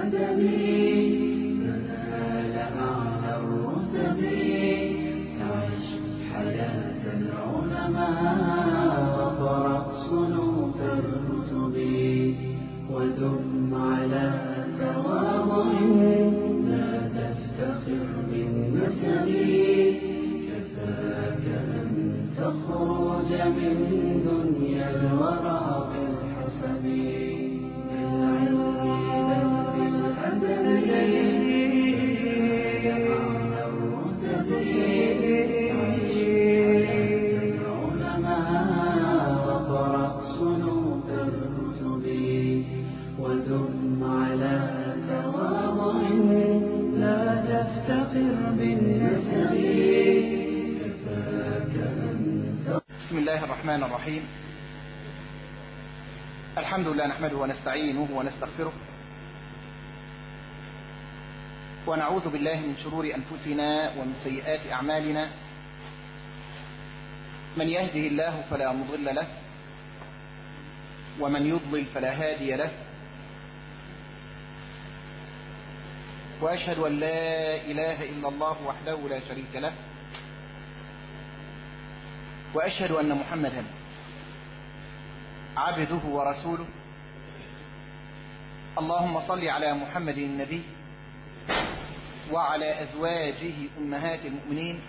بالأدب تنال أعلى الرتب. عش حياة العلماء واقرأ صنوف الكتب ودم على تواضع لا تفتخر بالنسب. كفاك أن تخرج من دنيا الورى بالحسب. بالعلم بل بالأدب تنال أعلى الرتب. عش حياة العلماء واقرأ صنوف الكتب ودم على تواضع لا تفتخر بالنسب. كفاك أن بسم الله الرحمن الرحيم. الحمد لله نحمده ونستعينه ونستغفره ونعوذ بالله من شرور أنفسنا ومن سيئات أعمالنا. من يهده الله فلا مضل له ومن يضلل فلا هادي له. وأشهد أن لا إله إلا الله وحده لا شريك له وأشهد أن محمدا عبده ورسوله. اللهم صل على محمد النبي وعلى أزواجه أمهات المؤمنين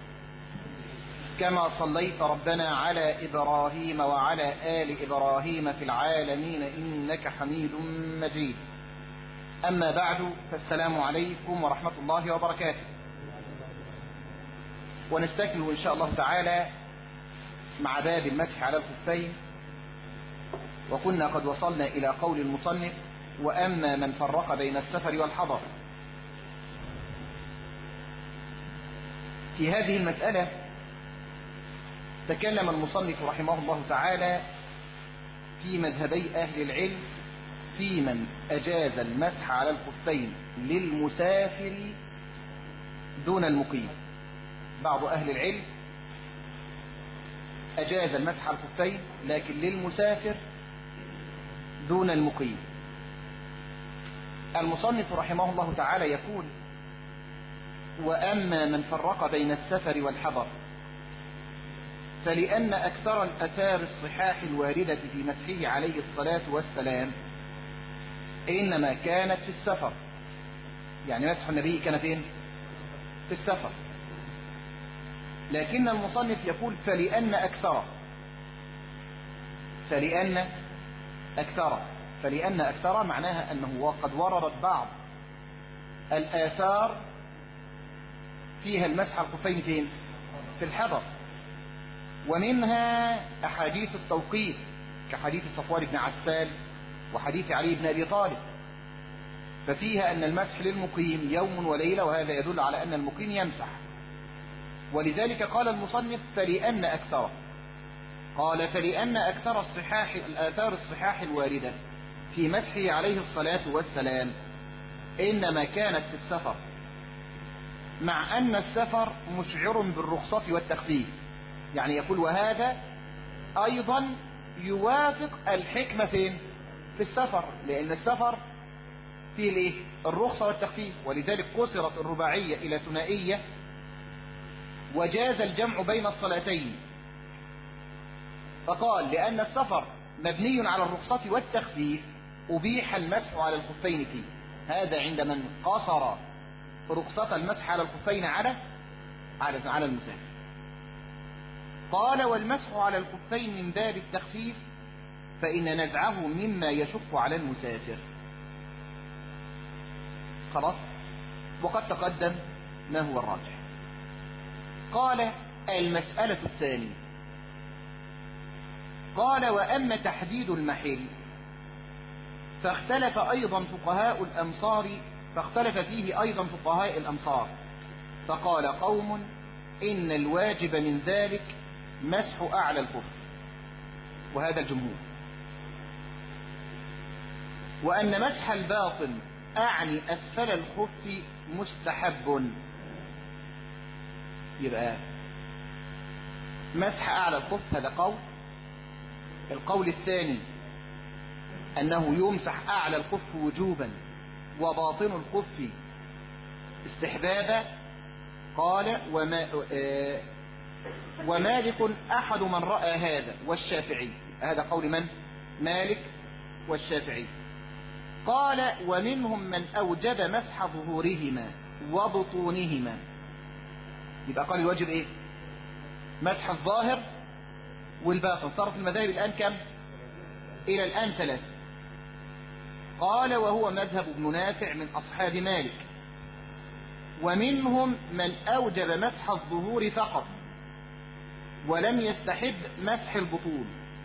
كما صليت ربنا على إبراهيم وعلى آل إبراهيم في العالمين إنك حميد مجيد. أما بعد فالسلام عليكم ورحمة الله وبركاته. ونستكمل إن شاء الله تعالى مع باب المسح على الخفين. وكنا قد وصلنا إلى قول المصنف: وأما من فرق بين السفر والحضر. في هذه المسألة تكلم المصنف رحمه الله تعالى في مذهبي أهل العلم في من أجاز المسح على الخفين للمسافر دون المقيم. بعض أهل العلم أجاز المسح على الخفين لكن للمسافر دون المقيم. المصنف رحمه الله تعالى يقول: وأما من فرق بين السفر والحضر فلأن أكثر الآثار الصحاح الواردة في مسحه عليه الصلاة والسلام إنما كانت في السفر. يعني مسح النبي كان فين؟ في السفر. لكن المصنف يقول فلأن أكثر معناها أنه وقد وردت بعض الآثار فيها المسح على الخفين فين؟ في الحضر. ومنها أحاديث التوقيت كحديث صفوان بن عسال وحديث علي بن أبي طالب، ففيها أن المسح للمقيم يوم وليلة، وهذا يدل على أن المقيم يمسح. ولذلك قال المصنف فلأن أكثر الآثار الصحاح الواردة في مسحه عليه الصلاة والسلام إنما كانت في السفر، مع أن السفر مشعر بالرخصة والتخفيف. يعني يقول وهذا أيضا يوافق الحكمة فين؟ في السفر، لأن السفر فيه الرخصة والتخفيف، ولذلك قصرت الرباعية إلى ثنائية وجاز الجمع بين الصلاتين. فقال لأن السفر مبني على الرخصة والتخفيف أبيح المسح على الخفين فيه. هذا عند من قصر رخصة المسح على الخفين على المسافر. قال والمسح على الخفين من باب التخفيف فإن نزعه مما يشق على المسافر. خلاص، وقد تقدم ما هو الراجح. قال المسألة الثانية، قال وأما تحديد المحل فاختلف فيه أيضا فقهاء الأمصار. فقال قوم إن الواجب من ذلك مسح أعلى الكف، وهذا الجمهور، وأن مسح الباطن أعني أسفل الخف مستحب. يبقى مسح أعلى الخف هذا قول. القول الثاني أنه يمسح أعلى الخف وجوبا وباطن الخف استحبابا. قال ومالك أحد من رأى هذا والشافعي. هذا قول من؟ مالك والشافعي. قال ومنهم من أوجب مسح ظهورهما وبطونهما. يبقى قال الواجب ايه؟ مسح الظاهر والباطن. صارت المذاهب الآن كم؟ إلى الآن 3. قال وهو مذهب ابن نافع من أصحاب مالك. ومنهم من أوجب مسح الظهور فقط ولم يستحب مسح البطون،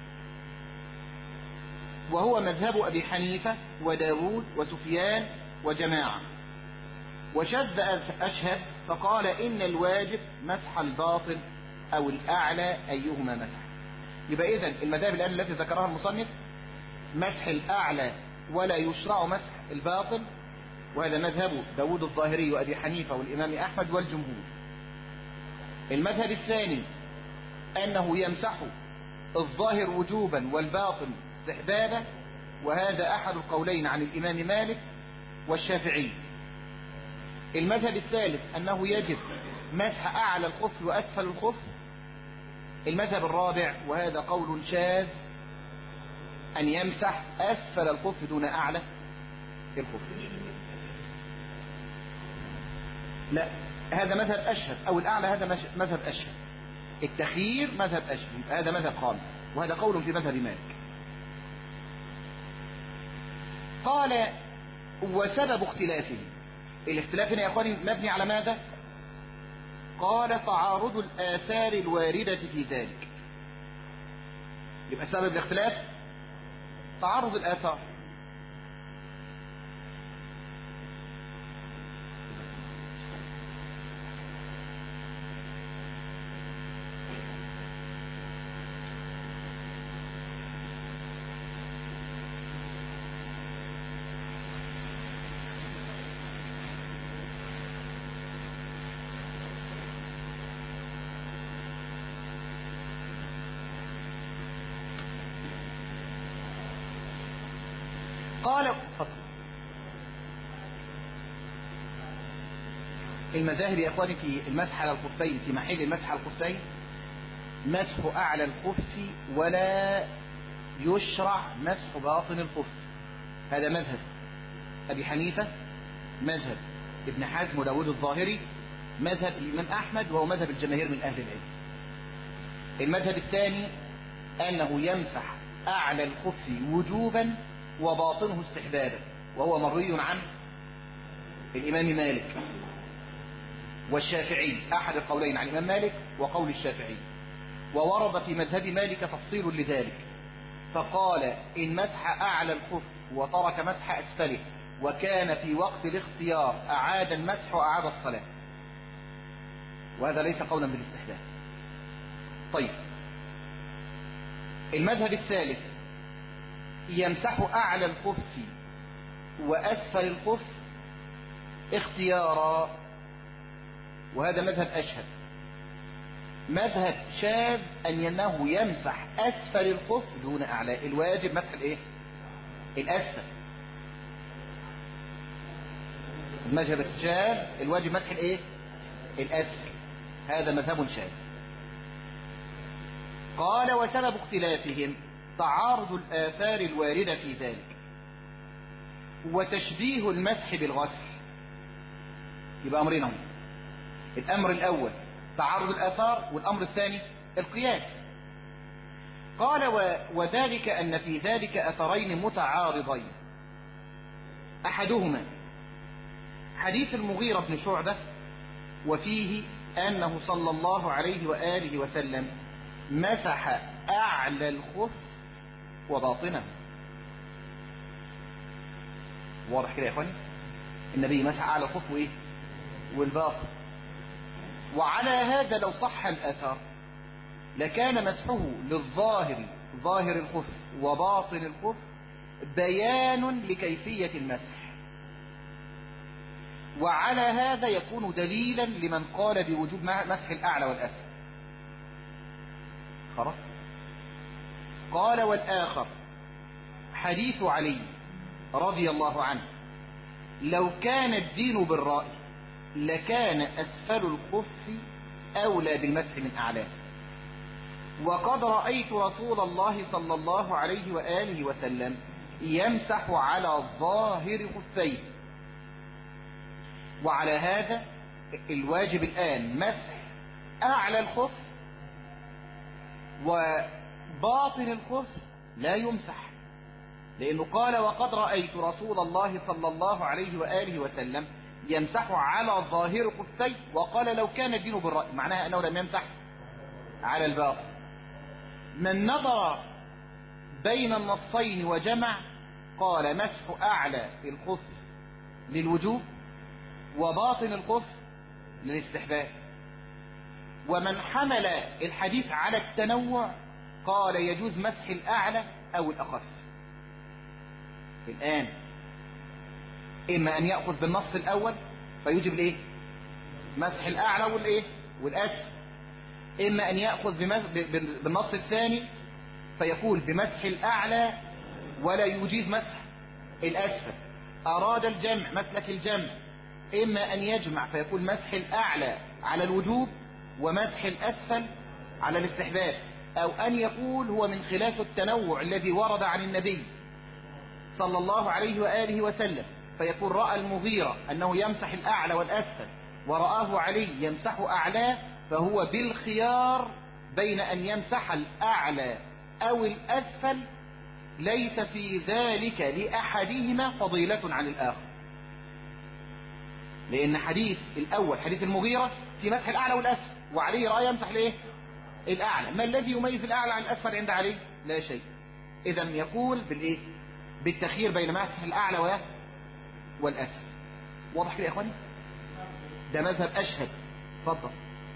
وهو مذهب أبي حنيفة وداود وسفيان وجماعة. وشذ أشهب فقال إن الواجب مسح الباطن أو الأعلى أيهما مسح. يبقى إذن المذاهب الآن التي ذكرها المصنف مسح الأعلى ولا يشرع مسح الباطن، وهذا مذهب داود الظاهري وأبي حنيفة والإمام أحمد والجمهور. المذهب الثاني أنه يمسح الظاهر وجوبا والباطن استحبابا، وهذا أحد القولين عن الإمام مالك والشافعي. المذهب الثالث أنه يجب مسح أعلى الخف وأسفل الخف. المذهب الرابع وهذا قول شاذ أن يمسح أسفل الخف دون أعلى الخف. لا، هذا مذهب أشهب، أو الأعلى هذا مذهب أشهب. التخيير مذهب أشهب، هذا مذهب خامس، وهذا قول في مذهب مالك. قال وسبب اختلافه، الاختلاف هنا يا أخواني مبني على ماذا؟ قال تعارض الآثار الواردة في ذلك. يبقى سبب الاختلاف تعارض الآثار. قال المذاهب يا اخواني في المسح على الخفين، في محل المسح على الخفين مسح اعلى الخف ولا يشرع مسح باطن الخف. هذا مذهب ابي حنيفة، مذهب ابن حزم وداود الظاهري، مذهب الامام احمد، وهو مذهب الجماهير من اهل العلم. المذهب الثاني انه يمسح اعلى الخف وجوبا وباطنه استحبابا، وهو مروي عن الإمام مالك والشافعي، أحد القولين عن الإمام مالك وقول الشافعي. وورد في مذهب مالك تفصيل لذلك، فقال إن مسح أعلى الخف وترك مسح أسفله وكان في وقت الاختيار أعاد المسح وأعاد الصلاة، وهذا ليس قولا بالاستحباب. طيب، المذهب الثالث يمسح أعلى الخف وأسفل الخف اختيارا، وهذا مذهب أشهب. مذهب شاذ أنه يمسح أسفل الخف دون أعلى. الواجب مسح الإيه؟ الأسفل. المذهب الشاذ الواجب مسح الإيه؟ الأسفل. هذا مذهب شاذ. قال وسبب اختلافهم تعارض الآثار الواردة في ذلك وتشبيه المسح بالغسل. يبقى أمرين هم. الأمر الأول تعارض الآثار، والأمر الثاني القياس. قال وذلك أن في ذلك أثرين متعارضين، أحدهما حديث المغيرة بن شعبة وفيه أنه صلى الله عليه وآله وسلم مسح أعلى الخف وباطنه. واضح كده يا اخواني؟ النبي مسح أعلى الخف وإيه؟ والباطن. وعلى هذا لو صح الأثر لكان مسحه للظاهر، ظاهر الخف وباطن الخف، بيان لكيفية المسح، وعلى هذا يكون دليلا لمن قال بوجوب مسح الأعلى والأسفل. خلاص. قال والآخر حديث علي رضي الله عنه لو كان الدين بالرأي لكان أسفل الخف أولى بالمسح من أعلاه. وقد رأيت رسول الله صلى الله عليه وآله وسلم يمسح على ظاهر خفيه. وعلى هذا الواجب الآن مسح أعلى الخف، وباطن الخف لا يمسح، لأنه قال وقد رأيت رسول الله صلى الله عليه وآله وسلم يمسح على ظاهر خفيه، وقال لو كان الدين بالرأي، معناها أنه لم يمسح على الباطن. من نظر بين النصين وجمع قال مسح أعلى الخف للوجوب وباطن الخف للاستحباب. ومن حمل الحديث على التنوع قال يجوز مسح الأعلى أو الأخف. الآن إما أن يأخذ بالنص الأول فيجب الإيه؟ مسح الأعلى والإيه؟ والأسفل. إما أن يأخذ بالنص الثاني فيقول بمسح الأعلى ولا يجيز مسح الأسفل. أراد الجمع مسلك الجمع، إما أن يجمع فيقول مسح الأعلى على الوجوب ومسح الأسفل على الاستحباب، أو أن يقول هو من خلاف التنوع الذي ورد عن النبي صلى الله عليه وآله وسلم، فيقول رأى المغيرة أنه يمسح الأعلى والأسفل ورآه علي يمسح أعلاه، فهو بالخيار بين أن يمسح الأعلى أو الأسفل، ليس في ذلك لأحدهما فضيلة عن الآخر. لأن حديث الأول حديث المغيرة في مسح الأعلى والأسفل، وعلي رأى يمسح ليه الأعلى. ما الذي يميز الأعلى عن الأسفل عند علي؟ لا شيء. إذا يقول بالإيه؟ بالتخيير بين مسح الأعلى والأسفل. واضح كده يا إخواني؟ ده مذهب أشهد. اتفضل.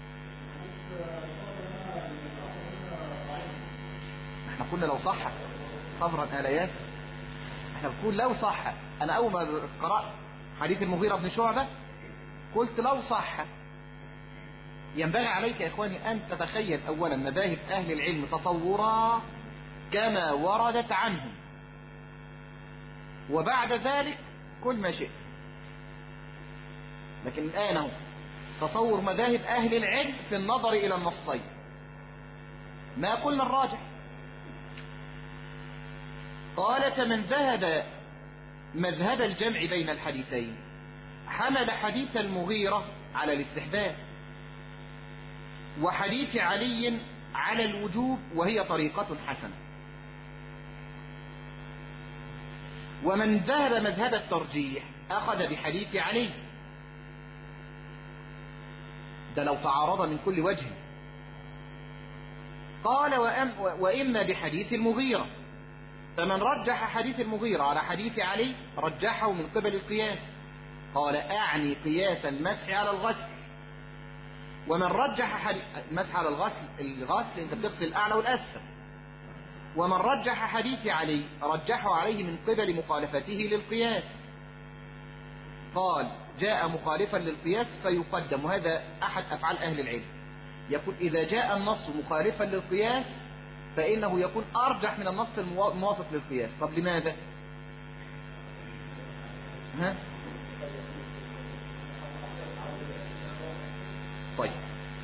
احنا قلنا لو صح صبرا آليات، احنا بنقول لو صح. انا اول ما قرأت حديث المغيرة بن شعبة قلت لو صح. ينبغي عليك يا اخواني ان تتخيل اولا مذاهب اهل العلم تصورا كما وردت عنهم، وبعد ذلك كل ما شئت. لكن الان اهو تصور مذاهب اهل العلم في النظر الى النصين، ما قلنا الراجح. قال فمن ذهب مذهب الجمع بين الحديثين حمل حديث المغيرة على الاستحباب، وحديث علي على الوجوب، وهي طريقة حسنة. ومن ذهب مذهب الترجيح أخذ بحديث علي، ده لو تعارض من كل وجه. قال وإما بحديث المغيرة، فمن رجح حديث المغيرة على حديث علي رجحه من قبل القياس. قال أعني قياس المسح على الغسل. ومن رجح المسح على الغسل انت بتغسل الأعلى والأسفل. ومن رجح حديث علي رجحه عليه من قبل مخالفته للقياس. قال جاء مخالفا للقياس فيقدم. وهذا أحد أفعال أهل العلم، يقول إذا جاء النص مخالفا للقياس فإنه يكون أرجح من النص الموافق للقياس. طب لماذا؟ طيب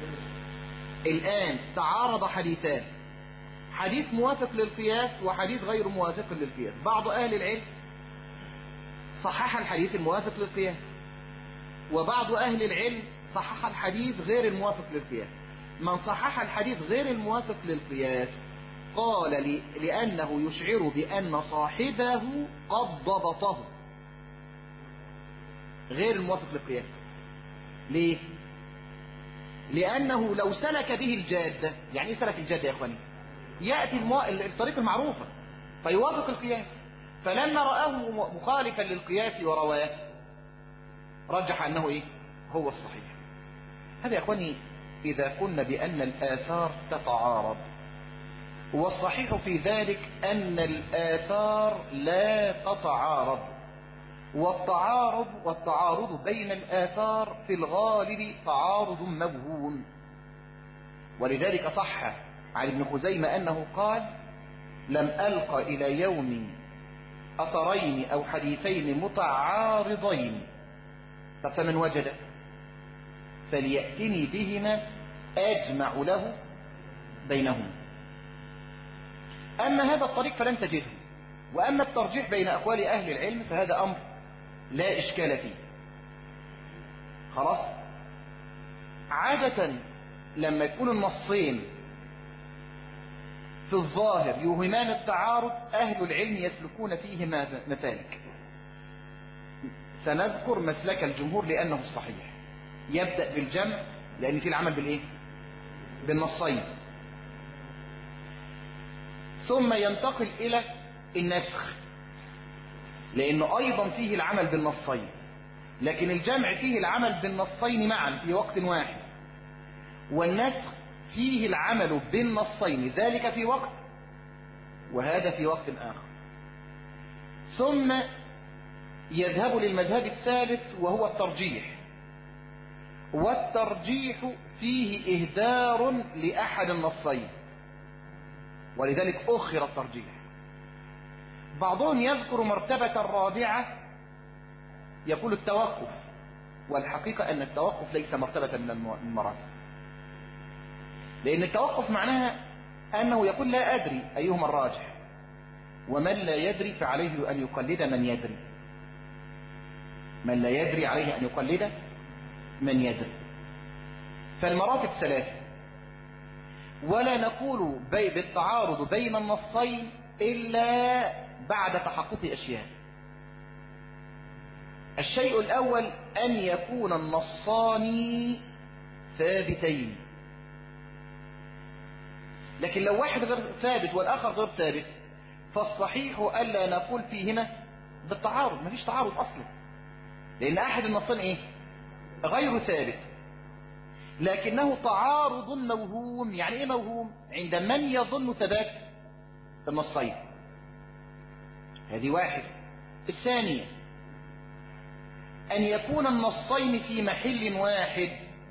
الآن تعارض حديثان، حديث موافق للقياس وحديث غير موافق للقياس. بعض أهل العلم صحح الحديث الموافق للقياس، وبعض أهل العلم صحح الحديث غير الموافق للقياس. من صحح الحديث غير الموافق للقياس قال لأنه يشعر بأن صاحبه قد ضبطه غير الموافق للقياس. ليه؟ لأنه لو سلك به الجادة، يعني ايه سلك الجادة يا اخواني؟ يأتي الطريق المعروفة فيوافق القياس، فلما رآه مخالفا للقياس ورواه رجح أنه ايه؟ هو الصحيح. هذا يا اخواني إذا قلنا بأن الآثار تتعارض، والصحيح في ذلك أن الآثار لا تتعارض، والتعارض بين الآثار في الغالب تعارض مبهون. ولذلك صح عن ابن خزيمة أنه قال لم ألق إلى يوم أثرين أو حديثين متعارضين، فمن وجد فليأتني بهما أجمع له بينهما. أما هذا الطريق فلن تجده. وأما الترجيح بين أقوال أهل العلم فهذا أمر لا إشكال فيه. خلاص. عادة لما يكون النصين في الظاهر يوهمان التعارض أهل العلم يسلكون فيه مسالك. سنذكر مسلك الجمهور لأنه الصحيح. يبدأ بالجمع لأن في العمل بالإيه؟ بالنصين. ثم ينتقل إلى النسخ لأنه أيضا فيه العمل بالنصين، لكن الجمع فيه العمل بالنصين معا في وقت واحد، والنسخ فيه العمل بالنصين ذلك في وقت وهذا في وقت آخر. ثم يذهب للمذهب الثالث وهو الترجيح، والترجيح فيه إهدار لأحد النصين ولذلك أخر الترجيح. بعضهم يذكر مرتبة رابعة يقول التوقف، والحقيقة أن التوقف ليس مرتبة من المراتب، لأن التوقف معناها أنه يقول لا أدري أيهما الراجح، ومن لا يدري فعليه أن يقلد من يدري. من لا يدري عليه أن يقلد من يدري. فالمراتب ثلاثة، ولا نقول بالتعارض بين النصين إلا بعد تحقق أشياء. الشيء الأول أن يكون النصان ثابتين، لكن لو واحد غير ثابت والآخر غير ثابت فالصحيح ألا نقول فيهما بالتعارض. مفيش تعارض أصلا، لأن أحد النصين إيه؟ غير ثابت، لكنه تعارض موهوم. يعني إيه موهوم؟ عند من يظن ثبات النصين. هذه واحد. الثانية أن يكون النصين في محل واحد.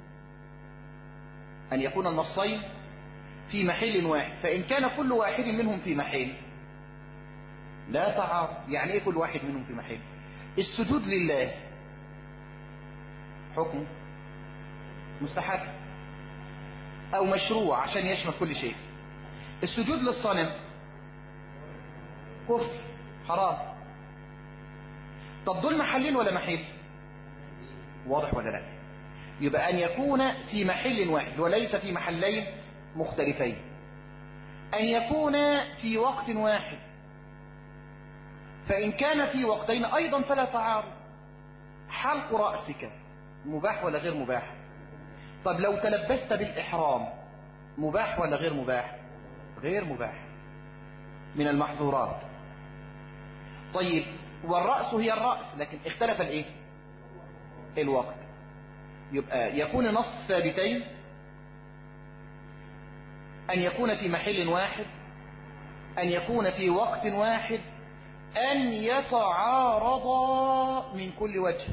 أن يكون النصين في محل واحد، فإن كان كل واحد منهم في محل لا تعارض. يعني إيه كل واحد منهم في محل؟ السجود لله حكم مستحب أو مشروع عشان يشمل كل شيء. السجود للصنم كفر حرام. طب دول محلين ولا محل؟ واضح ولا لا؟ يبقى أن يكون في محل واحد وليس في محلين مختلفين. أن يكون في وقت واحد، فإن كان في وقتين أيضا فلا تعارض. حلق رأسك مباح ولا غير مباح؟ طب لو تلبست بالإحرام مباح ولا غير مباح؟ غير مباح، من المحظورات. طيب والرأس هي الرأس، لكن اختلف الايه؟ الوقت. يبقى يكون نص ثابتين، أن يكون في محل واحد، أن يكون في وقت واحد، أن يتعارضا من كل وجه.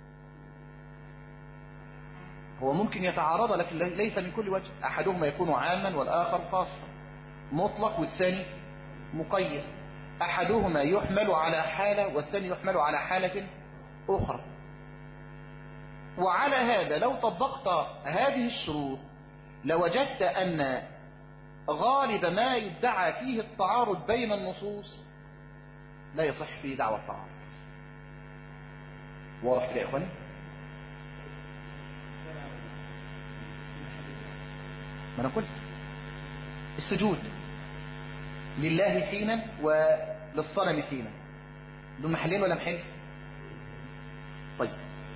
هو ممكن يتعارض لكن ليس من كل وجه. أحدهما يكون عاما والآخر خاصا، مطلق والثاني مقيد. أحدهما يحمل على حالة والثاني يحمل على حالة أخرى. وعلى هذا لو طبقت هذه الشروط لوجدت أن غالب ما يدعى فيه التعارض بين النصوص لا يصح فيه دعوى التعارض. واضح كده يا إخواني؟ ما أنا قلت السجود لله حينا وللصنم حينا، دول محلين ولا محل؟ طيب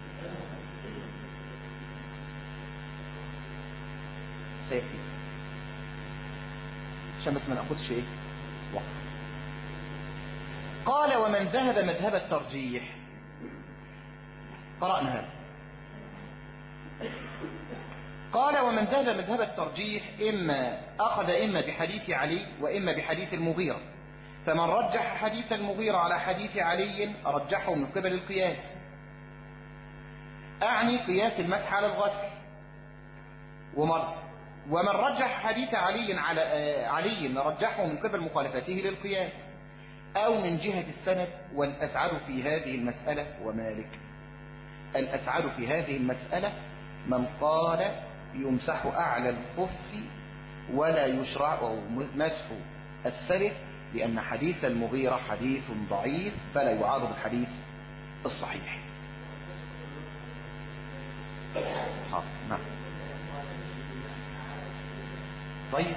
سيكفي عشان بس ما ناخدش ايه وقت. قال ومن ذهب مذهب الترجيح، قرأنا هذا. قال ومن ذهب مذهب الترجيح أخذ إما بحديث علي وإما بحديث المغيرة، فمن رجح حديث المغيرة على حديث علي رجحه من قبل القياس، أعني قياس المسح على الغسل. ومن رجح حديث علي على علي رجحه من قبل مخالفته للقياس، أو من جهة السند. والأسعد في هذه المسألة ومالك. الأسعد في هذه المسألة من قال يمسح أعلى الخف ولا يشرع مسح أسفله، لأن حديث المغيرة حديث ضعيف فلا يعارض الحديث الصحيح. نعم. طيب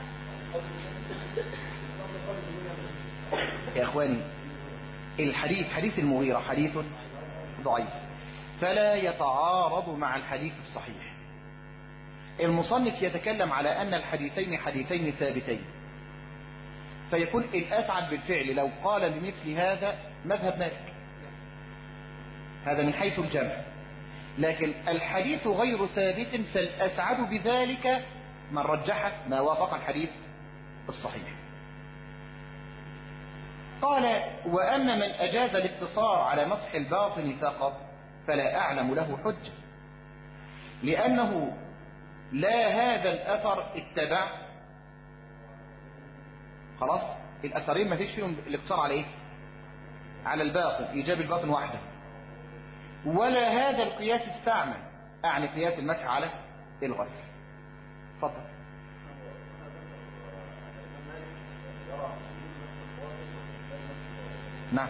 يا إخواني، حديث المغيرة حديث ضعيف فلا يتعارض مع الحديث الصحيح. المصنف يتكلم على أن الحديثين حديثين ثابتين، فيكون الأسعد بالفعل لو قال بمثل هذا مذهب مالك، هذا من حيث الجمع. لكن الحديث غير ثابت، فالأسعد بذلك من رجح ما وافق الحديث الصحيح. قال: وأما من أجاز الاقتصار على مسح الباطن فقط فلا أعلم له حجة، لأنه لا هذا الأثر اتبع. خلاص، الأثرين ما فيش فيهم الاقتصار على إيه؟ على الباطن، إيجاب الباطن وحده. ولا هذا القياس استعمل، أعني قياس المسح على الغسل. فضل. نعم،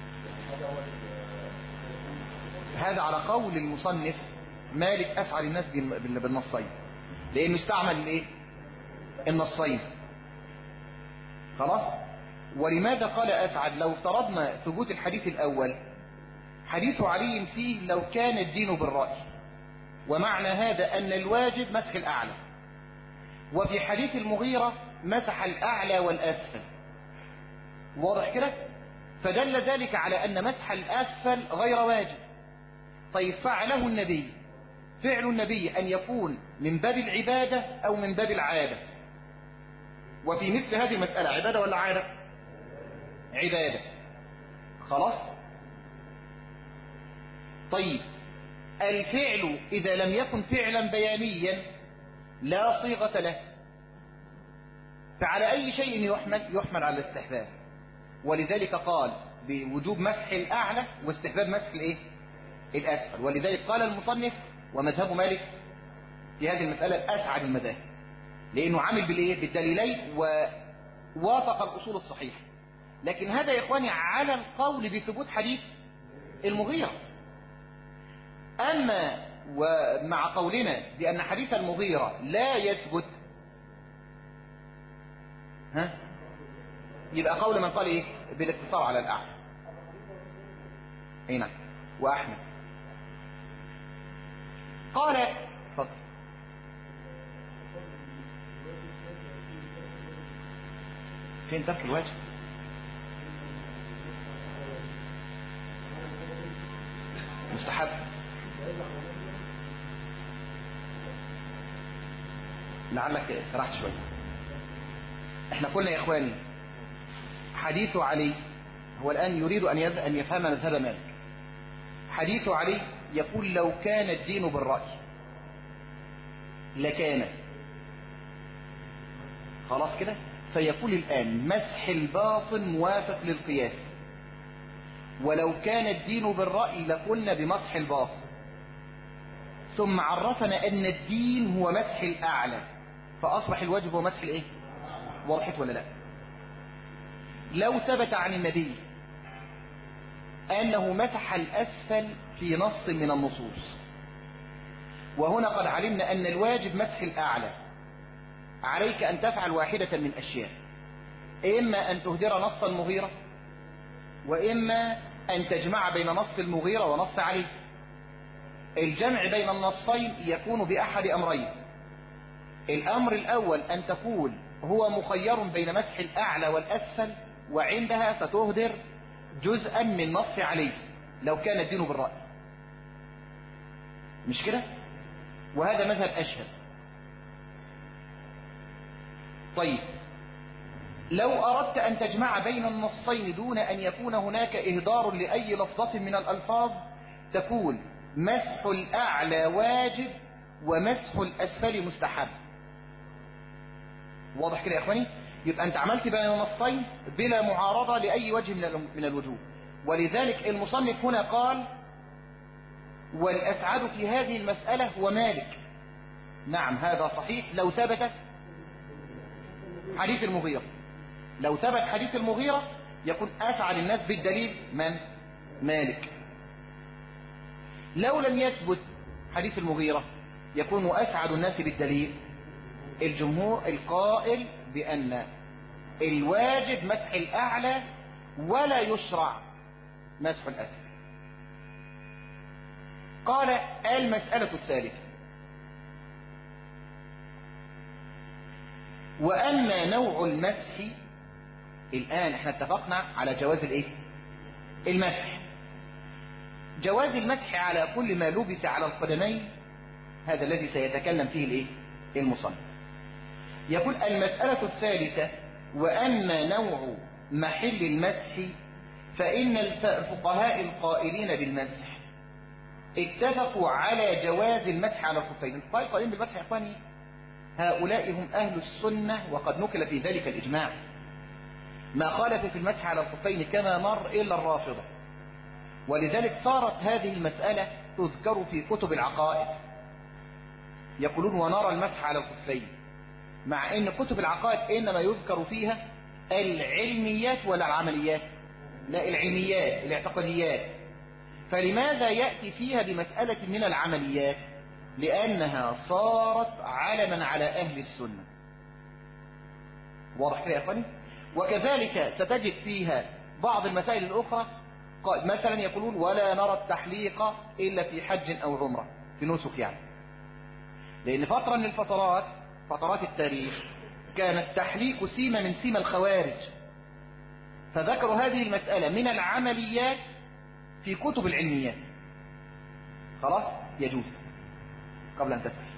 هذا على قول المصنف. مالك أسعد الناس بالنصين، لأنه استعمل الايه؟ النصين. خلاص. ولماذا قال أسعد؟ لو افترضنا ثبوت الحديث الأول، حديث علي فيه لو كان الدين بالرأي، ومعنى هذا أن الواجب مسح الأعلى، وفي حديث المغيرة مسح الأعلى والأسفل. واضح كده؟ فدل ذلك على أن مسح الأسفل غير واجب. طيب فعله النبي، فعل النبي أن يكون من باب العبادة أو من باب العادة؟ وفي مثل هذه المسألة عبادة ولا عادة؟ عبادة. خلاص. طيب الفعل إذا لم يكن فعلا بيانيا لا صيغة له، فعلى أي شيء يحمل على الاستحباب. ولذلك قال بوجوب مسح الأعلى واستحباب مسح الايه؟ الأسفل. ولذلك قال المصنف: ومذهب مالك في هذه المسألة أسعد المذاهب، لأنه عامل بالايه؟ بالدليلين ووافق الأصول الصحيحة. لكن هذا يا إخواني على القول بثبوت حديث المغيرة. أما ومع قولنا بأن حديث المغيرة لا يثبت، يبقى قول من قال إيه؟ بالاقتصار على الأعلى. هنا وأحمد قال. فضل. فين ترك الواجب؟ مستحب. لعلك سرحت شوية. احنا قلنا يا اخواني حديث علي، هو الآن يريد أن يفهم مذهب مالك. حديث علي يقول: لو كان الدين بالرأي لكان. خلاص كده. فيقول الآن مسح الباطن موافق للقياس، ولو كان الدين بالرأي لقلنا بمسح الباطن. ثم عرفنا أن الدين هو مسح الأعلى، فأصبح الواجب هو مسح الإيه؟ وضحت ولا لا؟ لو ثبت عن النبي أنه مسح الأسفل في نص من النصوص، وهنا قد علمنا أن الواجب مسح الأعلى، عليك أن تفعل واحدة من أشياء: إما أن تهدر نص المغيرة، وإما أن تجمع بين نص المغيرة ونص علي. الجمع بين النصين يكون بأحد أمرين: الأمر الأول أن تقول هو مخير بين مسح الأعلى والأسفل، وعندها فتهدر جزءا من نص عليه لو كان الدين بالرأي. مش كده؟ وهذا مذهب أشهر. طيب لو أردت أن تجمع بين النصين دون أن يكون هناك إهدار لأي لفظة من الألفاظ، تقول مسح الأعلى واجب ومسح الأسفل مستحب. واضح كده يا إخواني؟ يبقى أنت عملت بين النصين بلا معارضة لأي وجه من الوجوه. ولذلك المصنف هنا قال والأسعد في هذه المسألة هو مالك. نعم هذا صحيح لو ثبت حديث المغيرة. لو ثبت حديث المغيرة يكون أسعد الناس بالدليل من؟ مالك. لو لم يثبت حديث المغيرة يكون أسعد الناس بالدليل الجمهور القائل بأن الواجب مسح الأعلى ولا يشرع مسح الأسفل. قال المسألة الثالثة وأما نوع المسح. الآن احنا اتفقنا على جواز الايه؟ المسح. جواز المسح على كل ما لبس على القدمين هذا الذي سيتكلم فيه الايه؟ المصنف. يقول المسألة الثالثة وأما نوع محل المسح فإن الفقهاء القائلين بالمسح اتفقوا على جواز المسح على الخفين. الفقهاء القائلين بالمسح يا اخواني هؤلاء هم أهل السنة وقد نقل في ذلك الإجماع. ما خالف في المسح على الخفين كما مر إلا الرافضة. ولذلك صارت هذه المسألة تذكر في كتب العقائد يقولون ونرى المسح على الخفين، مع ان كتب العقائد انما يذكر فيها العلميات ولا العمليات؟ لا العلميات الاعتقاديات. فلماذا يأتي فيها بمسألة من العمليات؟ لأنها صارت علما على أهل السنة. واضح كده يا أخواني؟ وكذلك ستجد فيها بعض المسائل الأخرى مثلا يقولون ولا نرى التحليق إلا في حج أو عمرة في نسك يعني. لأن فترة من الفترات فترات التاريخ كان التحليق سيمة من سيمة الخوارج، فذكروا هذه المسألة من العمليات في كتب العلميات. خلاص يجوز قبل أن تسأل.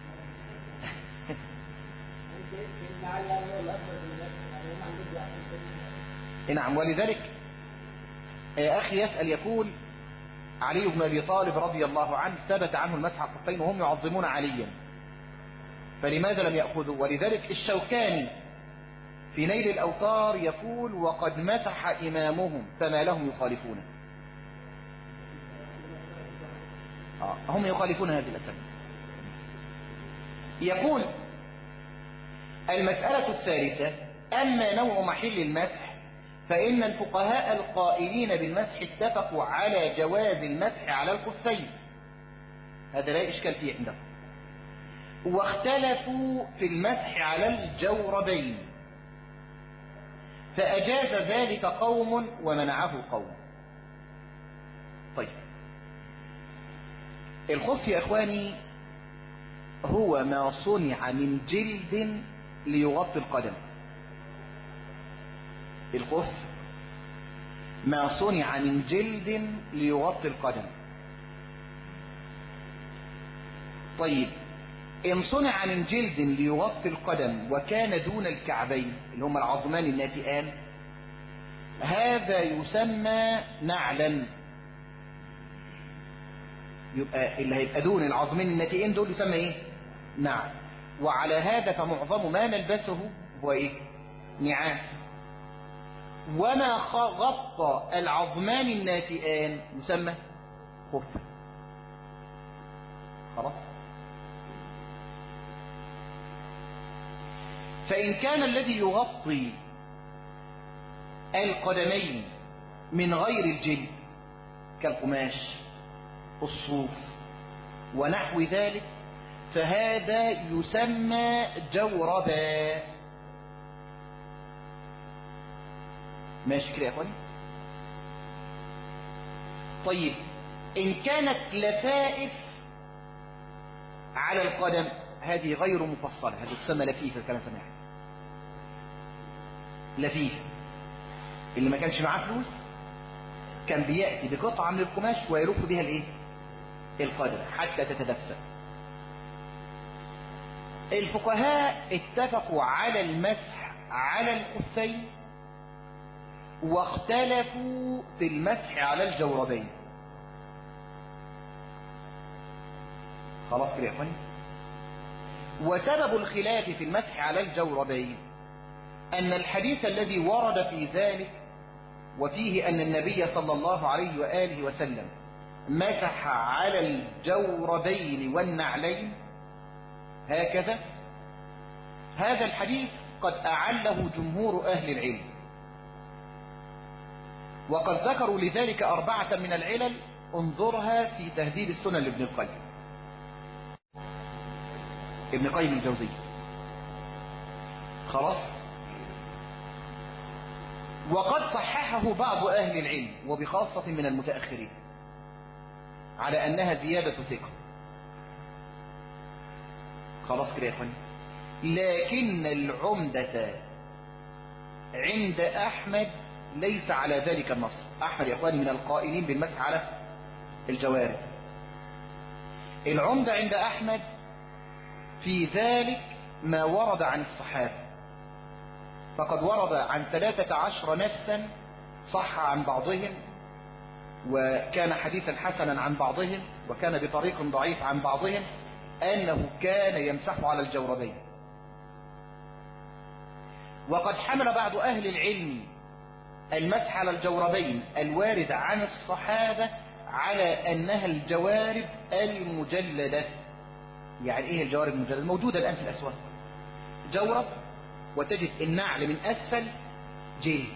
نعم. ولذلك أخي يسأل يقول علي بن أبي طالب رضي الله عنه ثبت عنه المسح على الخفين وهم يعظمون عليا فلماذا لم يأخذوا؟ ولذلك الشوكاني في نيل الأوطار يقول وقد مسح إمامهم فما لهم يخالفونه. هم يخالفون هذه الأسئلة. يقول المسألة الثالثة أما نوع محل المسح فإن الفقهاء القائلين بالمسح اتفقوا على جواز المسح على الخفين، هذا لا إشكال فيه عندهم، واختلفوا في المسح على الجوربين فأجاز ذلك قوم ومنعه قوم. طيب الخف يا إخواني هو ما صنع من جلد ليغطي القدم. الخف ما صنع من جلد ليغطي القدم. طيب إن صنع من جلد ليغطي القدم وكان دون الكعبين اللي هم العظمان الناتئان هذا يسمى نعلا. يبقى اللي هيبقى دون العظمين الناتئين دول يسمى ايه؟ نعل. وعلى هذا فمعظم ما نلبسه هو ايه؟ نعال. وما غطى العظمان الناتئان يسمى خف. خلاص. فإن كان الذي يغطي القدمين من غير الجلد كالقماش الصوف ونحو ذلك فهذا يسمى جوربا. ماشي كده يا اخواني؟ طيب إن كانت لفائف على القدم هذه غير مفصلة، هذه تسمى لفيفة الكلام سماعي. لفيف اللي ما كانش معاه فلوس كان بيأتي بقطعة من القماش ويلف بها الايه؟ القدم حتى تتدفى. الفقهاء اتفقوا على المسح على الخفين واختلفوا في المسح على الجوربين. خلاص كده يا اخواني؟ وسبب الخلاف في المسح على الجوربين أن الحديث الذي ورد في ذلك وفيه أن النبي صلى الله عليه وآله وسلم مسح على الجوربين والنعلين هكذا، هذا الحديث قد أعله جمهور أهل العلم، وقد ذكروا لذلك 4 من العلل، انظرها في تهذيب السنن لابن القيم، ابن قيم الجوزية. خلاص. وقد صححه بعض أهل العلم وبخاصة من المتأخرين على أنها زيادة ثقة. خلاص كده يا اخواني. لكن العمدة عند أحمد ليس على ذلك النص. أحمد يا اخواني من القائلين بالمسح على الجوارح. العمدة عند أحمد في ذلك ما ورد عن الصحابة، فقد ورد عن 13 نفسا صح عن بعضهم، وكان حديثا حسنا عن بعضهم، وكان بطريق ضعيف عن بعضهم، أنه كان يمسح على الجوربين. وقد حمل بعض أهل العلم المسح على الجوربين الوارد عن الصحابة على أنها الجوارب المجلدة. يعني إيه الجوارب المجلدة؟ موجودة الآن في الأسواق جورب، وتجد النعل من أسفل جلد.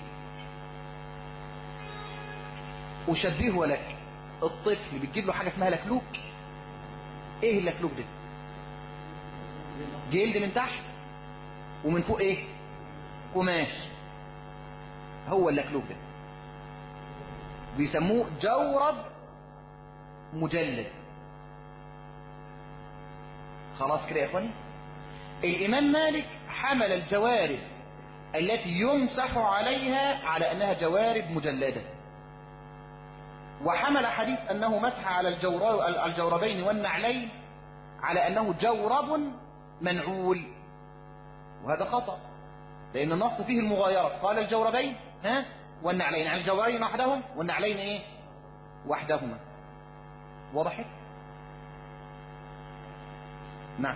أشبهه لك، الطفل بتجيب له حاجة اسمها لكلوك. إيه اللكلوك ده؟ جلد من تحت ومن فوق إيه؟ قماش. هو اللكلوك ده بيسموه جورب مجلد. خلاص كده يا اخواني. الامام مالك حمل الجوارب التي يمسح عليها على انها جوارب مجلدة، وحمل حديث انه مسح على الجوربين والنعلين على انه جورب منعول، وهذا خطأ، لان النص فيه المغايرة. قال الجوربين والنعلين، يعني الجوربين وحدهم والنعلين ايه وحدهما. وضحت؟ نعم.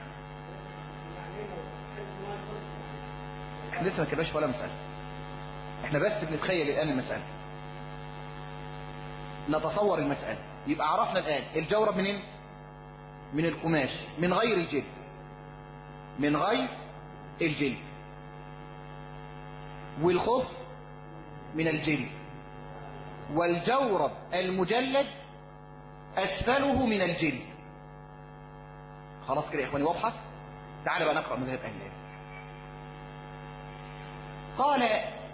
احنا لسه ما كباش ولا مسألة، احنا بس بنتخيل الآن المسألة، نتصور المسألة. يبقى عرفنا الآن الجورب منين؟ من القماش، من غير الجلد، من غير الجلد. والخف من الجلد. والجورب المجلد أسفله من الجلد. خلاص كده يا إخواني واضحة؟ تعال بقى نقرأ مذهب أهل العلم. قال: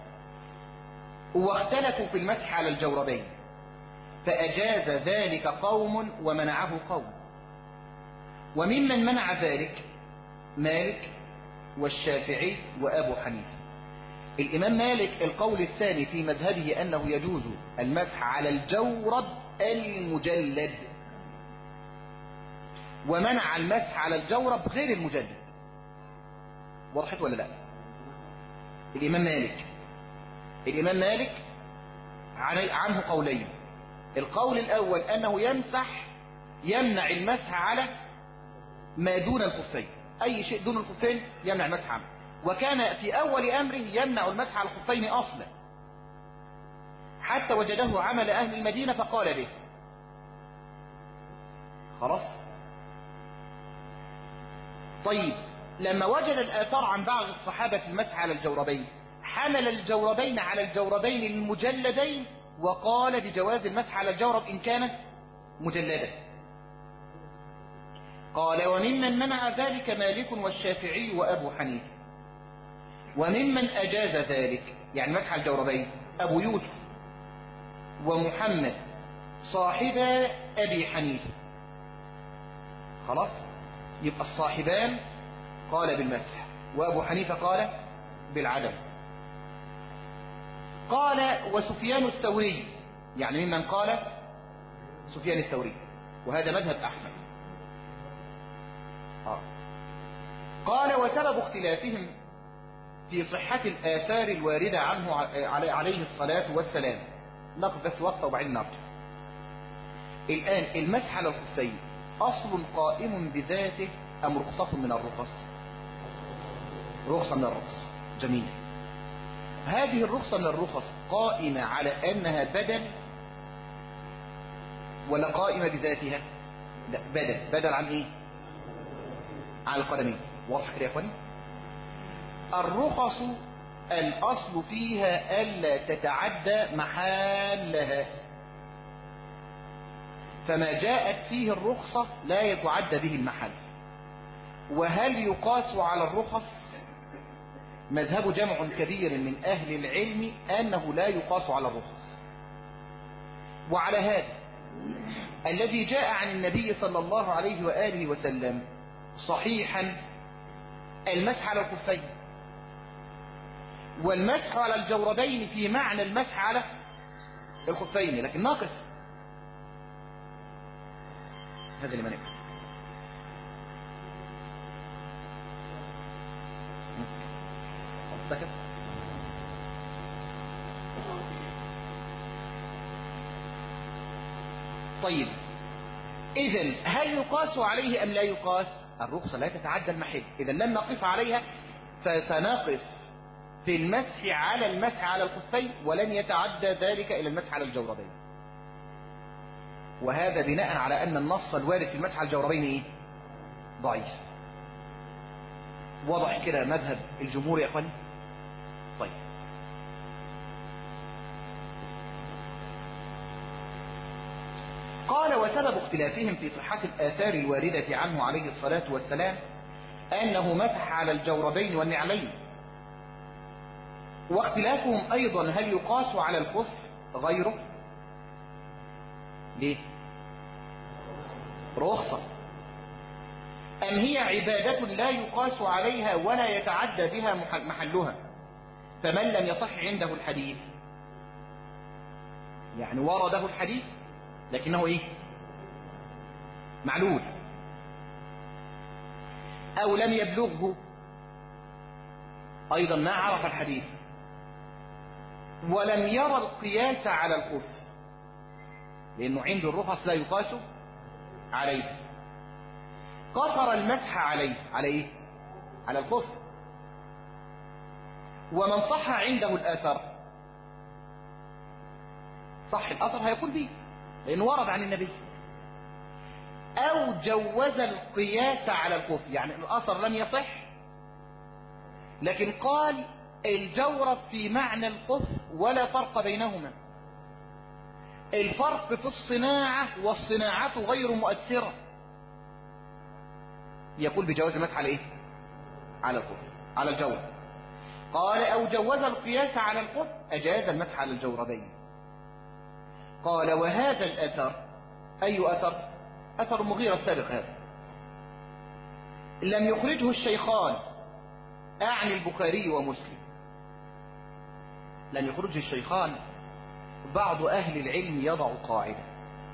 واختلفوا في المسح على الجوربين، فأجاز ذلك قوم ومنعه قوم. وممن منع ذلك مالك والشافعي وأبو حنيفة. الإمام مالك القول الثاني في مذهبه أنه يجوز المسح على الجورب المجلد، ومنع المسح على الجورب غير المجلد. وضحت ولا لا؟ الإمام مالك عنه قولين. القول الأول أنه يمنع المسح على ما دون الخفين، أي شيء دون الخفين يمنع المسح عنه، وكان في أول أمره يمنع المسح على الخفين أصلا، حتى وجده عمل أهل المدينة فقال به. خلاص. طيب، لما وجد الآثار عن بعض الصحابة في المسح على الجوربين، حمل الجوربين على الجوربين المجلدين، وقال بجواز المسح على الجورب إن كان مجلدا. قال: وممن منع ذلك مالك والشافعي وأبو حنيفة. وممن أجاز ذلك يعني مسح الجوربين أبو يوسف ومحمد صاحبا أبي حنيفة. خلاص. يبقى الصاحبان قال بالمسح، وأبو حنيفة قال بالعدم. قال: وسفيان الثوري، يعني ممن قال سفيان الثوري، وهذا مذهب أحمد. قال: وسبب اختلافهم في صحة الآثار الواردة عنه عليه الصلاة والسلام. نقف بس وقفة وبعدين نرجع. الآن المسح على الخفين أصل قائم بذاته أم رخصة من الرخص؟ رخصة من الرخص. جميل. هذه الرخصة من الرخص قائمة على أنها بدل ولا قائمة بذاتها؟ لا، بدل عن إيه؟ عن القدمين. واضح كده يا أخواني؟ الرخص الأصل فيها ألا تتعدى محلها، فما جاءت فيه الرخصة لا يتعدى به المحل. وهل يقاس على الرخص؟ مذهب جمع كبير من أهل العلم أنه لا يقاس على الرخص. وعلى هذا الذي جاء عن النبي صلى الله عليه وآله وسلم صحيحا المسح على الخفين، والمسح على الجوربين في معنى المسح على الخفين، لكن ناقص. هذا اللي ما نقص. سكت. طيب إذن هل يقاس عليه أم لا يقاس؟ الرخصة لا تتعدى المحل، إذن لن نقف عليها، فسنقف في المسح على الخفين، ولن يتعدى ذلك إلى المسح على الجوربين. وهذا بناء على أن النص الوارد في المسح على الجوربين إيه؟ ضعيف. واضح كده مذهب الجمهور يا أخواني؟ طيب قال وسبب اختلافهم في صحة الآثار الواردة عنه عليه الصلاة والسلام أنه مسح على الجوربين والنعلين، واختلافهم أيضا هل يقاس على الخف غيره؟ ليه؟ رخصة أم هي عبادة لا يقاس عليها ولا يتعدى بها محلها، فمن لم يصح عنده الحديث، يعني ورده الحديث لكنه إيه؟ معلول، أو لم يبلغه أيضا ما عرف الحديث، ولم يرى القياس على الخف، لأنه عنده الرخص لا يقاس عليه، قصر المسح عليه على إيه؟ على الخف. ومن صح عنده الآثر، صح الأثر هيقول به لأنه ورد عن النبي، أو جوز القياس على الخف، يعني الأثر لم يصح لكن قال الجورب في معنى الخف ولا فرق بينهما، الفرق في الصناعة والصناعة غير مؤثرة، يقول بجواز المسح على إيه؟ على الخف، على الجورب. قال أو جوز القياس على الخف، أجاز المسح على الجوربين. قال وهذا الأثر، أي أثر؟ أثر المغيرة السابق هذا، لم يخرجه الشيخان، أعني البخاري ومسلم، لم يخرجه الشيخان. بعض أهل العلم يضع قاعدة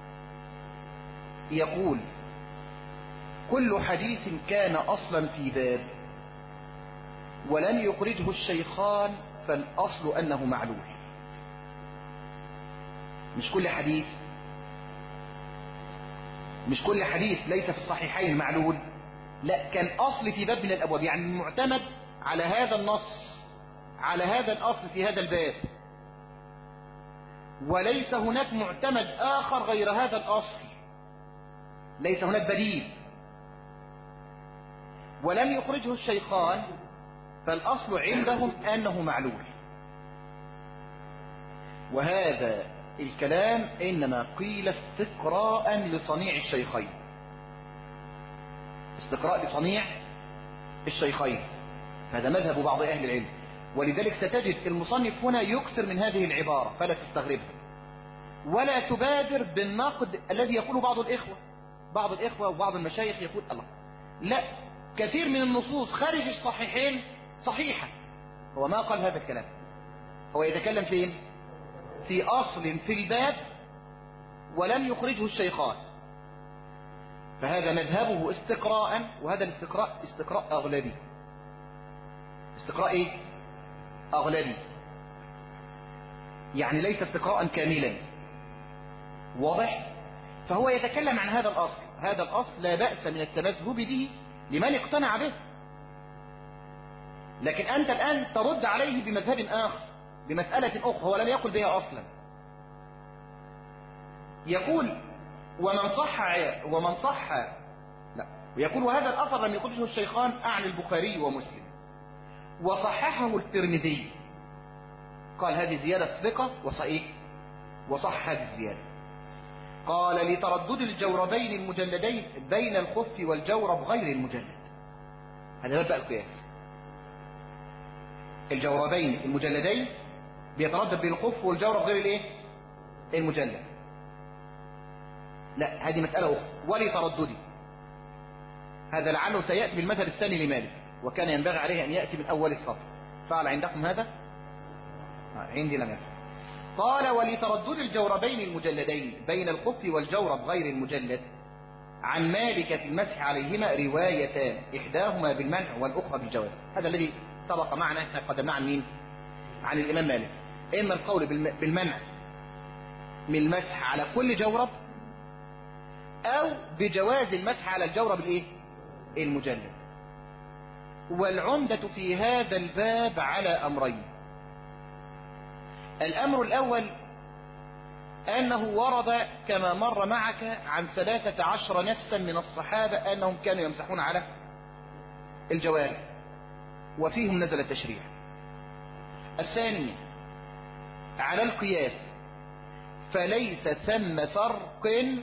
يقول كل حديث كان أصلا في باب ولم يخرجه الشيخان فالأصل أنه معلول. مش كل حديث ليس في الصحيحين معلول، لا، كان أصل في باب من الأبواب، يعني المعتمد على هذا النص، على هذا الأصل في هذا الباب، وليس هناك معتمد آخر غير هذا الأصل، ليس هناك بديل. ولم يخرجه الشيخان فالأصل عندهم أنه معلول. وهذا الكلام إنما قيل استقراء لصنيع الشيخين، استقراء لصنيع الشيخين، هذا مذهب بعض أهل العلم. ولذلك ستجد المصنف هنا يكثر من هذه العبارة فلا تستغربها، ولا تبادر بالنقد الذي يقوله بعض الإخوة وبعض المشايخ، يقول الله لا، كثير من النصوص خارج الصحيحين صحيحة. هو ما قال هذا الكلام، هو يتكلم فين؟ في أصل في الباب ولم يخرجه الشيخان، فهذا مذهبه استقراء، وهذا الاستقراء استقراء أغلبي. استقراء إيه؟ أغلبي، يعني ليس استقراء كاملا. واضح؟ فهو يتكلم عن هذا الأصل، هذا الأصل لا بأس من التمذهب به لمن اقتنع به، لكن أنت الآن ترد عليه بمذهب آخر، بمسألة أخرى هو لم يقل بها أصلا. يقول ومن صح لا، ويقول وهذا الأثر لم يخرجه الشيخان أعني البخاري ومسلم، وصححه الترمذي، قال هذه زيادة ثقة وصح هذه الزيادة. قال لتردد الجوربين المجلدين بين الخف والجورب غير المجلد. هذا مبدأ القياس. الجوربين المجلدين بيتردد بين الخف والجورب غير المجلد. لا، هذه مسألة أخرى. ولترددي، هذا لعله سيأتي بالمذهب الثاني لمالك، وكان ينبغي عليه أن يأتي من أول السطر. فعل عندكم هذا؟ عندي لم يفعل. قال ولتردد الجوربين المجلدين بين الخف والجورب غير المجلد عن مالك في المسح عليهما روايتان، إحداهما بالمنع والأخرى بالجواز. هذا الذي سبق معنا، احنا قدمنا عن مين؟ عن الإمام مالك. إما القول بالمنع من المسح على كل جورب، أو بجواز المسح على الجورب المجلد. والعمدة في هذا الباب على أمرين. الأمر الأول أنه ورد كما مر معك عن 13 نفسا من الصحابة أنهم كانوا يمسحون على الجوارب، وفيهم نزل التشريع. الثاني على القياس، فليس ثم فرق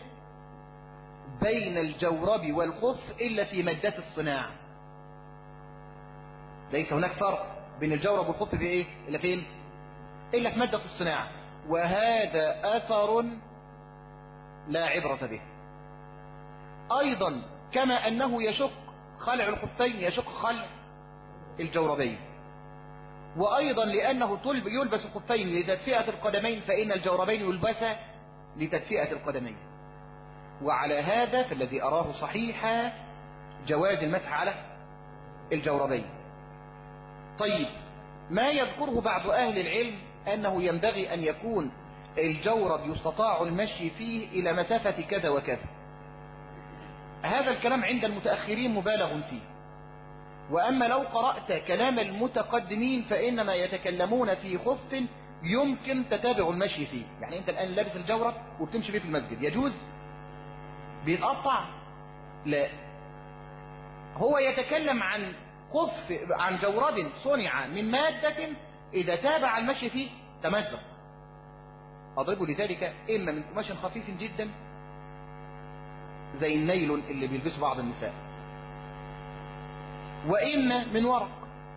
بين الجورب والخف إلا في مادة الصناعة. ليس هناك فرق بين الجورب والخف في إلا فين؟ إلا في مادة الصناعة. وهذا أثر لا عبرة به. أيضا كما أنه يشق خلع الخفين يشق خلع الجوربين. وأيضا لأنه يلبس الخفين لتدفئة القدمين، فإن الجوربين يلبس لتدفئة القدمين. وعلى هذا فالذي أراه صحيحا جواز المسح على الجوربين. طيب، ما يذكره بعض أهل العلم أنه ينبغي أن يكون الجورب يستطاع المشي فيه إلى مسافة كذا وكذا. هذا الكلام عند المتأخرين مبالغ فيه. وأما لو قرأت كلام المتقدمين فإنما يتكلمون في خف يمكن تتابع المشي فيه. يعني أنت الآن لابس الجورب وبتمشي فيه في المسجد، يجوز؟ بيتقطع؟ لا. هو يتكلم عن عن جورب صنع من مادة إذا تابع المشي فيه تمزق. أضرب لذلك إما من قماش خفيف جدا زي النيلون اللي بيلبسه بعض النساء، وإما من ورق.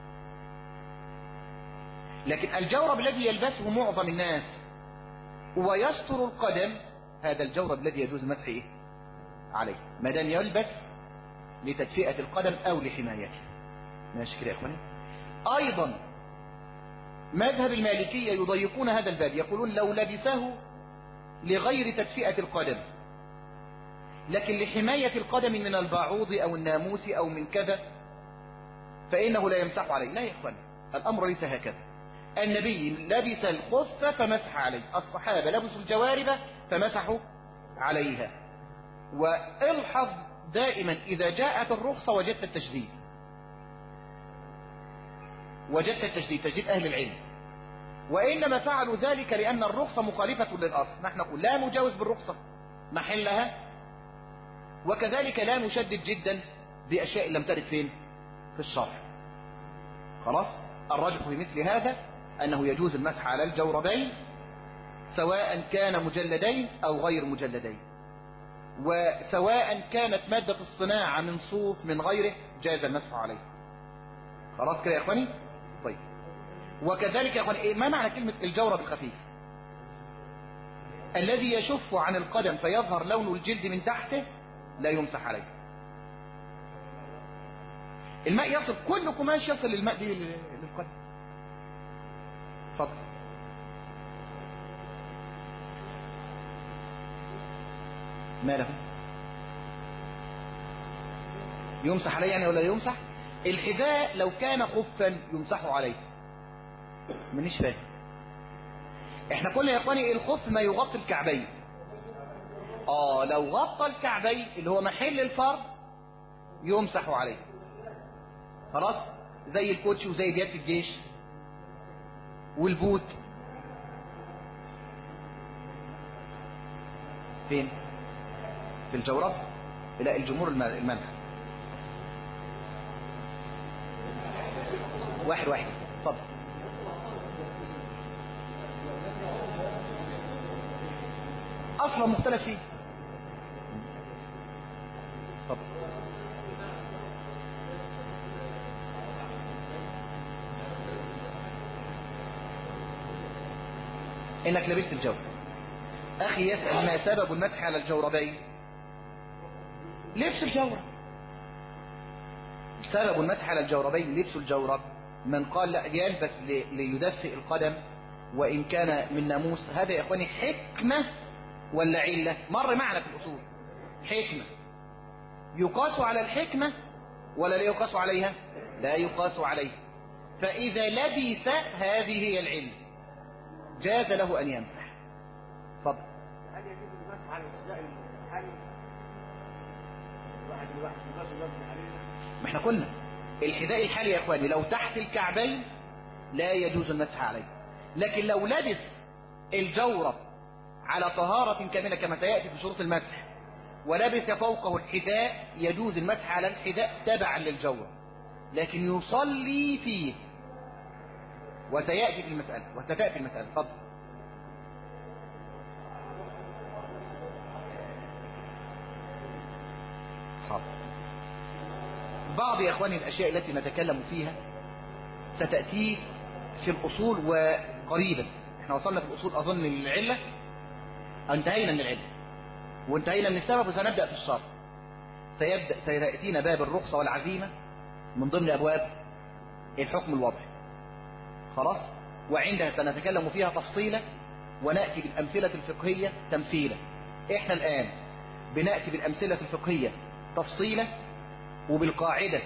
لكن الجورب الذي يلبسه معظم الناس ويستر القدم، هذا الجورب الذي يجوز المسح عليه ما دام يلبس لتدفئة القدم أو لحمايته. ماشي كده يا إخواني؟ أيضا مذهب المالكية يضيقون هذا الباب، يقولون لو لبسه لغير تدفئة القدم لكن لحماية القدم من البعوض أو الناموس أو من كذا فإنه لا يمسح عليه. لا يا إخواني، الأمر ليس هكذا. النبي لبس الخف فمسح عليه، الصحابة لبسوا الجوارب فمسحوا عليها. والحظ دائما إذا جاءت الرخصة وجدت التشديد، تجديد أهل العلم. وإنما فعلوا ذلك لأن الرخصة مخالفة للأصل. نحن نقول لا نجاوز بالرخصة محلها، وكذلك لا نشدد جدا بأشياء لم ترد فين؟ في الشرع. خلاص، الراجح في مثل هذا أنه يجوز المسح على الجوربين سواء كان مجلدين أو غير مجلدين، وسواء كانت مادة الصناعة من صوف من غيره جاز المسح عليه. خلاص كده يا إخواني؟ طيب، وكذلك يا إخواني ما معنى كلمة الجورب الخفيف؟ الذي يشف عن القدم فيظهر لون الجلد من تحته لا يمسح عليه. الماء يصل، كل قماش يصل الماء به للقدم. اتفضل. ما له يمسح عليه يعني ولا يمسح؟ الحذاء لو كان خفا يمسح عليه. منيش فاهم. احنا قلنا يا اخواني الخف ما يغطي الكعبين. لو غطى الكعبين اللي هو محل الفرد يمسح عليه. خلاص، زي الكوتشي وزي ديات الجيش. والبوت فين؟ في الجورب. لا، الجمهور المنع. واحد اتفضل. اصلا مختلف فيه. اتفضل. انك لبست الجورب. اخي يسأل ما سبب المسح على الجوربين؟ لبس الجورب. سبب المسح على الجوربين لبس الجورب. من قال لا يلبس ليدفئ القدم وإن كان من ناموس، هذا يا إخواني حكمة ولا علة؟ مر معنا في الأصول. حكمة. يقاس على الحكمة ولا لا يقاس عليها؟ لا يقاس عليها. فإذا لبس هذه هي العلة جاز له أن يمسح. اتفضل. هل يجوز المسح على الحذاء الحالي؟ واحد يمسح عليه. ما احنا قلنا الحذاء الحالي يا اخواني لو تحت الكعبين لا يجوز المسح عليه، لكن لو لبس الجورب على طهارة كاملة كما سيأتي في شروط المسح ولبس فوقه الحذاء يجوز المسح على الحذاء تبعا للجورب، لكن يصلي فيه وستأتي في المسألة. اتفضل. حاضر. بعض يا اخواني الاشياء التي نتكلم فيها ستأتي في الاصول وقريبا. احنا وصلنا في الاصول اظن للعلة، انتهينا من العلة وانتهينا من السبب، وسنبدأ في الشرط. سيأتينا باب الرخصة والعزيمة من ضمن ابواب الحكم الوضعي. خلاص. وعندها سنتكلم فيها تفصيلا ونأتي بالامثلة الفقهية تمثيلا. احنا الان بنأتي بالامثلة الفقهية تفصيلا وبالقاعدة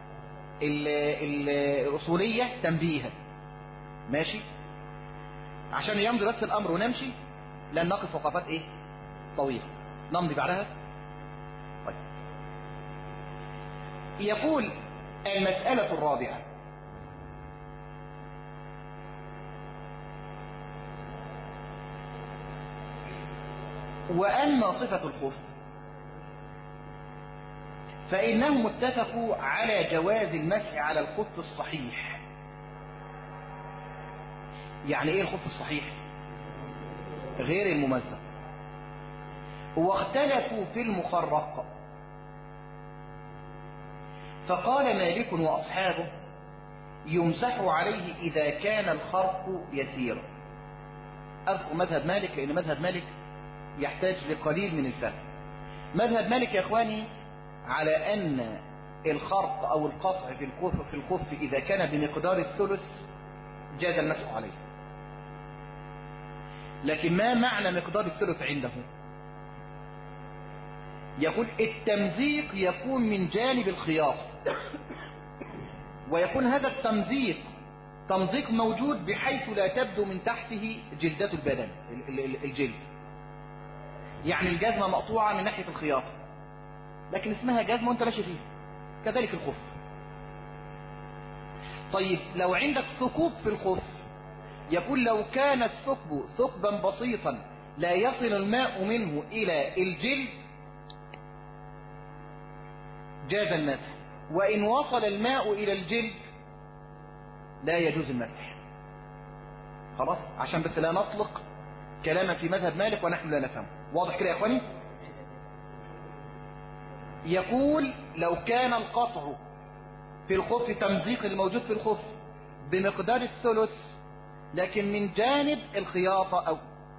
الأصولية تنبيها. ماشي؟ عشان يمضي بس الأمر ونمشي، لن نقف وقفات ايه طويلة. نمضي بعدها. طيب. يقول المسألة الرابعة: وأما صفة الخف فإنهم اتفقوا على جواز المسح على الخف الصحيح. يعني ايه الخف الصحيح؟ غير الممزق. واختلفوا في المخرق، فقال مالك وأصحابه يمسح عليه إذا كان الخرق يسيرا. أذكر مذهب مالك لأن مذهب مالك يحتاج لقليل من الفهم. مذهب مالك يا إخواني على أن الخرق أو القطع في الخف إذا كان بمقدار الثلث جاز المسح عليه. لكن ما معنى مقدار الثلث عنده؟ يقول التمزيق يكون من جانب الخياط، ويكون هذا التمزيق تمزيق موجود بحيث لا تبدو من تحته جلدة البدن، الجلد. يعني الجزمة مقطوعة من ناحية الخياطة لكن اسمها جزمة وانت ماشي فيها، كذلك الخف. طيب لو عندك ثقوب في الخف، يقول لو كان الثقب ثقبا بسيطا لا يصل الماء منه إلى الجلد جاز المسح، وإن وصل الماء إلى الجلد لا يجوز المسح. خلاص، عشان بس لا نطلق كلاما في مذهب مالك ونحن لا نفهم. واضح كده يا اخواني؟ يقول لو كان القطع في الخف تمزيق الموجود في الخف بمقدار الثلث لكن من جانب الخياطة أو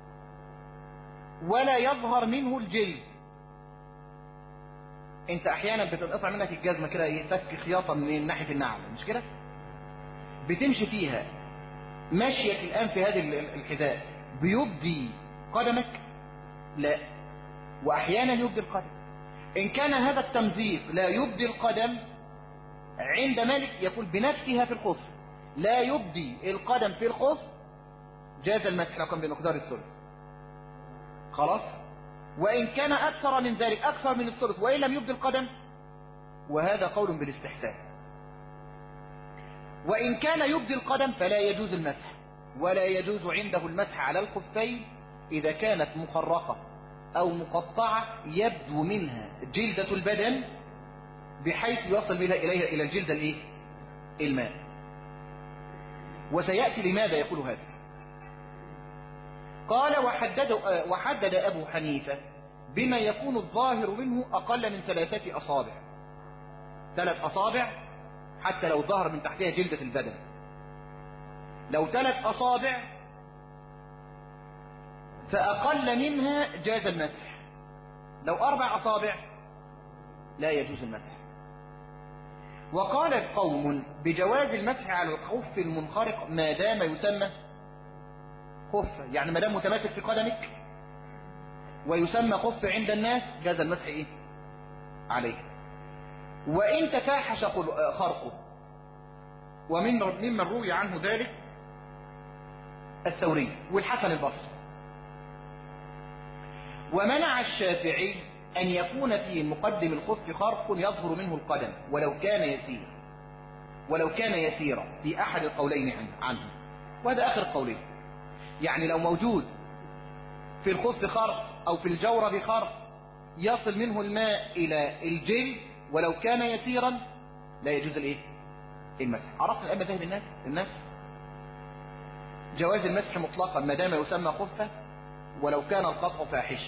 ولا يظهر منه الجلد. انت احيانا بتنقطع منك الجزمة كده يفك خياطة من ناحية النعل، مش كده؟ بتمشي فيها مشيك الآن في هذه الحذاء بيبدي قدمك؟ لا، وأحيانا يبدي القدم. إن كان هذا التمزيق لا يبدي القدم عند مالك يقول بنفسها في الخف لا يبدي القدم في الخف جاز المسح لكم بمقدار الثلث. خلاص. وإن كان أكثر من ذلك، أكثر من الثلث وإن لم يبدي القدم، وهذا قول بالاستحسان. وإن كان يبدي القدم فلا يجوز المسح. ولا يجوز عنده المسح على الخفين إذا كانت مخرقة أو مقطعة يبدو منها جلدة البدن بحيث يصل بها إليها إلى الجلد الإيه؟ الماء. وسيأتي لماذا يقول هذا. قال وحدد أبو حنيفة بما يكون الظاهر منه أقل من 3 أصابع، 3 أصابع حتى لو ظهر من تحتها جلدة البدن. لو 3 أصابع فأقل منها جاز المسح، لو 4 أصابع لا يجوز المسح. وقال قوم بجواز المسح على الخف المنخرق ما دام يسمى خف، يعني ما دام متماسك في قدمك ويسمى خف عند الناس جاز المسح إيه؟ عليه. وإن تفاحش خرقه، وممن روي عنه ذلك الثوري والحسن البصري. ومنع الشافعي أن يكون في مقدم الخف خرق يظهر منه القدم ولو كان يسيرا في أحد القولين عنه، وهذا آخر القولين. يعني لو موجود في الخف خرق أو في الجورب خرق يصل منه الماء إلى الجلد ولو كان يسيرا لا يجوز الإيه؟ المسح. عرفنا الآن مذاهب الناس جواز المسح مطلقا ما دام يسمى خفة ولو كان القطع فاحشا.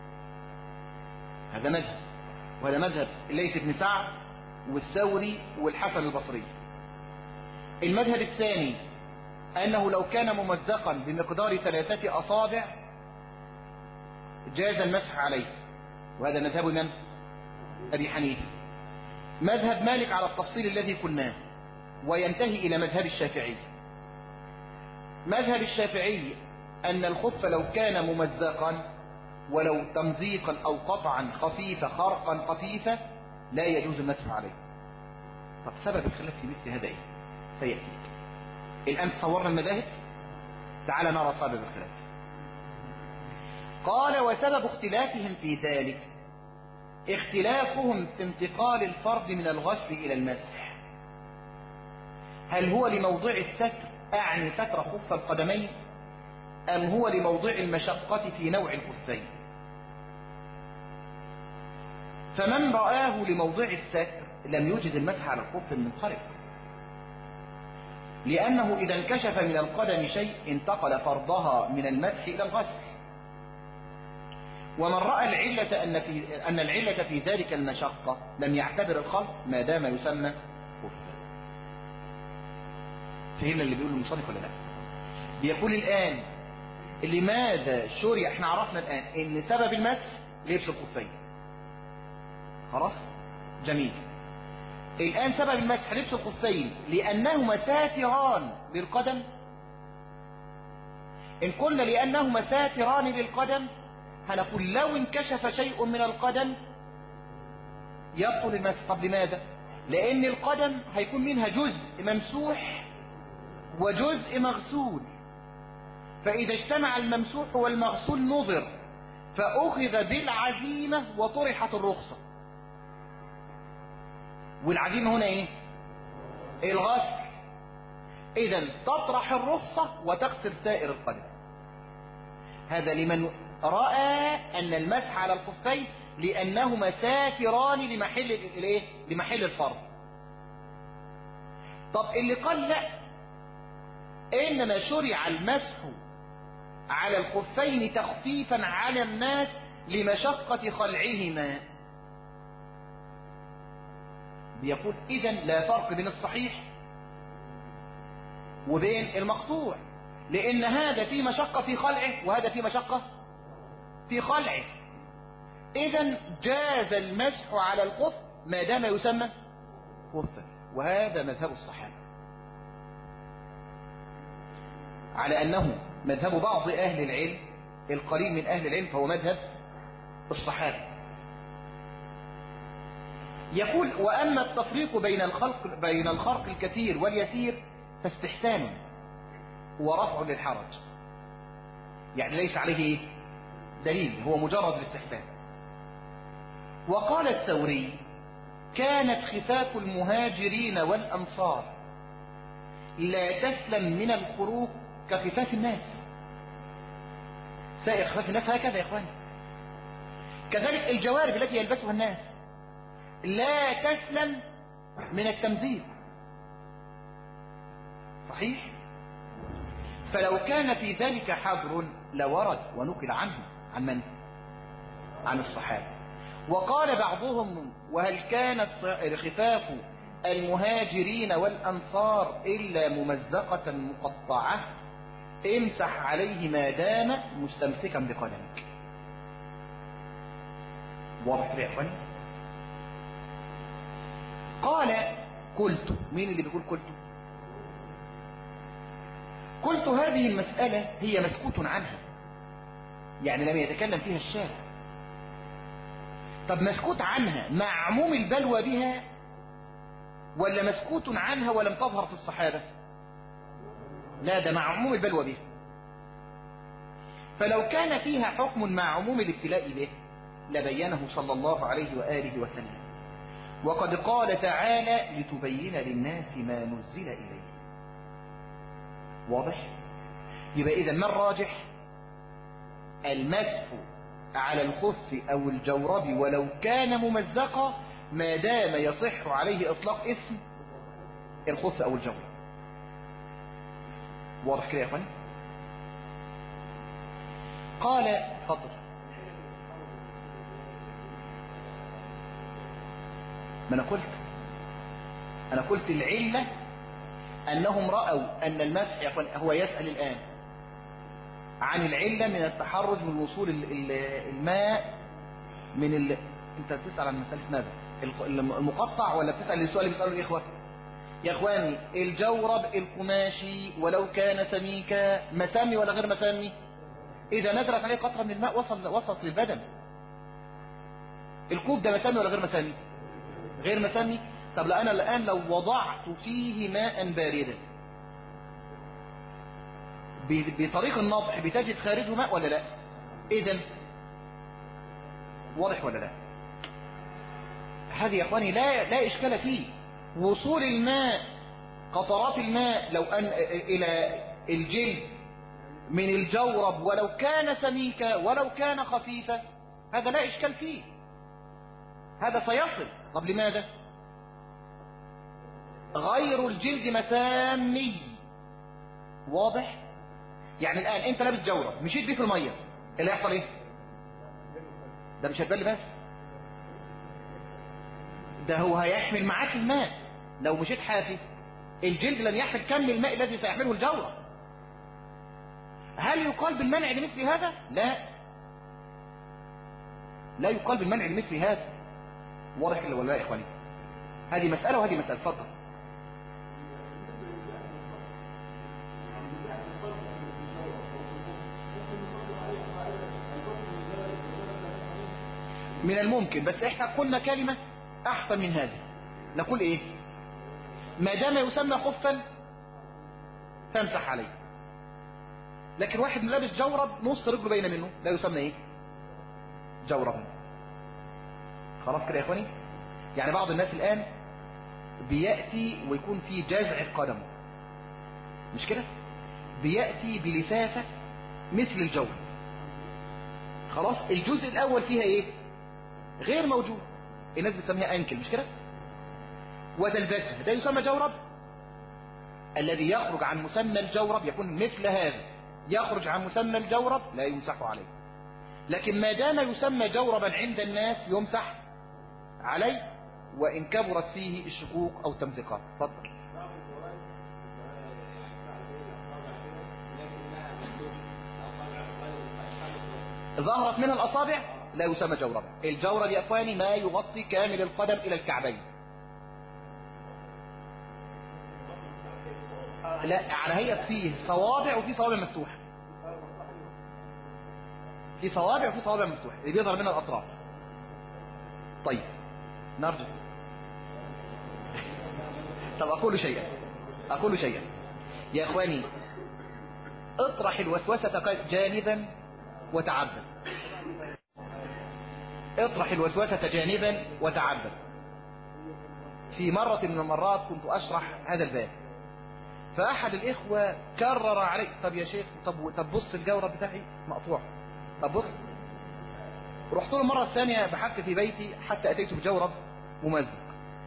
هذا مذهب، وهذا مذهب الليث بن سعد والثوري والحسن البصري. المذهب الثاني أنه لو كان ممزقا بمقدار 3 أصابع جاز المسح عليه، وهذا مذهب من؟ أبي حنيفة. مذهب مالك على التفصيل الذي قلناه، وينتهي إلى مذهب الشافعي. مذهب الشافعي أن الخف لو كان ممزقا ولو تمزيقا أو قطعا خفيفة خرقا خفيفة لا يجوز المسح عليه. طب سبب الخلاف في مثل هذا إيه؟ سيأتيك. الآن تصورنا المذاهب، تعال نرى سبب الخلاف. قال وسبب اختلافهم في ذلك اختلافهم في انتقال الفرد من الغسل إلى المسح. هل هو لموضع الستر أعني ستر خف القدمين أم هو لموضع المشقة في نوع الخفين؟ فمن رآه لموضع الستر لم يجز المسح على الخف المنخرق، لأنه إذا انكشف من القدم شيء انتقل فرضها من المسح إلى الغسل. ومن رأى العلة أن العلة في ذلك المشقة لم يعتبر الخلق ما دام يسمى خفا. فهمنا اللي بيقول المصنف ولا لا؟ بيقول الآن لماذا شرع؟ احنا عرفنا الآن ان سبب المسح لبس الخفين، خلاص جميل. الآن سبب المسح لبس الخفين لأنهما ساتران للقدم. إن قلنا لأنهما ساتران للقدم هنقول لو انكشف شيء من القدم يبطل المسح. طب لماذا؟ لأن القدم هيكون منها جزء ممسوح وجزء مغسول، فإذا اجتمع الممسوح والمغسول نظر فأخذ بالعزيمة وطرحت الرخصة. والعزيمة هنا ايه؟ الغسل. إذن تطرح الرخصة وتغسل سائر القدم. هذا لمن رأى أن المسح على الخفين لأنهما ساتران لمحل الفرض. طب اللي قال لا، إنما شرع المسح على الخفين تخفيفا على الناس لمشقة خلعهما، بيقول إذن لا فرق بين الصحيح وبين المقطوع، لأن هذا في مشقة في خلعه وهذا في مشقة في خلعه. إذن جاز المسح على الخف ما دام يسمى خفا، وهذا مذهب الصحابة، على أنه مذهب بعض أهل العلم القليل من أهل العلم فهو مذهب الصحابة. يقول وأما التفريق بين الخرق الكثير واليسير فاستحسان ورفع للحرج، يعني ليس عليه دليل، هو مجرد الاستحسان. وقال الثوري كانت خفاف المهاجرين والأنصار لا تسلم من الخروق كخفاف الناس، سائر خفاف الناس هكذا يا إخواني. كذلك الجوارب التي يلبسها الناس لا تسلم من التمزيق، صحيح؟ فلو كان في ذلك حظر لورد ونقل عنه. عن من؟ عن الصحابة. وقال بعضهم: وهل كانت خفاف المهاجرين والأنصار إلا ممزقة مقطعة؟ امسح عليه ما دام مستمسكا بقدمك. واضح يا اخواني؟ قال: قلت. مين اللي بيقول قلت؟ قلت هذه المسألة هي مسكوت عنها، يعني لم يتكلم فيها الشارع. طب مسكوت عنها مع عموم البلوى بها، ولا مسكوت عنها ولم تظهر في الصحابة؟ لا، ده مع عموم البلوى بها. فلو كان فيها حكم مع عموم الابتلاء به لبينه صلى الله عليه وآله وسلم. وقد قال تعالى: لتبين للناس ما نزل إليه. واضح؟ يبقى إذا ما الراجح؟ المسح على الخف أو الجورب ولو كان ممزقا، ما دام يصح عليه إطلاق اسم الخف أو الجورب. واضح كده يا أخواني؟ قال: اتفضل. ما أنا قلت العلة أنهم رأوا أن المسح يا أخواني، هو يسأل الآن عن العلة من التحرج من وصول الماء من أنت بتسأل عن مسألة ماذا؟ المقطع، ولا بتسأل السؤال اللي بيسأله الإخوة؟ يا إخواني، الجورب القماشي ولو كان سميكا مسمي ولا غير مسمي؟ إذا نزلت عليه قطرة من الماء وصلت للبدن. الكوب ده مسمي ولا غير مسمي؟ غير مسمي. طب لا، أنا الآن لو وضعت فيه ماء باردا بطريق النضح بتجد خارجه ماء ولا لا؟ إذن واضح ولا لا؟ هذه يا إخواني لا إشكال فيه. وصول الماء، قطرات الماء لو أن إلى الجلد من الجورب ولو كان سميكا ولو كان خفيفا، هذا لا إشكال فيه، هذا سيصل. طب لماذا؟ غير الجلد مسامي. واضح؟ يعني الآن أنت لابس جورب مشيت بيه في المية، اللي يحصل إيه؟ ده مش هتبل بس، ده هو هيحمل معاك الماء. لو مشيت حافي الجلد لن يحمل كم الماء الذي سيحمله الجورب. هل يقال بالمنع لمثل هذا؟ لا يقال بالمنع لمثل هذا. واضح ولا لا يا إخواني؟ هذه مسألة وهذه مسألة. اتفضل. من الممكن، بس احنا قلنا كلمة احسن من هذه. نقول ايه؟ ما دام يسمى خفا فامسح عليه. لكن واحد لابس جورب نص رجله بين منه، لا يسمى ايه؟ جوربا. خلاص كده يا اخواني؟ يعني بعض الناس الان بيأتي ويكون في جذع القدم، مش كده؟ بيأتي بلفافة مثل الجورب. خلاص الجزء الاول فيها ايه؟ غير موجود. الناس بتسميها انكل، مش كده؟ وتلبسها، ده يسمى جورب. الذي يخرج عن مسمى الجورب يكون مثل هذا، يخرج عن مسمى الجورب لا يمسح عليه. لكن ما دام يسمى جوربا عند الناس يمسح عليه، وإن كبرت فيه الشقوق أو التمزقات. اتفضل. ظهرت منها الأصابع لا يسمى جوربا. الجورب يا أخواني ما يغطي كامل القدم إلى الكعبين. لا، على هيئة فيه صوابع وفيه صوابع مفتوحة. في صوابع وفي صوابع مفتوحة اللي بيظهر منها الأطراف. طيب نرجع. طب أقول شيئا يا إخواني، اطرح الوسوسة جانبا وتعبد. اطرح الوسوسة جانبا وتعبد. في مرة من المرات كنت أشرح هذا الباب، فأحد الإخوة كرر علي: طب يا شيخ، طب بص الجورب بتاعي مقطوع، طب بص. رحت له المرة الثانية بحثت في بيتي حتى أتيت بجورب ممزق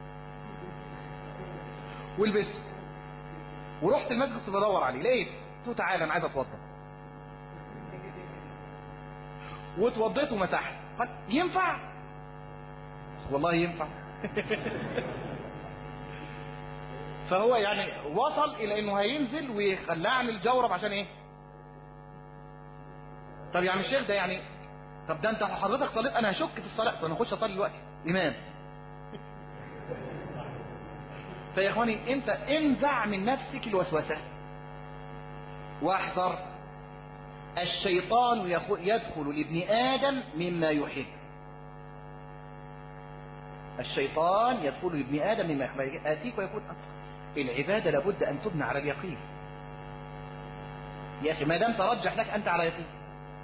ولبسته، ورحت المسجد كنت بدور عليه، لقيت. قلت له: تعالى أنا عايز أتوضى. واتوضيت ومسحت. قال: ينفع؟ والله ينفع. فهو يعني وصل إلى إنه هينزل ويخلعني الجورب عشان إيه؟ طب يا عم الشيخ ده يعني، طب ده أنت حضرتك صليت، أنا هشك في الصلاة، فأنا أخش أصلي دلوقتي إمام. فيا إخواني، أنت انزع من نفسك الوسوسة واحذر. الشيطان يدخل لابن آدم مما يحب. الشيطان يدخل لابن آدم مما يحب. آتيك ويقول: العبادة لابد أن تبنى على اليقين. يا أخي ما دام ترجح لك أنت على يقين،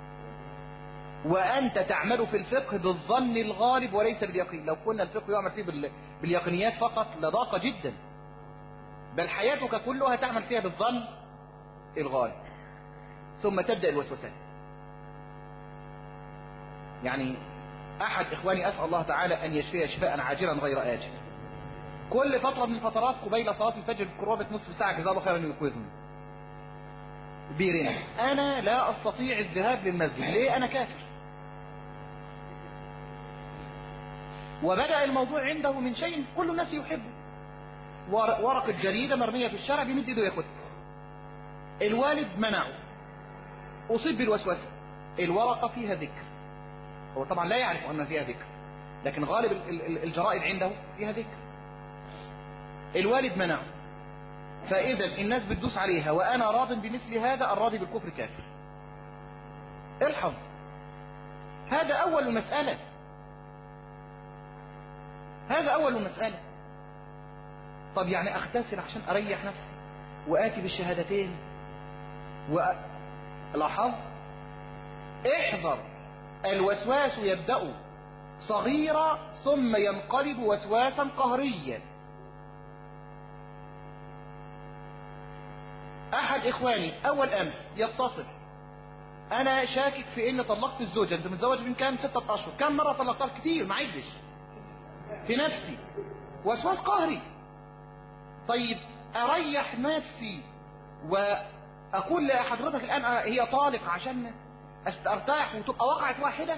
وأنت تعمل في الفقه بالظن الغالب وليس باليقين. لو كنا الفقه يعمل فيه باليقينيات فقط لضاق جدا، بل حياتك كلها تعمل فيها بالظن الغالب، ثم تبدأ الوسوسات. يعني أحد إخواني أسأل الله تعالى أن يشفيه شفاء عاجلا غير آجل، كل فترة من الفترات قبيل صلاة الفجر بقرابة نصف ساعة جزاه الله خيرا يوقظني بيرن: أنا لا أستطيع الذهاب للمسجد. ليه؟ أنا كافر. وبدأ الموضوع عنده من شيء كل الناس يحبه: ورقة جريدة مرمية في الشارع بيمد ايده ياخدها. الوالد منعه، أصيب بالوسوسة. الورقة فيها ذكر، هو طبعا لا يعرف أن فيها ذكر، لكن غالب الجرائد عنده فيها ذكر. الوالد منعه، فإذا الناس بتدوس عليها وأنا راض بمثل هذا، الراضي بالكفر كافر. الحظ، هذا أول المسألة، هذا أول المسألة. طب يعني أغتسل عشان أريح نفسي وآتي بالشهادتين لاحظ، احذر. الوسواس يبدأ صغيرا ثم ينقلب وسواسا قهريا. أحد إخواني أول أمس يتصل: أنا شاكك في إن طلقت الزوجة. أنت متزوج من كام؟ 6 أشهر. كم مرة طلقتها؟ كتير ما عدش في نفسي. وسواس قهري. طيب أريح نفسي وأقول لحضرتك الآن هي طالق عشان أرتاح وتبقى وقعت واحدة؟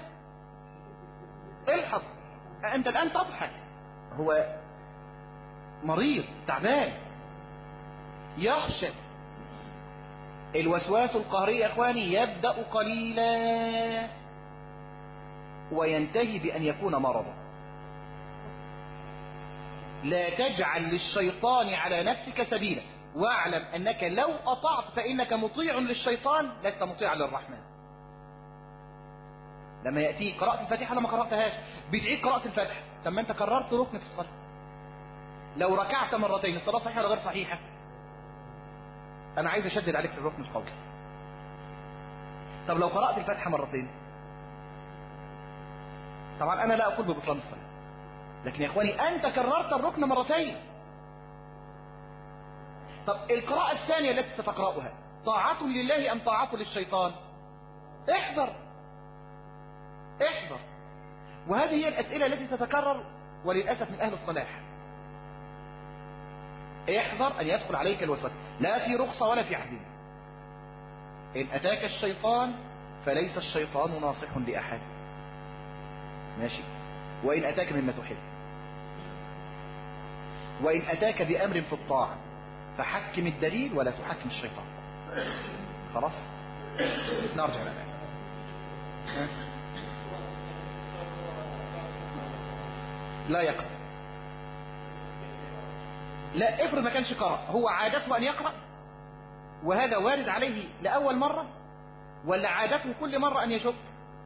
الحظ، أنت الآن تضحك، هو مريض تعبان يخشى. الوسواس القهري يا إخواني يبدأ قليلا وينتهي بأن يكون مرضا. لا تجعل للشيطان على نفسك سبيلا، واعلم أنك لو أطعت فإنك مطيع للشيطان لست مطيعا للرحمن. لما يأتي قراءة الفاتحة لما قرأتهاش بتعيد قراءة الفاتحة، طب ما أنت كررت ركن في الصلاة. لو ركعت مرتين الصلاة صحيحة ولا غير صحيحة؟ أنا عايز أشدد عليك في الركن القولي. طب لو قرأت الفاتحة مرتين، طبعا أنا لا أقول ببطلان الصلاة، لكن يا إخواني أنت كررت الركن مرتين. طب القراءة الثانية التي ستقرأها طاعة لله أم طاعة للشيطان؟ احذر احذر. وهذه هي الأسئلة التي تتكرر وللأسف من أهل الصلاح. احذر أن يدخل عليك الوسواس، لا في رخصة ولا في عزيمة. إن أتاك الشيطان فليس الشيطان ناصح لأحد، ماشي؟ وإن أتاك مما تحب، وإن أتاك بأمر في الطاعة فحكم الدليل ولا تحكم الشيطان. خلاص نرجع الآن. لا يقرأ. لا، افرض ما كانش قرأ، هو عادته أن يقرأ وهذا وارد عليه لأول مرة، ولا عادته كل مرة أن يشك؟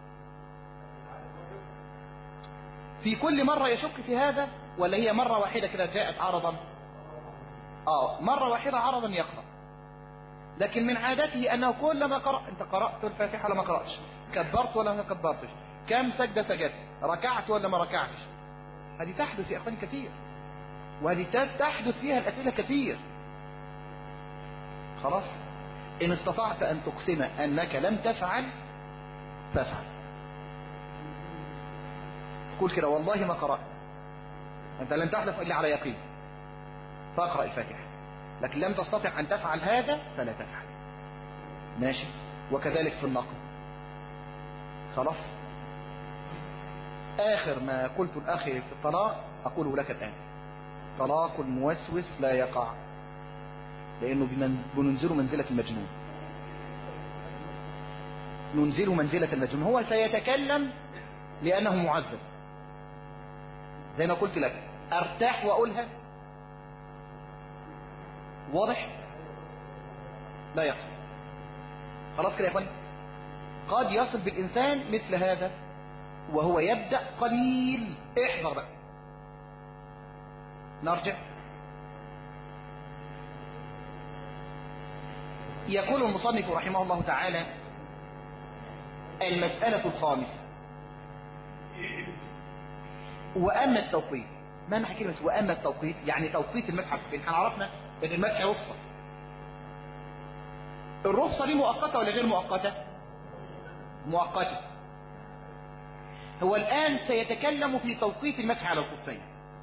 في كل مرة يشك في هذا، ولا هي مرة واحدة كده جاءت عرضا؟ مرة واحدة عرضا يقرأ، لكن من عادته أنه كلما قرأ. أنت قرأت الفاتحة ولا ما قرأتش؟ كبرت ولا ما كبرتش؟ كم سجدة سجدت؟ ركعت ولا ما ركعتش؟ هذه تحدث يا أخواني كثير، وهذه تحدث فيها الأسئلة كثير. خلاص. إن استطعت أن تقسم أنك لم تفعل فافعل، تقول كده والله ما قرأت، أنت لن تحلف إلا على يقين، فاقرأ الفاتحة. لكن لم تستطع أن تفعل هذا فلا تفعل. ماشي. وكذلك في النقل. خلاص. آخر ما قلت الأخي في الطلاق أقوله لك الآن: طلاق الموسوس لا يقع، لأنه بننزله منزلة المجنون. ننزله منزلة المجنون. هو سيتكلم لأنه معذب، زي ما قلت لك أرتاح وأقولها. واضح؟ لا يقع. خلاص كده يا اخواني. قد يصل بالإنسان مثل هذا وهو يبدأ قليل. احذر بقى. نرجع. يقول المصنف رحمه الله تعالى: المسألة الخامسة: وأما التوقيت. ما معنى كلمة وأما التوقيت؟ يعني توقيت المسح. احنا عرفنا ان المسح رخصة. الرخصة دي مؤقتة ولا غير مؤقتة؟ مؤقتة. هو الآن سيتكلم في توقيت المسح على الخفين.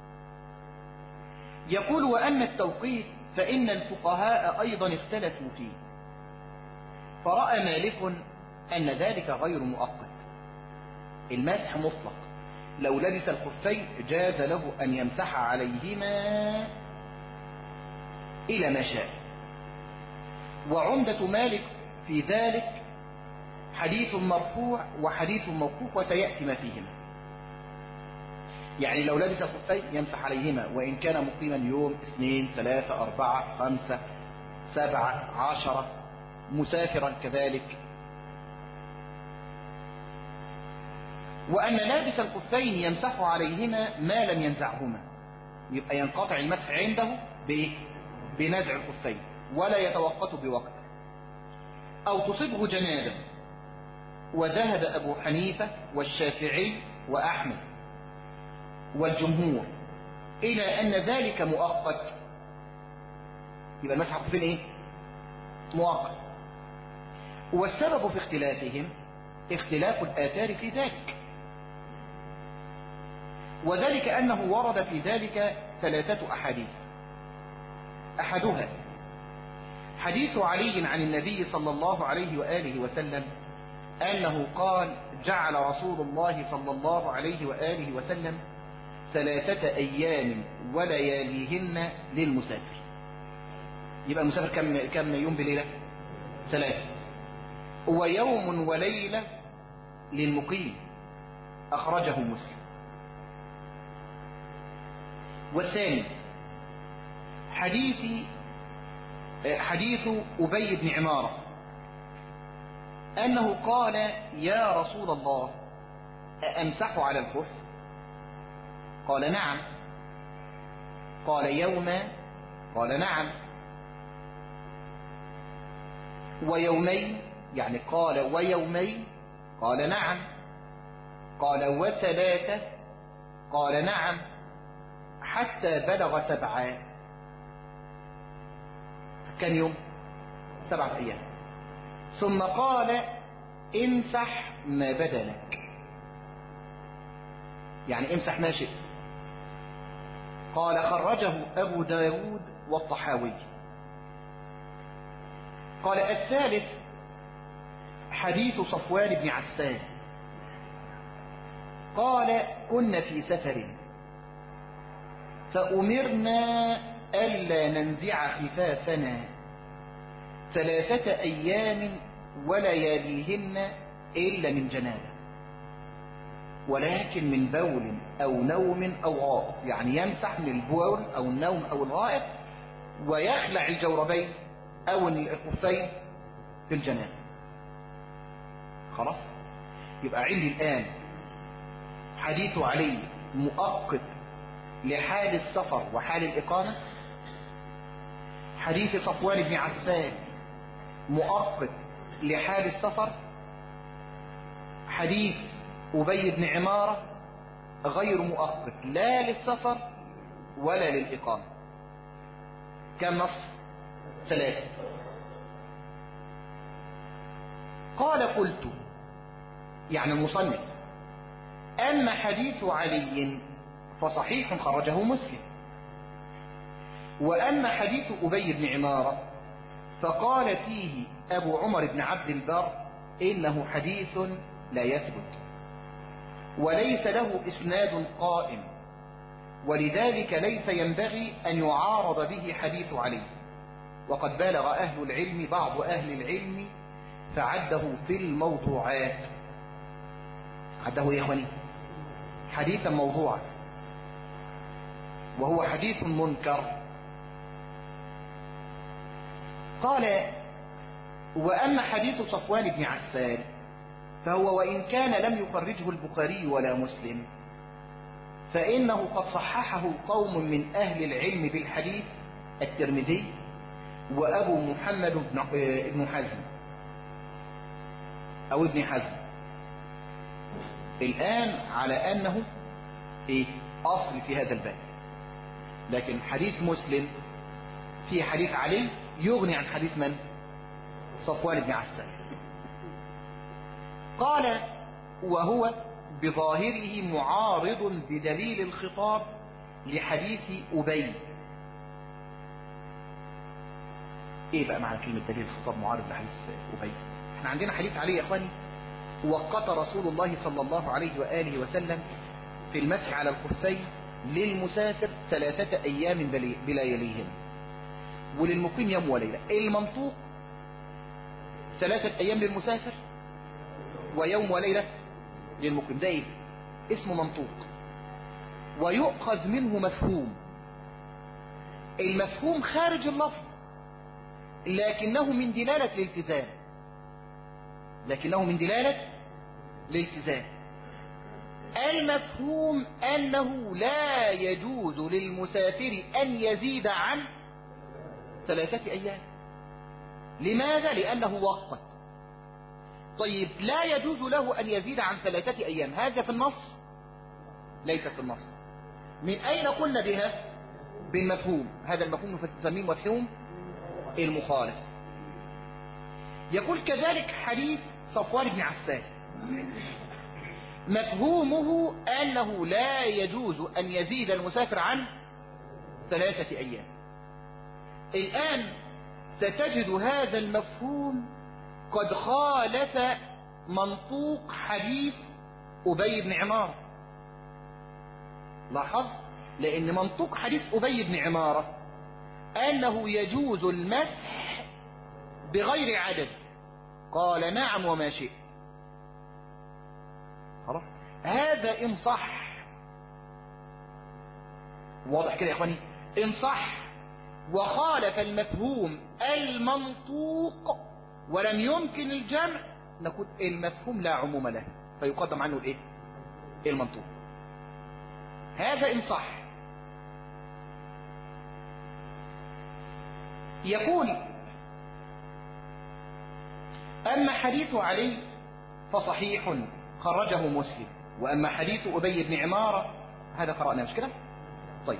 يقول: وأما التوقيت فإن الفقهاء أيضا اختلفوا فيه، فرأى مالك أن ذلك غير مؤقت. المسح مطلق، لو لبس الخفين جاز له أن يمسح عليهما إلى ما شاء. وعمدة مالك في ذلك حديث مرفوع وحديث موقوف، وسيأتي ما فيهما. يعني لو لبس الخفين يمسح عليهما، وإن كان مقيما يوم 2 3 4 5 7 10، مسافرا كذلك. وأن لابس الخفين يمسح عليهما ما لم ينزعهما، يبقى ينقطع المسح عنده بنزع الخفين ولا يتوقت بوقت. أو تصيبه جنابة. وذهب أبو حنيفة والشافعي وأحمد والجمهور إلى أن ذلك مؤقت. يبقى المسح على الخفين إيه؟ مؤقت. والسبب في اختلافهم اختلاف الآثار في ذلك، وذلك أنه ورد في ذلك 3 أحاديث. أحدها حديث علي عن النبي صلى الله عليه وآله وسلم أنه قال: جعل رسول الله صلى الله عليه وآله وسلم 3 أيام ولياليهن للمسافر. يبقى المسافر كم يوم بليلة؟ 3. ويوم وليلة للمقيم، أخرجه مسلم. والثاني حديث أبي بن عمارة أنه قال: يا رسول الله أأمسح على الخف؟ قال: نعم. قال: يوما؟ قال: نعم. ويومين؟ يعني قال ويومين؟ قال: نعم. قال: و3؟ قال: نعم. حتى بلغ 7. كم يوم؟ 7 أيام. ثم قال: امسح ما بدا لك، يعني امسح ما شئت. قال: خرجه أبو داود والطحاوي. قال: الثالث حديث صفوان بن عسان قال: كنا في سفر فأمرنا ألا ننزع خفافنا 3 أيام ولياليهن إلا من جنابة، ولكن من بول أو نوم أو غائط. يعني يمسح من البول أو النوم أو الغائط، ويخلع الجوربين أو الخفين في الجنابة. خلاص. يبقى عندي الآن حديث علي مؤقت لحال السفر وحال الإقامة. حديث صفوان بن عسان مؤقت لحال السفر. حديث أبي بن عمارة غير مؤقت لا للسفر ولا للإقامة. كم نص؟ 3. قال قلت يعني المصنف أما حديث علي فصحيح خرجه مسلم، وأما حديث أبي بن عمارة فقال فيه أبو عمر بن عبد البر إنه حديث لا يثبت وليس له إسناد قائم، ولذلك ليس ينبغي أن يعارض به حديث علي، وقد بالغ أهل العلم بعض أهل العلم فعده في الموضوعات. عده يا إخواني حديثا موضوعا، وهو حديث منكر. قال وأما حديث صفوان بن عسال فهو وإن كان لم يخرجه البخاري ولا مسلم فإنه قد صححه قوم من أهل العلم بالحديث، الترمذي وأبو محمد بن حزم أو ابن حزم، الآن على أنه أصل في هذا الباب. لكن حديث مسلم في حديث علي يغني عن حديث من؟ صفوان بن عسال. قال وهو بظاهره معارض بدليل الخطاب لحديث أبي. ايه بقى معنى كلمة دليل الخطاب معارض لحديث أبي؟ احنا عندنا حديث علي يا اخواني وقت رسول الله صلى الله عليه وآله وسلم في المسح على الخفين للمسافر 3 أيام بلياليهم، وللمقيم يوم وليلة. المنطوق 3 أيام للمسافر ويوم وليلة للمقيم، ده ايه؟ اسمه منطوق، ويؤخذ منه مفهوم. المفهوم خارج اللفظ لكنه من دلالة الالتزام، المفهوم أنه لا يجوز للمسافر أن يزيد عن 3 أيام. لماذا؟ لأنه وقت. طيب لا يجوز له أن يزيد عن 3 أيام، هذا في النص؟ ليس في النص. من أين قلنا بها؟ بالمفهوم. هذا المفهوم فتسميه مفهوم المخالف. يقول كذلك حديث صفوان بن عسال مفهومه أنه لا يجوز أن يزيد المسافر عن 3 أيام. الآن ستجد هذا المفهوم قد خالف منطوق حديث أبي بن عمارة. لاحظ، لأن منطوق حديث أبي بن عمارة أنه يجوز المسح بغير عدد، قال نعم وما شئت. خلاص، هذا إن صح، واضح كده يا إخواني، إن صح وخالف المفهوم المنطوق ولم يمكن الجمع، نقول المفهوم لا عموم له فيقدم عنه الايه؟ المنطوق. هذا إن صح. يقول أما حديث علي فصحيح خرجه مسلم، وأما حديث أبي بن عمارة هذا قرأنا مش كده؟ طيب،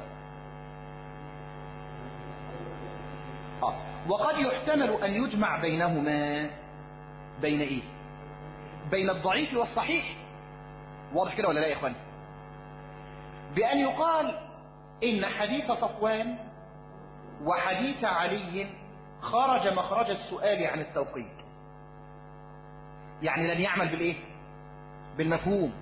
وقد يحتمل أن يجمع بينهما، بين إيه؟ بين الضعيف والصحيح. واضح كده ولا لا يا إخوان؟ بأن يقال إن حديث صفوان وحديث علي خرج مخرج السؤال عن التوقيت، يعني لن يعمل بالإيه؟ بالمفهوم،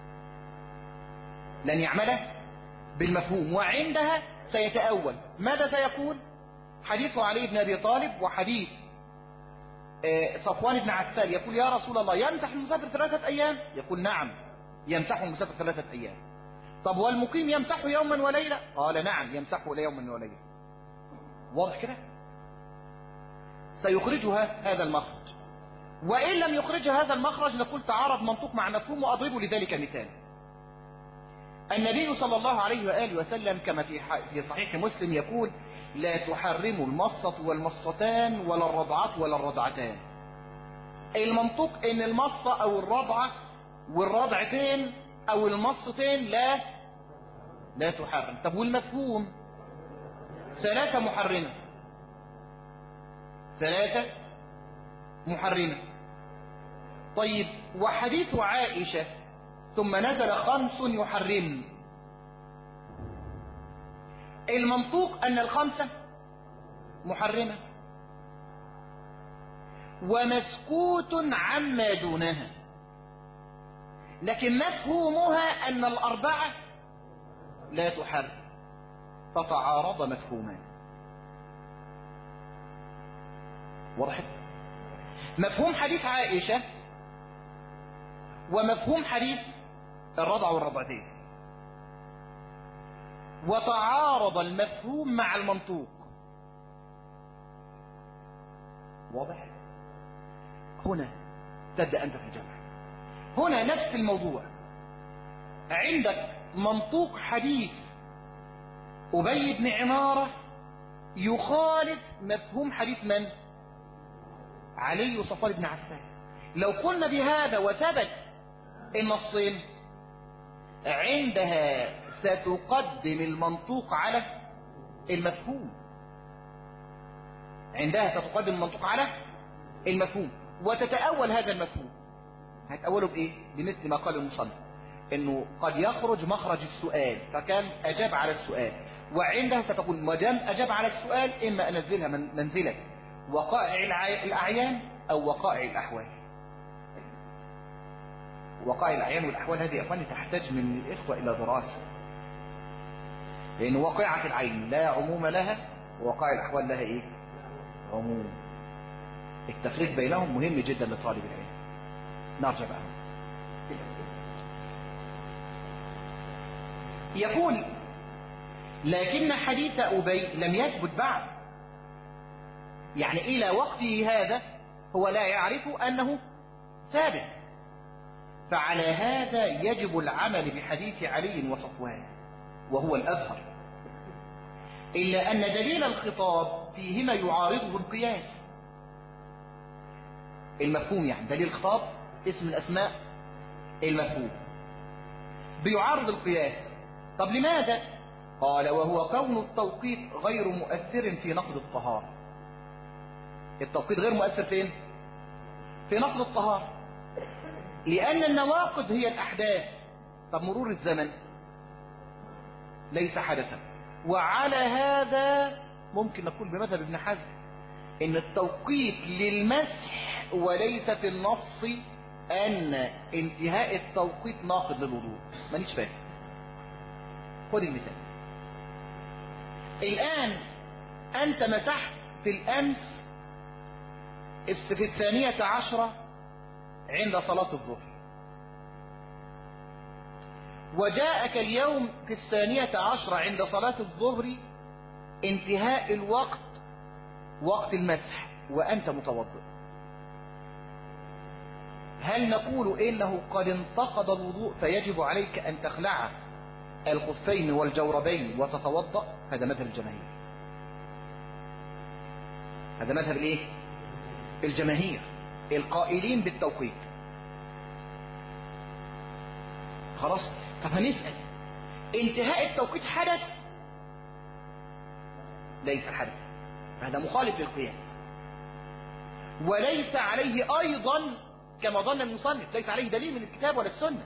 لن يعمل بالمفهوم، وعندها سيتأول. ماذا سيقول؟ حديث علي بن أبي طالب وحديث صفوان بن عسال يقول يا رسول الله يمسح المسافر 3 أيام؟ يقول نعم يمسح المسافر 3 أيام. طب والمقيم يمسح يوما وليلة؟ قال نعم يمسحه يوما وليلة. واضح كده؟ سيخرجها هذا المخرج، وإن لم يخرجها هذا المخرج نقول تعارض منطوق مع مفهوم، وأضرب لذلك مثال. النبي صلى الله عليه وآله وسلم كما في صحيح مسلم يقول لا تحرموا المصة والمصتان ولا الرضعة ولا الرضعتان. المنطوق ان المصة او الرضعة والرضعتين او المصتين لا تحرم. طب والمفهوم 3 محرمة، 3 محرمة. طيب وحديث عائشة ثم نزل 5 يحرم، المنطوق أن ال5 محرمة ومسكوت عما دونها، لكن مفهومها أن ال4 لا تحرم، فتعارض مفهومان. وضحت؟ مفهوم حديث عائشة ومفهوم حديث الرضع والرضعتين، وتعارض المفهوم مع المنطوق. واضح؟ هنا تبدأ أنت في الجمع. هنا نفس الموضوع، عندك منطوق حديث أبي بن عمارة يخالف مفهوم حديث من؟ علي وصفوان بن عسال. لو قلنا بهذا وثبت النصين، عندها ستقدم المنطوق على المفهوم، عندها ستقدم المنطوق على المفهوم وتتأول هذا المفهوم. هتأوله بإيه؟ بمثل ما قال المصنف، إنه قد يخرج مخرج السؤال، فكان أجاب على السؤال، وعندها ستقول ما دام أجاب على السؤال إما أن أنزلها منزلة وقائع الأعيان أو وقائع الأحوال. وقائع الأعيان والأحوال هذه يا أخواني تحتاج من الإخوة إلى دراسة، لأن واقعة العين لا عموم لها، ووقائع الأحوال لها إيه؟ عموم. التفريق بينهم مهم جدا لطالب العلم. نرجع بقى. يقول لكن حديث أبي لم يثبت بعد، يعني إلى وقته هذا هو لا يعرف أنه ثابت، فعلى هذا يجب العمل بحديث علي وصفوان وهو الأظهر، إلا أن دليل الخطاب فيهما يعارضه القياس. المفهوم يعني دليل الخطاب اسم من أسماء المفهوم بيعارض القياس. طب لماذا؟ قال وهو كون التوقيت غير مؤثر في نقض الطهارة. التوقيت غير مؤثر فين؟ في نقض الطهارة، لأن النواقض هي الأحداث. طب مرور الزمن ليس حدثا، وعلى هذا ممكن نقول بمذهب ابن حزم إن التوقيت للمسح وليس في النص أن انتهاء التوقيت ناقض للوضوء. مانيش فاهم. خد المثال. الآن أنت مسحت في الأمس في 12 عند صلاة الظهر، وجاءك اليوم في 12 عند صلاة الظهر انتهاء الوقت، وقت المسح، وأنت متوضئ. هل نقول إنه قد انتقض الوضوء فيجب عليك أن تخلع الخفين والجوربين وتتوضأ؟ هذا مذهب الجماهير. هذا مذهب الايه؟ الجماهير القائلين بالتوقيت. خلاص. طب هنسأل، انتهاء التوقيت حدث؟ ليس حدث، هذا مخالف للقياس، وليس عليه أيضا كما ظن المصنف، ليس عليه دليل من الكتاب ولا السنة.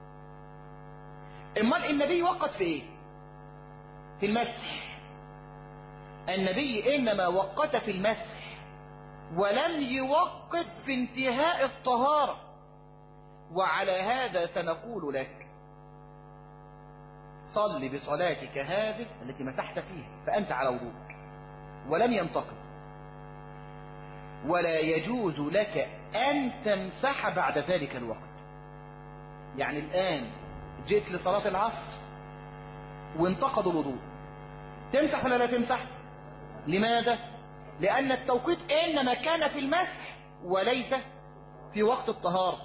امال النبي وقت في ايه؟ في المسح. النبي انما وقت في المسح ولم يوقت في انتهاء الطهارة. وعلى هذا سنقول لك صل بصلاتك هذه التي مسحت فيها فأنت على وضوءك ولم ينتقض، ولا يجوز لك أن تمسح بعد ذلك الوقت. يعني الآن جئت لصلاة العصر وانتقض الوضوء، تمسح ولا لا تمسح؟ لماذا؟ لأن التوقيت إنما كان في المسح وليس في وقت الطهارة.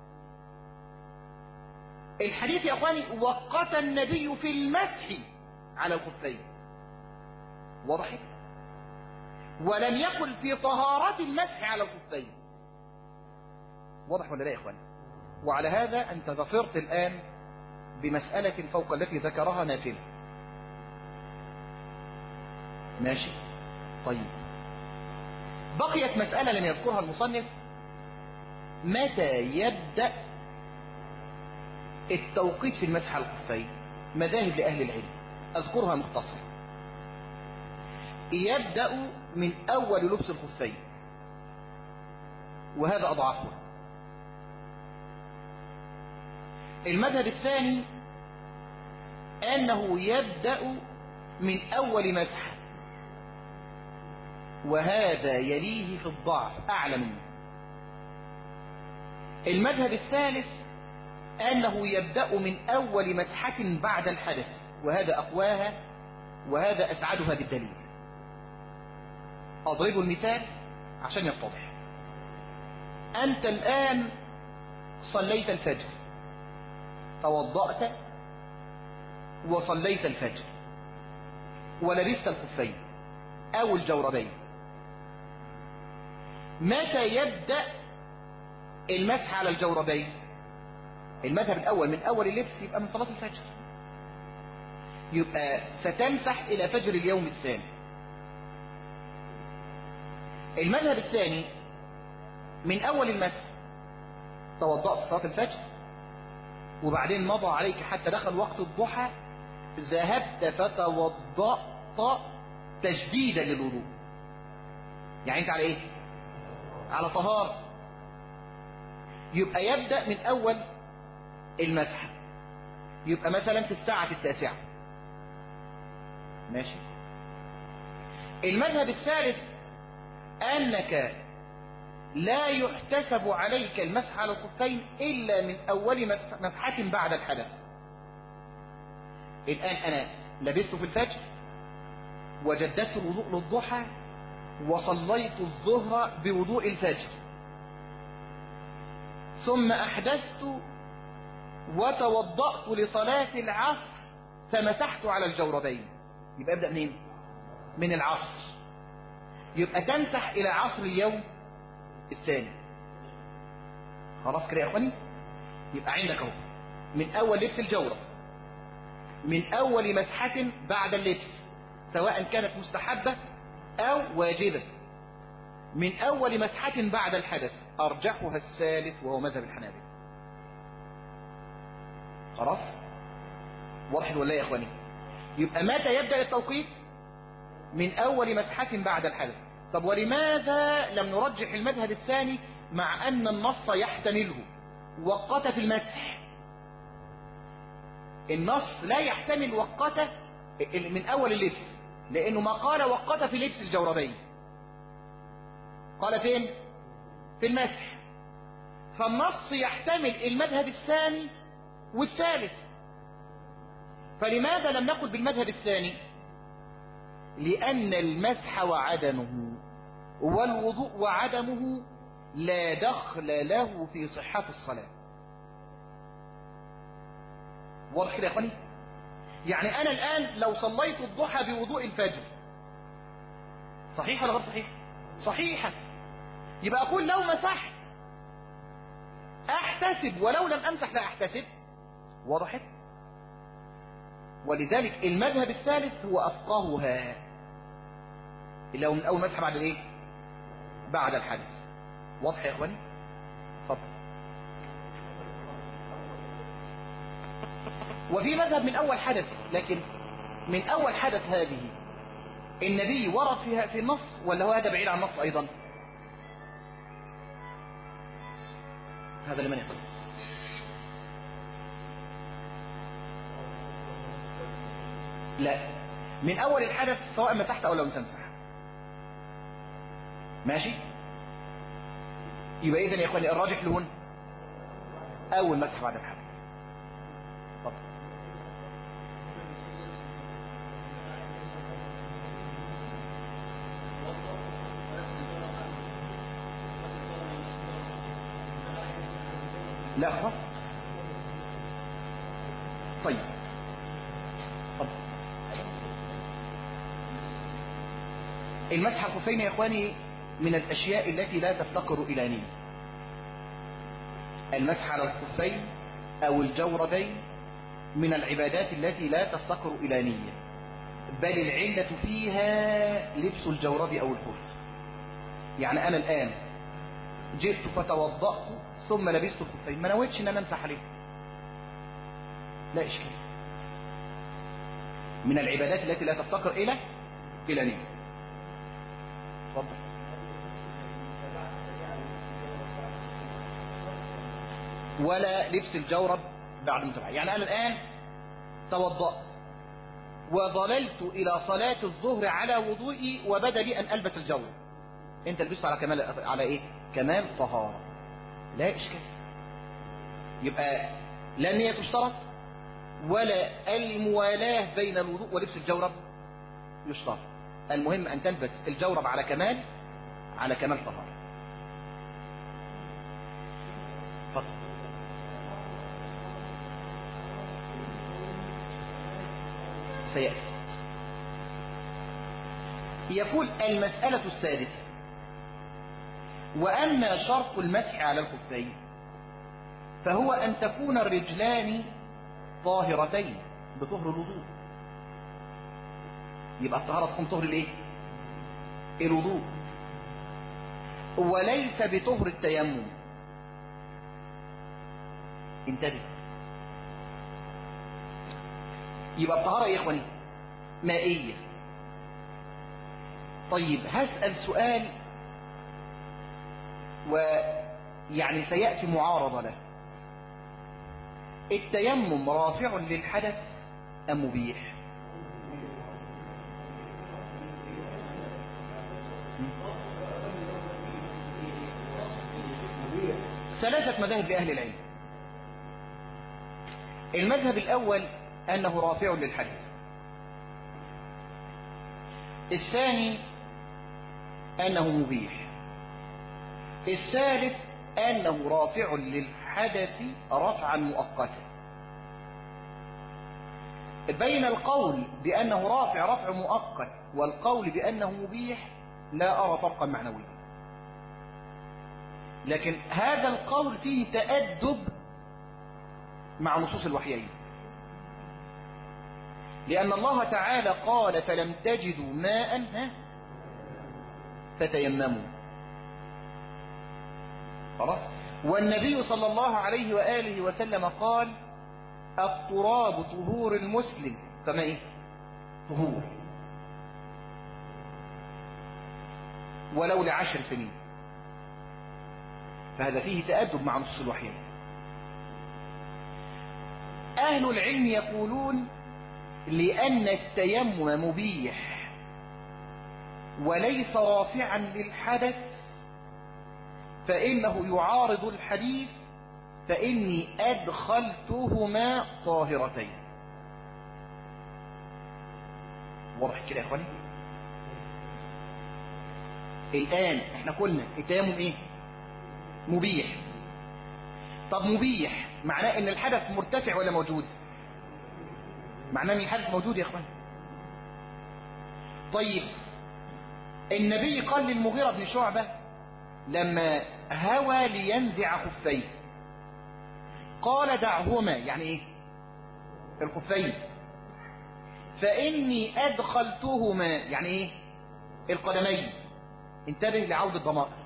الحديث يا أخواني وقت النبي في المسح على الخفين، واضح؟ ولم يقل في طهارة المسح على الخفين. واضح ولا لا يا إخواني؟ وعلى هذا أنت ظفرت الآن بمسألة فوق التي ذكرها نافلة. ماشي؟ طيب، بقيت مسألة لم يذكرها المصنف، متى يبدأ التوقيت في المسح على الخفين؟ مذاهب لأهل العلم أذكرها مختصرة. يبدأ من أول لبس الخفين، وهذا أضعفه. المذهب الثاني أنه يبدأ من أول مسح، وهذا يليه في الضعف أعلى منه. المذهب الثالث أنه يبدأ من أول مسحة بعد الحدث، وهذا أقواها وهذا أسعدها بالدليل. أضرب المثال عشان يتضح. أنت الآن صليت الفجر، توضأت وصليت الفجر ولبست الخفين أو الجوربين. متى يبدأ المسح على الجوربين؟ المذهب الأول من أول اللبس، يبقى من صلاة الفجر، يبقى ستمسح إلى فجر اليوم الثاني. المذهب الثاني من أول المسح، توضأت صلاة الفجر وبعدين مضى عليك حتى دخل وقت الضحى، ذهبت فتوضأت تجديدا للوضوء. يعني أنت على إيه؟ على طهارة. يبقى يبدأ من أول المسح، يبقى مثلا في الساعة 9. ماشي. المذهب الثالث أنك لا يحتسب عليك المسح على الخفين إلا من أول مسحة بعد الحدث. الآن أنا لبست في الفجر وجددت الوضوء للضحى وصليت الظهر بوضوء الفجر، ثم أحدثت وتوضأت لصلاة العصر فمسحت على الجوربين. يبقى أبدأ منين؟ من العصر. يبقى تمسح إلى عصر اليوم الثاني. خلاص كده يا أخواني؟ يبقى عندك اهو من أول لبس الجورب، من أول مسحة بعد اللبس سواء كانت مستحبة أو واجبة، من أول مسحة بعد الحدث، أرجحها الثالث وهو مذهب الحنابلة. خلاص؟ واضح ولا يا إخواني؟ يبقى متى يبدأ التوقيت؟ من أول مسحة بعد الحدث. طب ولماذا لم نرجح المذهب الثاني مع أن النص يحتمله؟ وقت في المسح. النص لا يحتمل وقت من أول اللبس، لأنه ما قال وقت في لبس الجوربين، قال فين؟ في المسح. فالنص يحتمل المذهب الثاني والثالث. فلماذا لم نقل بالمذهب الثاني؟ لأن المسح وعدمه والوضوء وعدمه لا دخل له في صحة الصلاة. واضح كده يا اخواني؟ يعني أنا الآن لو صليت الضحى بوضوء الفجر، صحيح ولا غير صحيح؟ صحيحة. يبقى أقول لو مسحت أحتسب ولو لم أمسح لا أحتسب. وضحت؟ ولذلك المذهب الثالث هو أفقهها، اللي هو من أول مسح بعد الإيه؟ بعد الحدث. واضح يا إخواني؟ اتفضل. وفي مذهب من أول حدث، لكن من أول حدث هذه النبي ورد فيها في النص ولا هو هذا بعيد عن النص أيضا؟ هذا لمن يقول. لا، من أول الحدث سواء مسحت أو لم تمسح. ماشي؟ يبقى إذن يا إخواني الراجح لهن أول مسح بعد الحدث. اتفضل. لا خلاص. طيب اتفضل. المسح على الخفين يا إخواني من الأشياء التي لا تفتقر إلى نية. المسح على الخفين أو الجوربين من العبادات التي لا تفتقر إلى نية، بل العلة فيها لبس الجورب أو الخف. يعني أنا الآن جئت فتوضأت ثم لبست الخفين، ما نويتش ان انا امسح عليه، لا اشكال. من العبادات التي لا تفتقر الى نية. اتفضل. ولا لبس الجورب بعد متابعة. يعني انا الان توضأت وظللت الى صلاة الظهر على وضوئي وبدا لي ان البس الجورب، انت لبسته على كمال، على ايه؟ كمال طهارة، لا اشكال. يبقى لا النية تشترط ولا الموالاة بين الوضوء ولبس الجورب يشترط، المهم ان تلبس الجورب على كمال طهارة. فضل. سيأتي. يقول المسألة السادسة: وأما شرط المسح على الخفين فهو أن تكون الرجلان طاهرتين بطهر الوضوء. يبقى الطهارة تكون طهر الايه؟ الوضوء، وليس بطهر التيمم. انتبه. يبقى الطهارة يا اخواني مائية. طيب هسأل سؤال ويعني سيأتي معارضة له: التيمم رافع للحدث أم مبيح؟ ثلاثة مذاهب لأهل العلم. المذهب الأول أنه رافع للحدث، الثاني أنه مبيح، الثالث أنه رافع للحدث رفعا مؤقتا. بين القول بأنه رفع مؤقت والقول بأنه مبيح لا أرى فرقا معنويا، لكن هذا القول فيه تأدب مع نصوص الوحيين، لأن الله تعالى قال: فلم تجدوا ماء فتيمموا. خلاص. والنبي صلى الله عليه وآله وسلم قال: التراب طهور المسلم، فما ايه؟ طهور ولو ل10 سنين. فهذا فيه تأدب مع نصوص الوحيين. أهل العلم يقولون: لأن التيمم مبيح وليس رافعا للحدث فإنه يعارض الحديث: فإني أدخلتهما طاهرتين. واضح كده يا اخواني؟ الآن احنا قلنا التيمم ايه؟ مبيح. طب مبيح معناه ان الحدث مرتفع ولا موجود؟ معناه ان الحدث موجود يا اخواني. طيب النبي قال للمغيرة بن شعبة لما هوى لينزع خفيه، قال: دعهما، يعني ايه؟ الخفين. فإني أدخلتهما، يعني ايه؟ القدمين. انتبه لعودة الضمائر.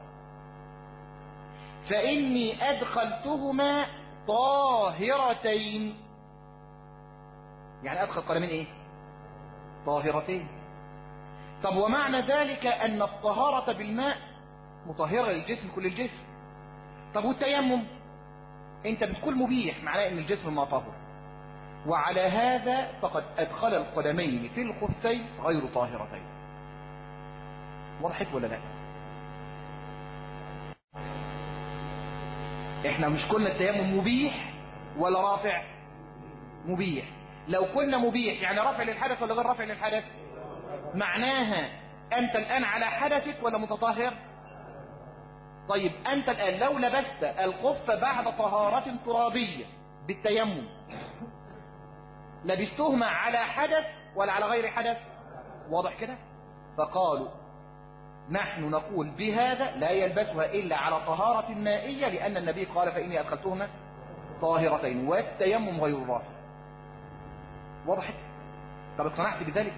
فإني أدخلتهما طاهرتين، يعني أدخل قدمين ايه؟ طاهرتين. طب ومعنى ذلك أن الطهارة بالماء مطهرة للجسم، كل الجسم. طب والتيمم انت بتقول مبيح، معناه ان الجسم ما طهر، وعلى هذا فقد ادخل القدمين في الخفين غير طاهرتين. وضحت ولا لا؟ احنا مش قلنا التيمم مبيح ولا رافع؟ مبيح. لو قلنا مبيح يعني رافع للحدث ولا غير رافع للحدث؟ معناها انت الان على حدثك ولا متطهر؟ طيب أنت الآن لو لبست الخف بعد طهارة ترابية بالتيمم، لبستهما على حدث ولا على غير حدث؟ واضح كده؟ فقالوا: نحن نقول بهذا لا يلبسها إلا على طهارة مائية، لأن النبي قال: فإني أدخلتهما طاهرتين، والتيمم غير رافع. وضحت؟ طب اقتنعت بذلك؟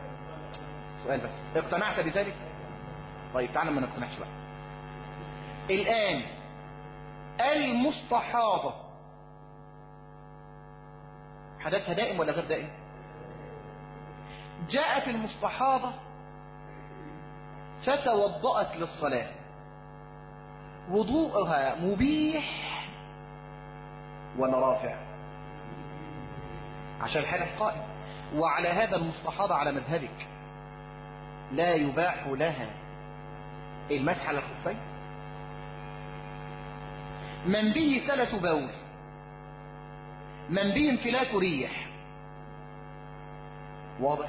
سؤال بس، اقتنعت بذلك؟ طيب تعالى ما نقتنعش بقى. الآن المستحاضة حدثها دائم ولا غير دائم؟ جاءت المستحاضة فتوضأت للصلاة، وضوءها مبيح ولا رافع؟ عشان الحدث قائم. وعلى هذا المستحاضة على مذهبك لا يباح لها المسح على الخفين؟ من به سلة بول، من به انفلات ريح، واضح؟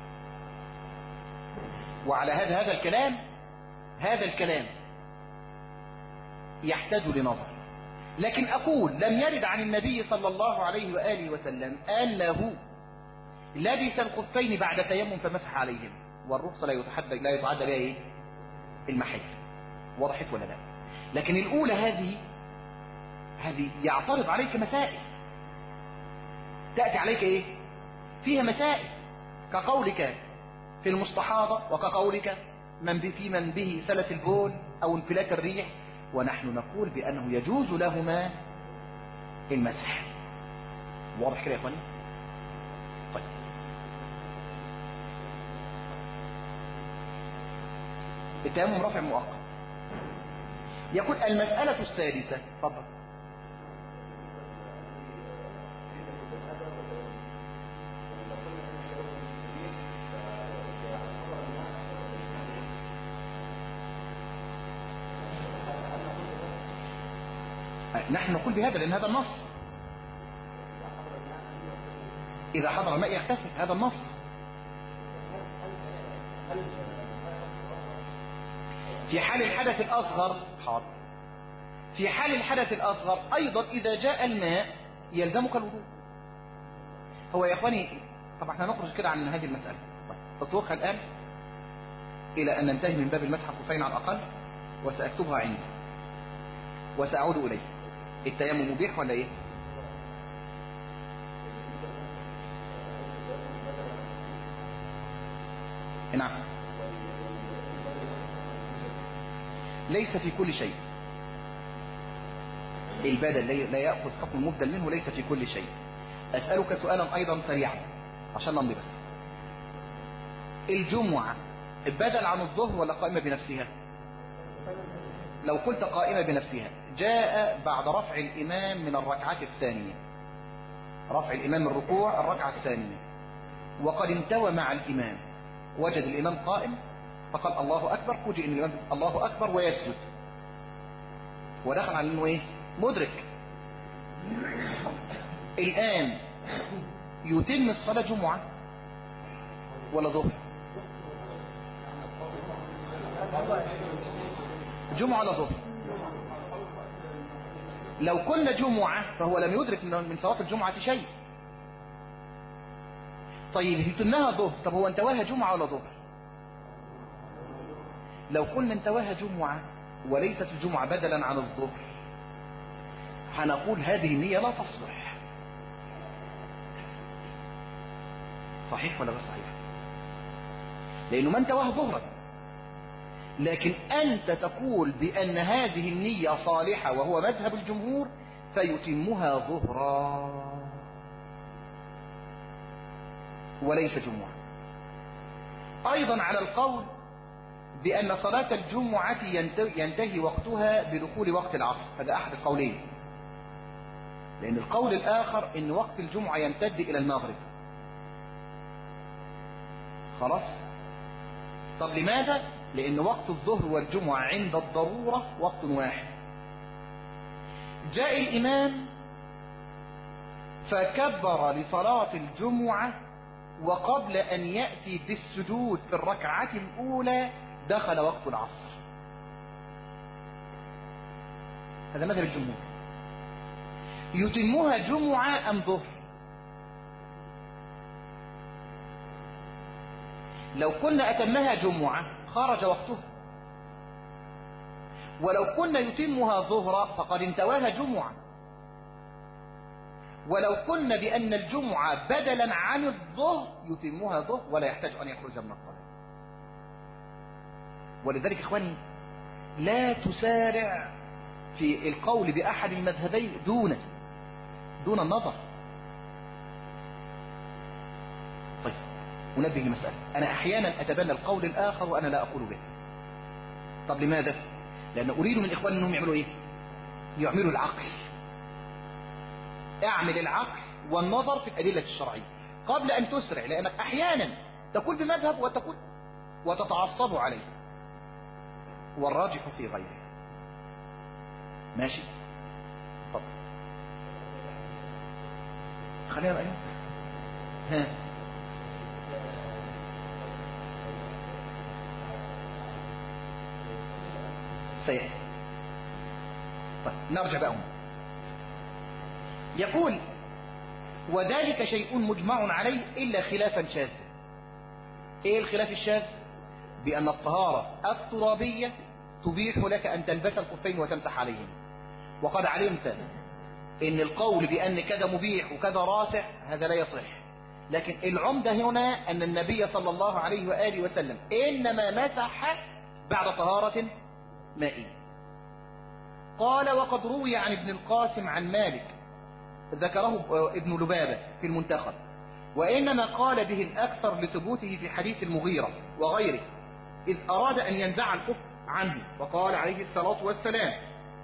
وعلى هذا الكلام يحتاج لنظر. لكن أقول لم يرد عن النبي صلى الله عليه وآله وسلم أنه لبس الخفين بعد تيمم فمسح عليهم، والرخصة لا يتعدى بها ايه؟ المحل. وضحت ولا لا؟ لكن الأولى هذه يعترض عليك مسائل، تأتي عليك ايه؟ فيها مسائل، كقولك في المستحاضة، وكقولك من به سلة البول أو انفلات الريح، ونحن نقول بأنه يجوز لهما المسح. واضح كده يا اخواني؟ طيب، التيمم رفع مؤقت. يقول المسألة السادسة، تفضل. نحن نقول بهذا لأن هذا النص، إذا حضر الماء يغتسل، هذا النص. في حال الحدث الأصغر، حاضر، في حال الحدث الأصغر أيضا إذا جاء الماء يلزمك الوضوء. هو يا إخواني طبعا احنا نخرج كده عن هذه المسألة، اطرقها الآن إلى أن ننتهي من باب المسح الخفين على الأقل، وسأكتبها عندي وسأعود إليه. التيمم مبيح ولا إيه؟ نعم، ليس في كل شيء. البدل لا يأخذ حكم المبدل منه، ليس في كل شيء. أسألك سؤالا أيضا سريعا عشان نمضي بس. الجمعة بدل عن الظهر ولا قائمة بنفسها؟ لو قلت قائمة بنفسها، جاء بعد رفع الإمام من الركعة الثانية، رفع الإمام من الركوع الركعة الثانية، وقد انتوى مع الإمام، وجد الإمام قائم فقال الله أكبر، فوجئ إن الإمام الله أكبر ويسجد، ودخل على إنه إيه؟ مدرك. الآن يتم الصلاة جمعة ولا ظهر؟ جمعة ولا ظهر؟ لو كنا جمعة فهو لم يدرك من صلاة الجمعة شيء. طيب يتمها ظهر، طب هو انتواها جمعة ولا ظهر؟ لو كنا انتواها جمعة وليست الجمعة بدلا عن الظهر، هنقول هذه النية لا تصلح. صحيح ولا غير صحيح؟ لأنه ما انتواها ظهرا، لكن أنت تقول بأن هذه النية صالحة وهو مذهب الجمهور، فيتمها ظهرا وليس جمعة. أيضا على القول بأن صلاة الجمعة ينتهي وقتها بدخول وقت العصر، هذا أحد القولين، لأن القول الآخر أن وقت الجمعة يمتد إلى المغرب. خلاص؟ طب لماذا؟ لأن وقت الظهر والجمعة عند الضرورة وقت واحد. جاء الإمام فكبر لصلاة الجمعة، وقبل أن يأتي بالسجود في الركعة الأولى دخل وقت العصر. هذا مذهب الجمهور. يتمها جمعة أم ظهر؟ لو كنا أتمها جمعة خرج وقته، ولو كنا يتمها ظهرا فقد انتواها جمعة، ولو كنا بأن الجمعة بدلا عن الظهر يتمها ظهر ولا يحتاج أن يخرج من الصلاة. ولذلك إخواني لا تسارع في القول بأحد المذهبين دون النظر. طيب أنبه لمسألة، أنا أحيانا أتبنى القول الآخر وأنا لا أقول به. طب لماذا؟ لأن أريد من إخواني أنهم يعملوا إيه؟ يعملوا العقل. اعمل العقل والنظر في الأدلة الشرعية قبل أن تسرع، لأنك أحيانا تقول بمذهب وتتعصب عليه، والراجح في غيره. ماشي؟ طب خلينا بقى ها سيئة. طيب نرجع بقى هنا. يقول وذلك شيء مجمع عليه إلا خلافا شاذا. إيه الخلاف الشاذ؟ بأن الطهارة الترابية تبيح لك أن تلبس الخفين وتمسح عليهم، وقد علمت إن القول بأن كذا مبيح وكذا رافع هذا لا يصح. لكن العمدة هنا أن النبي صلى الله عليه وآله وسلم إنما مسح بعد طهارة مائية. قال وقد روي عن ابن القاسم عن مالك ذكره ابن لبابة في المنتخب، وإنما قال به الأكثر لثبوته في حديث المغيرة وغيره إذ أراد أن ينزع الخف عنه، وقال عليه الصلاة والسلام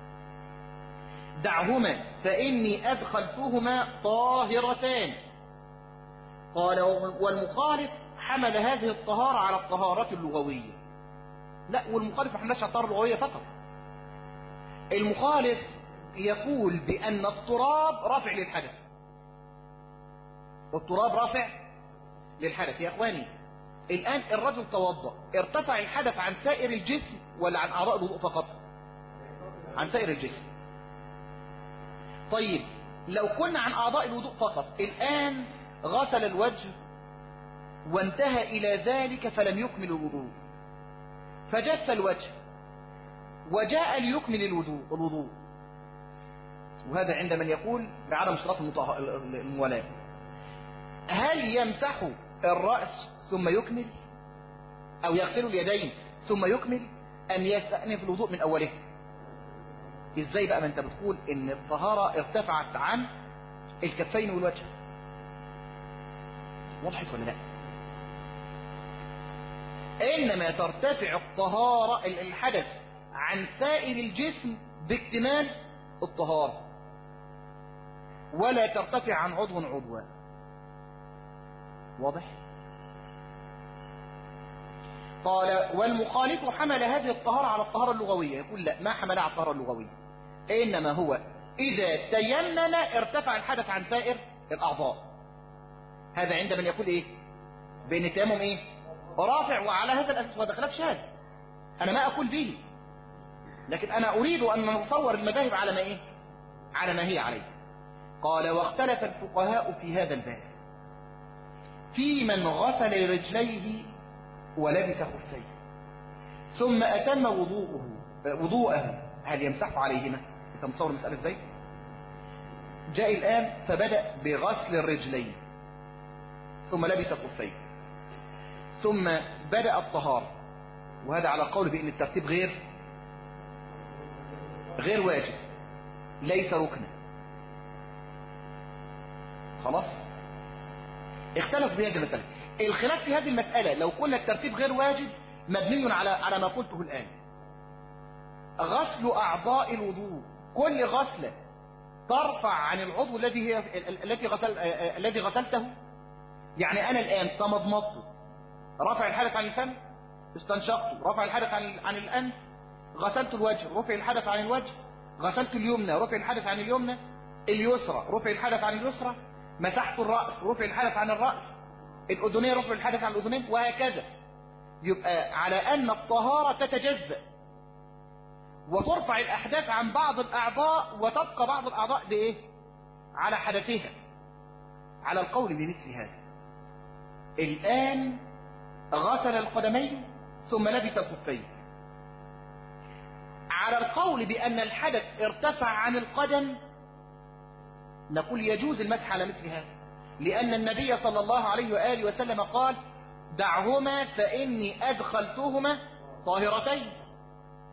دعهما فإني أدخلتهما طاهرتان. قال والمخالف حمل هذه الطهارة على الطهارة اللغوية. لا، والمخالف ما حملش على الطهارة اللغوية فقط. المخالف يقول بأن التراب رافع للحدث. التراب رافع للحدث. يا اخواني الآن الرجل توضأ، ارتفع الحدث عن سائر الجسم ولا عن أعضاء الوضوء فقط؟ عن سائر الجسم. طيب لو كنا عن أعضاء الوضوء فقط، الآن غسل الوجه وانتهى إلى ذلك فلم يكمل الوضوء، فجف الوجه وجاء ليكمل الوضوء، وهذا عند من يقول بعدم اشتراط الموالاة. هل يمسح الرأس ثم يكمل، أو يغسل اليدين ثم يكمل، أم يستأنف الوضوء من أوله؟ إزاي بقى ما أنت بتقول إن الطهارة ارتفعت عن الكفين والوجه؟ وضحت ولا لا؟ إنما ترتفع الطهارة الحدث عن سائر الجسم باكتمال الطهارة، ولا ترتفع عن عضوا. واضح؟ قال والمخالف حمل هذه الطهارة على الطهارة اللغوية. يقول لا، ما حملها على الطهارة اللغوية، إنما هو إذا تيمم ارتفع الحدث عن سائر الأعضاء. هذا عند من يقول إيه؟ بين التيمم إيه؟ رافع، وعلى هذا الأساس وهذا خلاف شاذ أنا ما أقول به، لكن أنا أريد أن نصور المذاهب على ما إيه؟ على ما هي عليه. قال واختلف الفقهاء في هذا الباب في من غسل رجليه ولبس خفيه ثم أتم وضوءه هل يمسح عليهما؟ أنت متصور المسألة إزاي؟ جاء الآن فبدأ بغسل الرجلين ثم لبس خفيه ثم بدأ الطهارة، وهذا على القول بأن الترتيب غير واجب، ليس ركنا. خلاص؟ اختلف في هذه المسألة. الخلاف في هذه المسألة لو قلنا الترتيب غير واجب مبني على ما قلته الآن. غسل أعضاء الوضوء، كل غسلة ترفع عن العضو الذي غسلته. يعني أنا الآن تمضمضت، رفع الحدث عن الفم، استنشقت، رفع الحدث عن الأنف، غسلت الوجه، رفع الحدث عن الوجه، غسلت اليمنى، رفع الحدث عن اليمنى، اليسرى، رفع الحدث عن اليسرى، مسحت الرأس، رفع الحدث عن الرأس، الأذنين، رفع الحدث عن الأذنين، وهكذا. يبقى على أن الطهارة تتجزأ وترفع الأحداث عن بعض الأعضاء وتبقى بعض الأعضاء بإيه؟ على حدثها، على القول بمثل هذا. الآن غسل القدمين ثم لبس الخفين. على القول بأن الحدث ارتفع عن القدم نقول يجوز المسح على مثل هذا، لأن النبي صلى الله عليه وآله وسلم قال دعهما فإني أدخلتهما طاهرتين.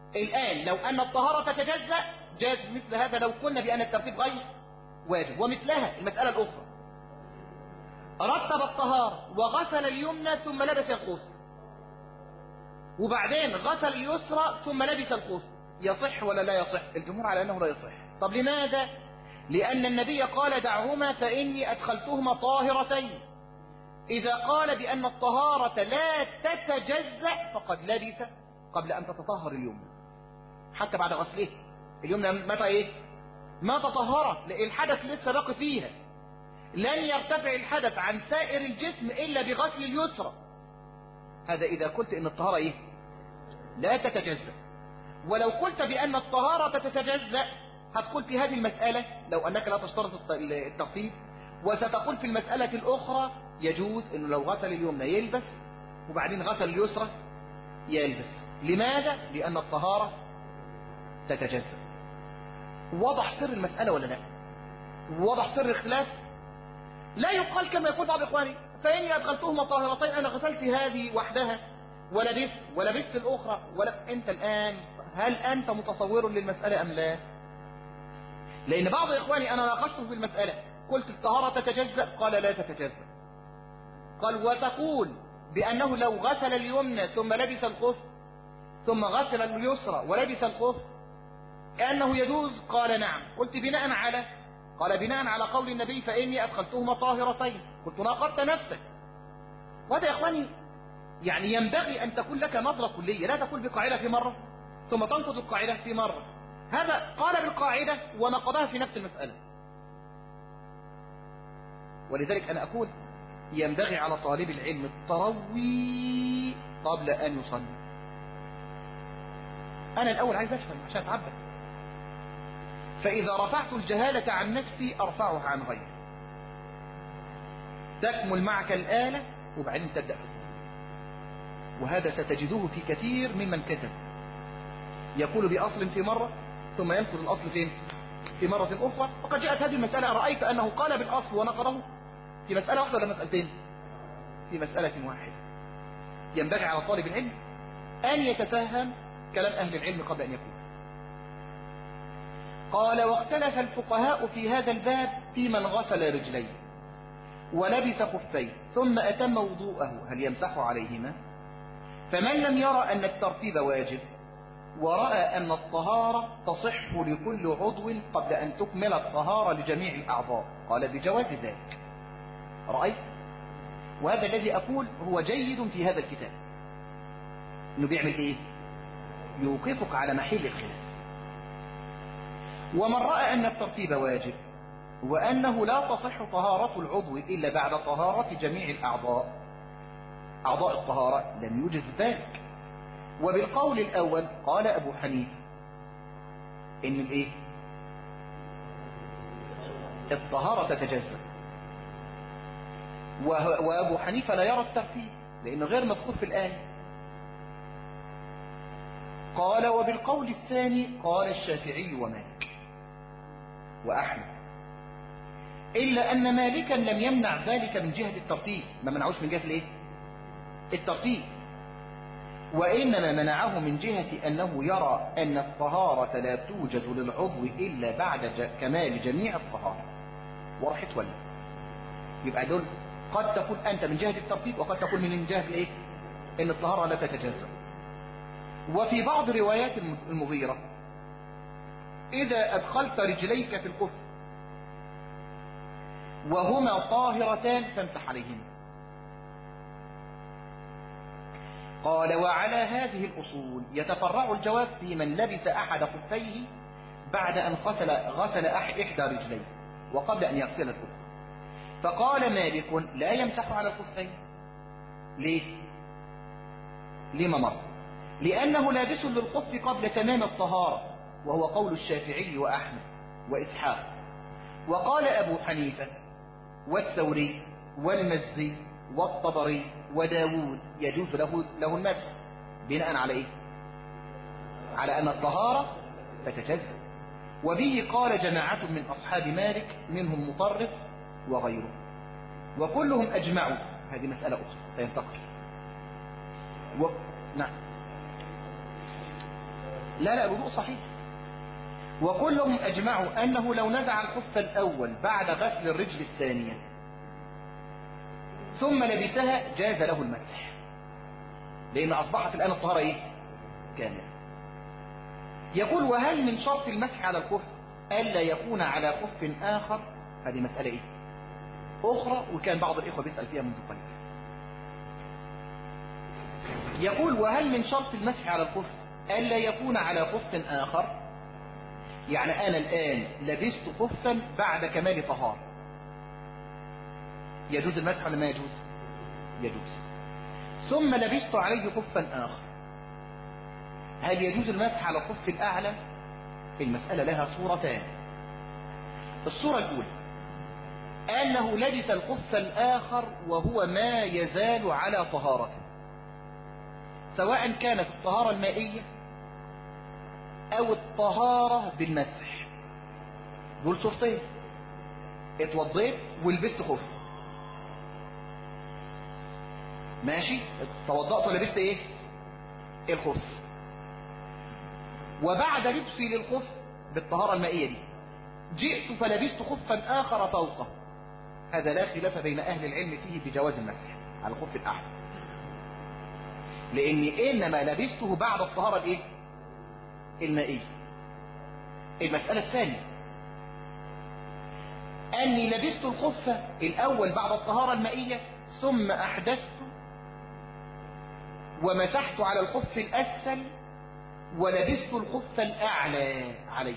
الآن لو أن الطهارة تتجزأ جاز مثل هذا لو قلنا بأن الترتيب غير واجب. ومثلها المسألة الأخرى، رتب الطهارة وغسل اليمنى ثم لبس الخف، وبعدين غسل اليسرى ثم لبس الخف، يصح ولا لا يصح؟ الجمهور على أنه لا يصح. طب لماذا؟ لأن النبي قال دعهما فإني أدخلتهما طاهرتين. إذا قال بأن الطهارة لا تتجزأ فقد لبس قبل أن تتطهر اليمنى، حتى بعد غسله اليمنى متى إيه؟ ما تطهرت، لأن الحدث لسه باقي فيها، لن يرتفع الحدث عن سائر الجسم إلا بغسل اليسرى. هذا إذا قلت إن الطهارة إيه؟ لا تتجزأ. ولو قلت بأن الطهارة تتجزأ هتقول في هذه المسألة لو أنك لا تشترط الترتيب، وستقول في المسألة الأخرى يجوز إنه لو غسل اليمنى يلبس وبعدين غسل اليسرى يلبس. لماذا؟ لأن الطهارة تتجزأ. وضح سر المسألة ولا لا؟ وضح سر الخلاف. لا يقال كما يقول بعض إخواني فإني أدخلتهما طاهرتين، أنا غسلت هذه وحدها ولبست الأخرى أنت الآن هل أنت متصور للمسألة أم لا؟ لأن بعض إخواني أنا ناقشته في المسألة قلت الطهارة تتجزأ، قال لا تتجزأ. قال وتقول بأنه لو غسل اليمنى ثم لبس الخف ثم غسل اليسرى ولبس الخف كأنه يجوز، قال نعم. قلت بناء على؟ قال بناء على قول النبي فإني أدخلتهما طاهرتين. قلت ناقضت نفسك. وهذا يا إخواني يعني ينبغي أن تكون لك نظرة كلية، لا تقول بقاعدة في مرة ثم تنقض القاعدة في مرة. هذا قال بالقاعدة ونقضها في نفس المسألة. ولذلك أنا أقول ينبغي على طالب العلم التروي قبل أن يصلي. أنا الأول عايز أفهم عشان أتعبد، فإذا رفعت الجهالة عن نفسي أرفعها عن غيري. تكمل معك الآلة وبعدين تبدأ في التصليح. وهذا ستجدوه في كثير ممن كتب، يقول بأصل في مرة ثم ينقل الأصل فين؟ في مرة أخرى. وقد جاءت هذه المسألة، رأيت أنه قال بالأصل ونقضه في مسألة واحدة ولا مسألتين؟ في مسألة واحدة. ينبغي على طالب العلم أن يتفهم كلام أهل العلم قبل أن يكون. قال واختلف الفقهاء في هذا الباب في من غسل رجليه ولبس خفيه ثم أتم وضوءه هل يمسح عليهما؟ فمن لم يرى أن الترتيب واجب ورأى أن الطهارة تصح لكل عضو قبل أن تكمل الطهارة لجميع الأعضاء قال بجواز ذلك. رأيت؟ وهذا الذي أقول هو جيد في هذا الكتاب، إنه بيعمل إيه؟ يوقفك على محل الخلاف. ومن رأى أن الترتيب واجب وأنه لا تصح طهارة العضو إلا بعد طهارة جميع الأعضاء أعضاء الطهارة لم يوجد ذلك. وبالقول الأول قال أبو حنيفة إن الإيه؟ الطهارة تتجزأ، وأبو حنيفة لا يرى الترتيب لأنه غير مذكور في الآية. قال وبالقول الثاني قال الشافعي ومالك وأحمد، إلا أن مالكا لم يمنع ذلك من جهة الترتيب، ما منعوش من جهة الإيه؟ الترتيب، وإنما منعه من جهة أنه يرى أن الطهارة لا توجد للعضو إلا بعد كمال جميع الطهارة. ورحت ولا يبقى دول قد تكون أنت من جهة الترتيب وقد تكون من جهة الإيه؟ إن الطهارة لا تتجزأ. وفي بعض روايات المغيرة إذا أدخلت رجليك في الكف وهما طاهرتان فامسح عليهما. قال وعلى هذه الأصول يتفرع الجواب في من لبس أحد خفيه بعد أن غسل إحدى رجليه وقبل أن يغسل الأخرى. فقال مالك لا يمسح على الخفين. ليه؟ لما مر؟ لأنه لابس للخف قبل تمام الطهارة، وهو قول الشافعي وأحمد وإسحاق. وقال أبو حنيفة والثوري والمزي والطبري وداود يجوز له المسح بناء على إيه؟ على أن الطهارة تتجزأ. وبه قال جماعة من أصحاب مالك منهم مطرف وغيره، وكلهم أجمعوا. هذه مسألة أخرى سينتقل. نعم لا الوضوء صحيح. وكلهم أجمعوا أنه لو نزع الخف الأول بعد غسل الرجل الثانية ثم لبسها جاز له المسح، لأن أصبحت الآن الطهارة إيه؟ كاملة. يقول وهل من شرط المسح على الخف ألا يكون على خف آخر؟ هذه مسألة إيه؟ أخرى، وكان بعض الإخوة بيسأل فيها منذ قليل. يقول وهل من شرط المسح على الخف ألا يكون على خف آخر؟ يعني أنا الآن لبست خفا بعد كمال طهارة، يجوز المسح ولا ما يجوز؟ يجوز. ثم لبست عليه خفا آخر، هل يجوز المسح على الخف الأعلى؟ المسألة لها صورتان. الصورة الأولى أنه لبس الخف الآخر وهو ما يزال على طهارته، سواء كانت الطهارة المائية أو الطهارة بالمسح. دول صورتين، اتوضيت ولبست خف، ماشي، توضأت ولبست ايه؟ الخف. وبعد لبسي للخف بالطهارة المائية دي جئت فلبست خفا آخر فوقه، هذا لا خلاف بين أهل العلم فيه بجواز المسح على الخف الأعلى، لأني إنما لبسته بعد الطهارة الايه؟ المائية. المسألة الثانية أني لبست الخف الأول بعد الطهارة المائية ثم أحدثت ومسحت على الخف الأسفل ولبست الخف الأعلى عليه،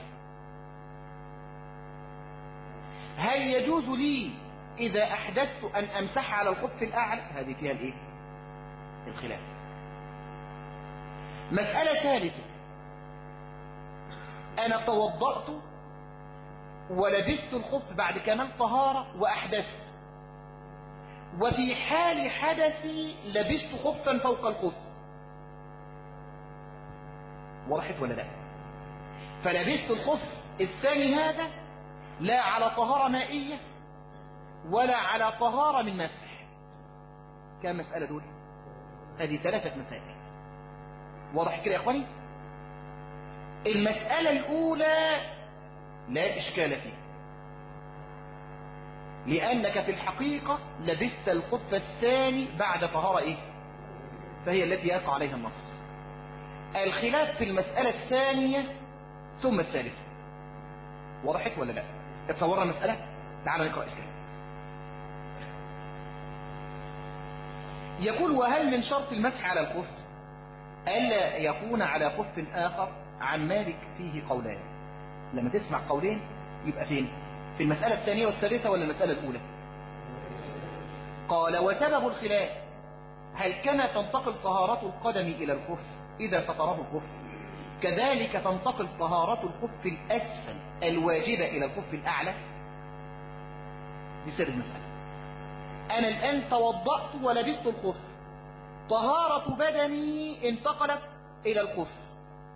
هل يجوز لي إذا أحدثت أن أمسح على الخف الأعلى؟ هذه فيها الإيه؟ الخلاف. مسألة ثالثة، أنا توضأت ولبست الخف بعد كمال طهارة وأحدثت، وفي حال حدثي لبست خفا فوق الخف، وضحت ولا لا؟ فلبست الخف الثاني هذا لا على طهارة مائية ولا على طهارة من مسح. كم مسألة دول؟ هذه 3 مسائل. واضح كده يا اخواني؟ المسألة الأولى لا إشكال فيها، لأنك في الحقيقة لبست الخف الثاني بعد طهارة إيه؟ فهي التي يقع عليها النص. الخلاف في المسألة الثانية ثم الثالثة. وضحت ولا لا؟ اتصورنا المسألة؟ تعال نقرأ الكلام. يقول وهل من شرط المسح على الخف ألا يكون على خف آخر؟ عن مالك فيه قولان. لما تسمع قولين يبقى فين؟ في المسألة الثانية والثالثة ولا المسألة الأولى؟ قال وسبب الخلاف هل كما تنتقل طهارة القدم إلى الخف إذا ستره الخف كذلك تنتقل طهارة الخف الأسفل الواجبة إلى الخف الأعلى؟ دي سر المسألة. أنا الآن توضأت ولبست الخف، طهارة بدني انتقلت إلى الخف،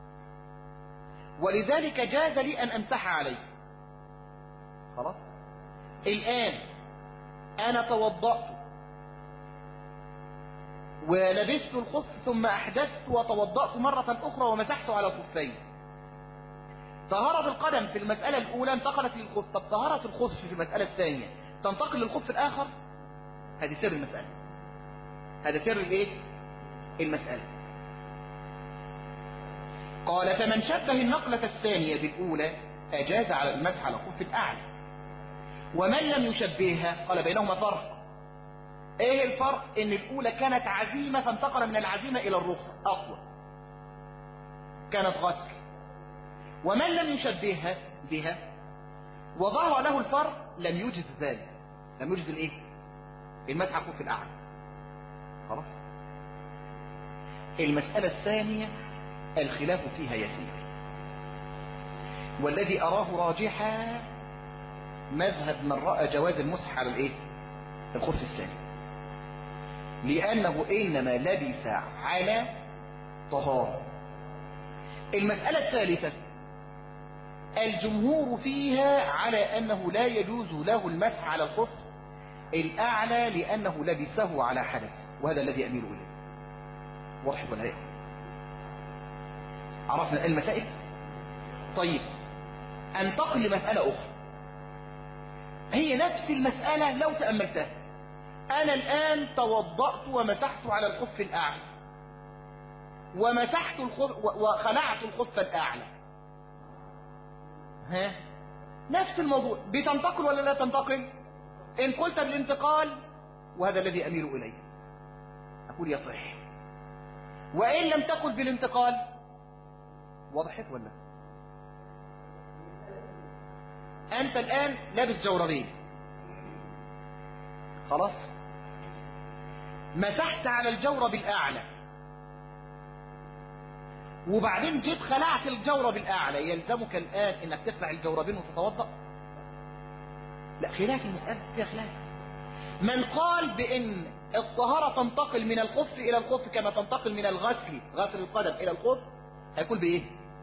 ولذلك جاز لي أن أمسح عليه. خلاص؟ الآن أنا توضأت ولبست الخف ثم أحدثت وتوضأت مرة أخرى ومسحت على الخفين. طهارة القدم في المسألة الأولى انتقلت للخف، طب طهارة الخف في المسألة الثانية تنتقل للخف الآخر؟ هذه سر المسألة، هذا سر الايه؟ المسألة. قال فمن شبه النقلة الثانية بالأولى أجاز على المسح على الخف الأعلى، ومن لم يشبهها قال بينهما فرق. ايه الفرق؟ ان الأولى كانت عزيمة فانتقل من العزيمة إلى الرخصة أقوى، كانت غسل، ومن لم يشبهها بها وظهر له الفرق لم يجز ذلك، لم يجز الايه؟ المسح على الخف الأعلى. خلاص؟ المسألة الثانية الخلاف فيها يسير، والذي أراه راجحا مذهب من رأى جواز المسح على الايه؟ الخف الثاني، لأنه إنما لبس على طهارة. المسألة الثالثة الجمهور فيها على أنه لا يجوز له المسح على الخف الأعلى لأنه لبسه على حدث، وهذا الذي أميل إليه. واضح ولا لا؟ عرفنا المسائل. طيب انتقل لمسألة اخرى، هي نفس المسألة لو تأملتها. انا الان توضأت ومسحت على الخف الاعلى ومسحت الخف وخلعت الخف الاعلى، ها نفس الموضوع، بتنتقل ولا لا تنتقل؟ ان قلت بالانتقال، وهذا الذي اميل اليه، اقول يصح. وان لم تقل بالانتقال، وضحت ولا؟ انت الان لابس جوربين، خلاص، مسحت على الجورب الاعلى وبعدين جيت خلعت الجورب الاعلى، يلزمك الان انك تخلع الجوربين وتتوضا؟ لا، خلاف المسألة فيها خلاف. من قال بان الطهارة تنتقل من الخف الى الخف كما تنتقل من الغسل، غسل القدم الى الخف، هيقول بايه؟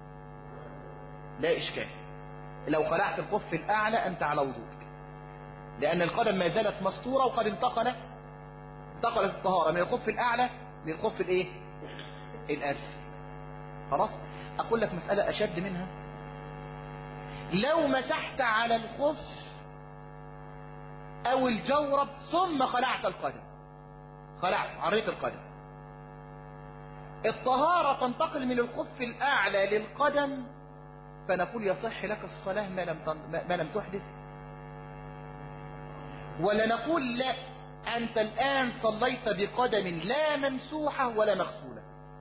لا اشكال، لو خلعت الخف الاعلى انت على وضوءك، لان القدم ما زالت مستورة وقد انتقلت الطهارة من الخف الاعلى للخف الايه؟ الاسفل. خلاص. اقول لك مسألة اشد منها، لو مسحت على الخف او الجورب ثم خلعت القدم، عريت القدم، الطهارة تنتقل من الخف الاعلى للقدم، فنقول يصح لك الصلاة ما لم تحدث؟ ولا نقول لا، انت الان صليت بقدم لا ممسوحة ولا مغسولة؟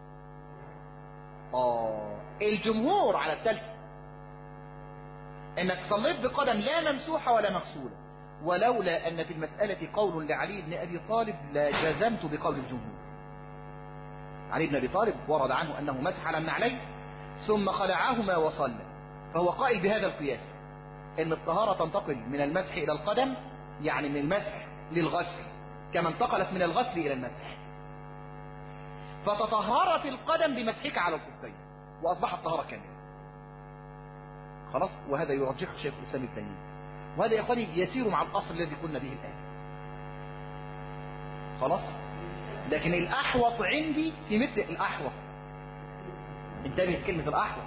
الجمهور على الثالثة، انك صليت بقدم لا ممسوحة ولا مغسولة، ولولا ان في المسألة قول لعلي بن ابي طالب لجزمت بقول الجمهور. علي بن ابي طالب ورد عنه انه مسح على النعلين ثم خلعهما وصلى، فهو قائل بهذا القياس ان الطهارة تنتقل من المسح الى القدم، يعني من المسح للغسل كما انتقلت من الغسل الى المسح، فتطهرت القدم بمسحك على الخفين واصبحت طهارة كاملة. خلاص. وهذا يرجحه شيخ الاسلام ابن تيمية، وهذا يا اخواني يسير مع الاصل الذي قلنا به الان. خلاص. لكن الاحوط عندي في مثل الاحوط، انتبه كلمة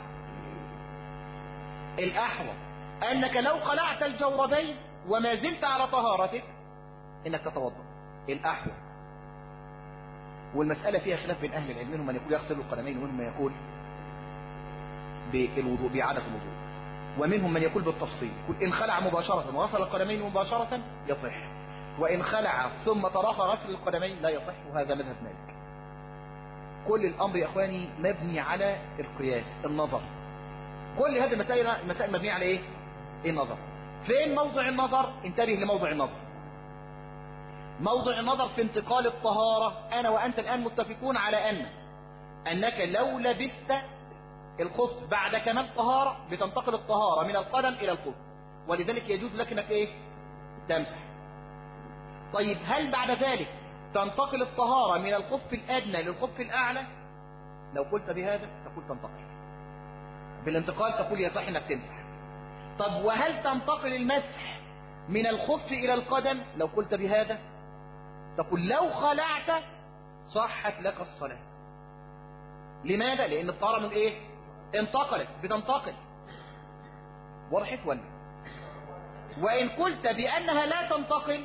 الاحوط انك لو خلعت الجوربين وما زلت على طهارتك انك تتوضا، الاحوط. والمسألة فيها خلاف بين اهل العلم، منهم من يقول يغسل القدمين ومنهم من يقول بالوضوء، بإعادة الوضوء، ومنهم من يقول بالتفصيل، يقول إن خلع مباشرة وغسل القدمين مباشرة يصح، وإن خلع ثم تراخى غسل القدمين لا يصح، وهذا مذهب مالك. كل الأمر يا أخواني مبني على القياس، النظر. كل هذه المسائل مبنية على إيه؟ النظر. فين موضع النظر؟ انتبه لموضع النظر. موضع النظر في انتقال الطهارة. أنا وأنت الآن متفقون على أنك لو لبست الخف بعد كمال طهارة بتنتقل الطهارة من القدم إلى الخف، ولذلك يجوز لك انك ايه؟ تمسح. طيب هل بعد ذلك تنتقل الطهارة من الخف الأدنى للخف الأعلى؟ لو قلت بهذا تقول تنتقل بالانتقال، تقول يصح انك تمسح. طب وهل تنتقل المسح من الخف إلى القدم؟ لو قلت بهذا تقول لو خلعت صحت لك الصلاة. لماذا؟ لأن الطهارة من ايه؟ انتقلت، بتنتقل. وضحت ولا؟ وإن قلت بأنها لا تنتقل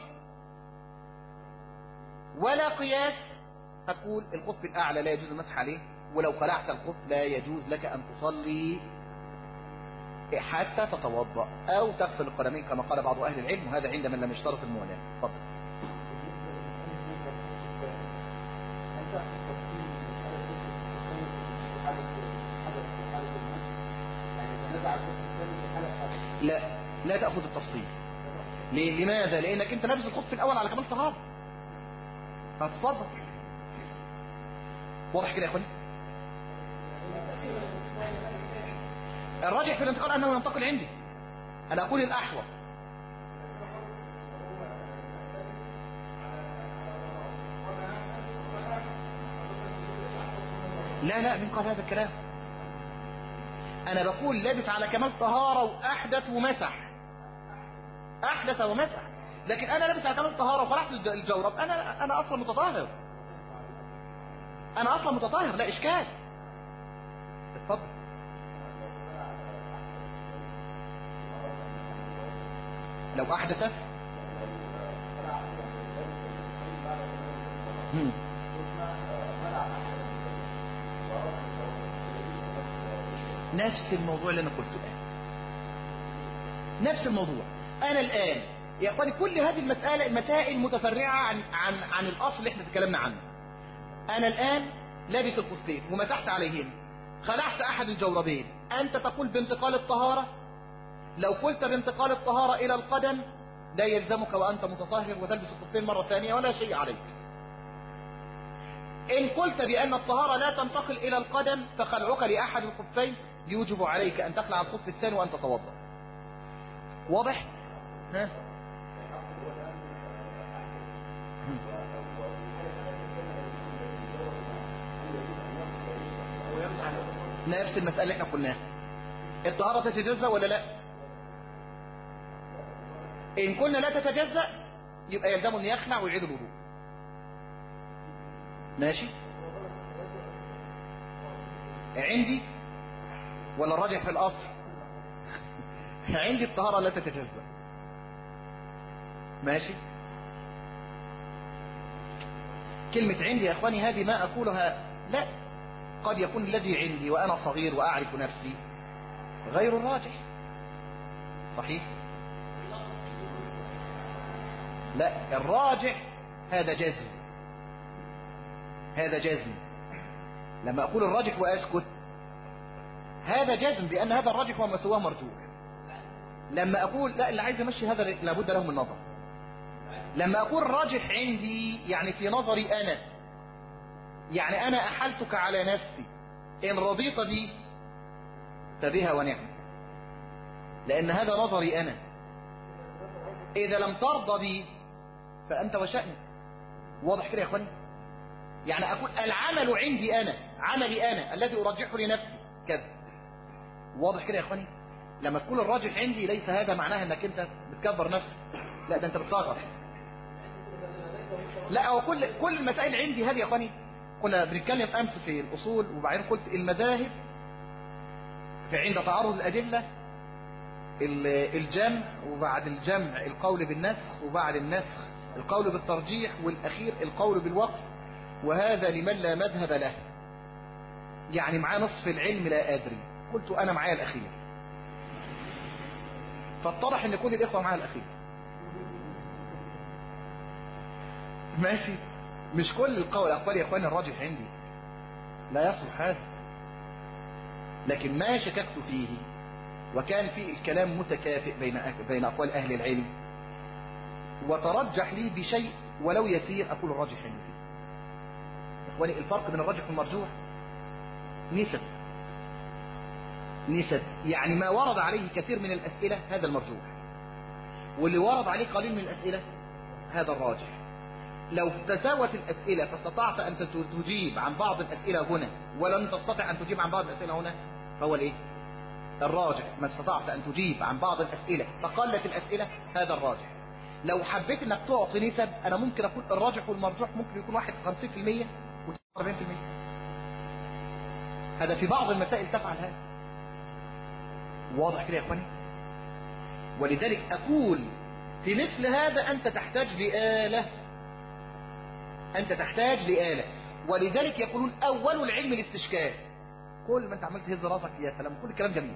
ولا قياس، هتقول الخف الأعلى لا يجوز المسح عليه، ولو خلعت الخف لا يجوز لك أن تصلي حتى تتوضأ أو تغسل القدمين كما قال بعض أهل العلم، وهذا عند من لم يشترط الموالاة. تفضل. لا تأخذ التفصيل. لماذا؟ لأنك أنت لابس الخف الأول على كمال طهارة، فتفضل. واضح كده يا أخواني؟ الراجح في الانتقال أنه ينتقل عندي، أنا أقول الأحوط. لا من قال هذا الكلام؟ أنا بقول لابس على كمال طهارة وأحدث ومسح، أحدث ومسح، لكن أنا لابس على كمال طهارة وخلعت الجورب، أنا أصلا متطهر، لا إشكال. اتفضل. لو أحدث نفس الموضوع اللي أنا قلته الآن، نفس الموضوع. أنا الآن يا أخواني كل هذه المسائل متفرعة عن الأصل اللي احنا تكلمنا عنه. أنا الآن لابس القصتين ومسحت عليهن، خلعت أحد الجوربين، أنت تقول بانتقال الطهارة؟ لو قلت بانتقال الطهارة إلى القدم لا يلزمك وأنت متطهر وتلبس القصتين مرة ثانية ولا شيء عليك. إن قلت بأن الطهارة لا تنتقل إلى القدم فخلعك لأحد الخفين يوجب عليك أن تخلع الخف الثاني وأن تتوضأ. واضح؟ ها؟ نفس المسألة اللي احنا قلناها، الطهارة تتجزأ ولا لا؟ إن قلنا لا تتجزأ يبقى يلزم أن يخلع ويعيد الوضوء. ماشي؟ عندي ولا الراجح في الأصل؟ عندي الطهارة لا تتجزأ. ماشي؟ كلمة عندي يا أخواني هذه ما أقولها، لا، قد يكون الذي عندي وأنا صغير وأعرف نفسي غير الراجح. صحيح؟ لا، الراجح هذا جزم، هذا جزم. لما أقول الراجح وأسكت هذا جزم بأن هذا الراجح وما سواه مرجوح. لما أقول لا، اللي عايز يمشي هذا لابد له من نظر. لما أقول الراجح عندي يعني في نظري أنا، يعني أنا أحلتك على نفسي، إن رضيت بي فبها ونعم، لأن هذا نظري أنا. إذا لم ترضى بي فأنت وشأنك. واضح كده يا أخواني؟ يعني أقول العمل عندي أنا، عملي أنا الذي أرجحه لنفسي كذا. واضح كده يا أخواني؟ لما تقول الراجح عندي ليس هذا معناه أنك أنت بتكبر نفسك، لا، ده أنت بتصغر. لا، هو كل المسائل عندي هذه يا أخواني. كنا بنتكلم أمس في الأصول وبعدين قلت المذاهب عند تعارض الأدلة الجمع، وبعد الجمع القول بالنسخ، وبعد النسخ القول بالترجيح، والأخير القول بالوقف، وهذا لمن لا مذهب له. يعني معاه نصف العلم لا أدري، قلت أنا معايا الأخير، فاتضح أن كل الإخوة معايا الأخير. ماشي؟ مش كل الأقوال يا أخواني الراجح عندي، لا يصلح هذا. لكن ما شككت فيه وكان فيه الكلام متكافئ بين أقوال أهل العلم وترجح لي بشيء ولو يسير أقول الراجح عندي فيه. إخواني الفرق بين الراجح والمرجوح نسب، يعني ما ورد عليه كثير من الأسئلة هذا المرجوح، واللي ورد عليه قليل من الأسئلة هذا الراجح. لو تساوت الأسئلة فاستطعت أن تجيب عن بعض الأسئلة هنا ولم تستطع أن تجيب عن بعض الأسئلة هنا فهو الإيه؟ الراجح. ما استطعت أن تجيب عن بعض الأسئلة فقلت الأسئلة هذا الراجح. لو حبيت أنك تعطي نسب أنا ممكن أقول الراجح والمرجوح ممكن يكون واحد 50% و40%. هذا في بعض المسائل تفعل هذا. واضح كده يا أخواني؟ ولذلك أقول في مثل هذا أنت تحتاج لآلة، أنت تحتاج لآلة. ولذلك يقولون أول العلم الاستشكال. كل ما أنت عملت تهز راسك يا سلام، كل الكلام جميل،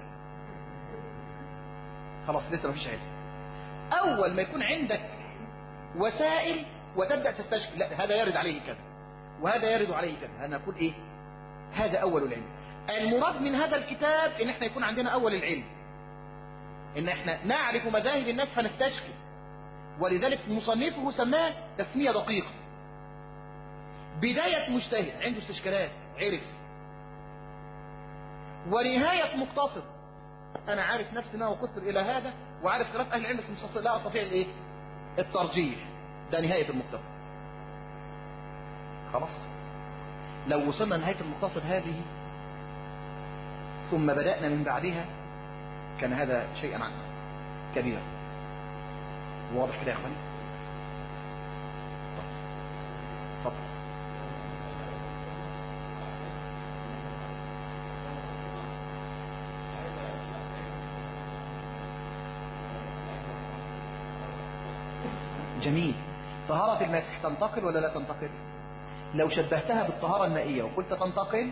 خلاص لسه ما فيش علم. أول ما يكون عندك وسائل وتبدأ تستشكل، لا هذا يرد عليه كذا وهذا يرد عليه كذا، أنا أقول إيه؟ هذا أول العلم. المراد من هذا الكتاب إن إحنا يكون عندنا أول العلم، إن إحنا نعرف مذاهب الناس فنستشكل. ولذلك مصنفه سماه تسمية دقيقة. بداية مجتهد عنده استشكالات عرف، ونهاية مقتصد أنا عارف نفسي أنه وقصر إلى هذا وعارف خلاف أهل العلم بس لا أستطيع الإيه؟ الترجيح. ده نهاية المقتصد. خلاص لو وصلنا نهاية المقتصد هذه ثم بدأنا من بعدها كان هذا شيئا كبيرا. واضح كده يا أخواني؟ تفضل. جميل. طهارة المسح تنتقل ولا لا تنتقل؟ لو شبهتها بالطهارة المائية وقلت تنتقل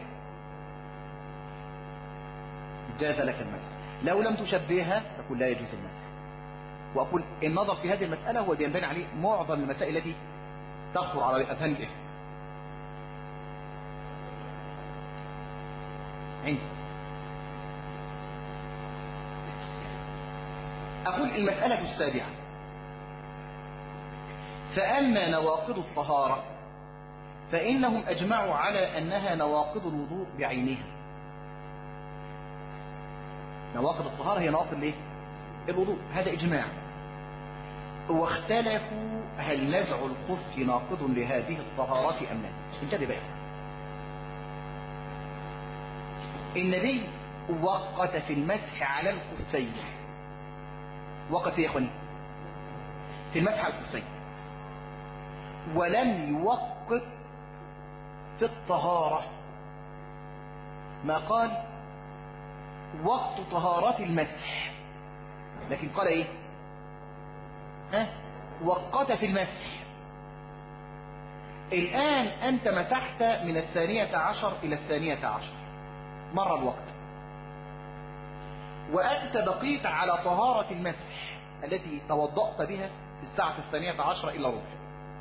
جاز لك المسح، لو لم تشبهها تقول لا يجوز المسح. وأقول النظر في هذه المسألة هو ينبني عليه معظم المسائل التي تخطر على أذهان الإخوة. عندي أقول المسألة السابعة: فأما نواقض الطهارة فإنهم أجمعوا على أنها نواقض الوضوء بعينها. نواقض الطهارة هي نواقض ليه؟ الوضوء، هذا إجماع. واختلفوا هل نزع الخف ناقض لهذه الطهارة أم لا. انتبه بقى، النبي وقت في المسح على الخفين. وقت يا اخواني في المسح على الخفين، ولم يوقت في الطهارة. ما قال وقت طهارة المسح، لكن قال ايه؟ وقت في المسح. الآن أنت مسحت من 12 إلى 12، مر الوقت، وأنت بقيت على طهارة المسح التي توضأت بها في الساعة 12 إلا ربع.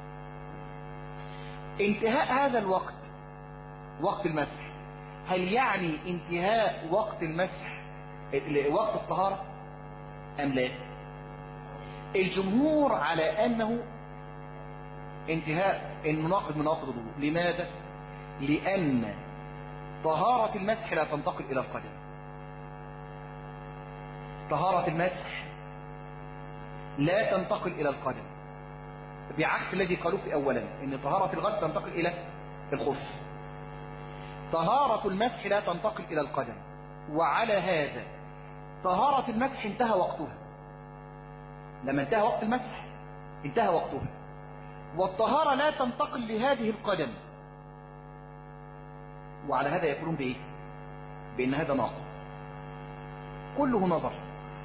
انتهاء هذا الوقت، وقت المسح، هل يعني انتهاء وقت المسح وقت الطهارة أم لا؟ الجمهور على أنه انتهاء الناقض من نواقض الوضوء. لماذا؟ لأن طهارة المسح لا تنتقل إلى القدم. طهارة المسح لا تنتقل إلى القدم، بعكس الذي قالوه في أولا إن طهارة الغسل تنتقل إلى الخف. طهارة المسح لا تنتقل إلى القدم، وعلى هذا طهارة المسح انتهى وقتها. لما انتهى وقت المسح انتهى وقتها، والطهارة لا تنتقل لهذه القدم. وعلى هذا يقولون بإيه؟ بأن هذا ناقض. كله نظر.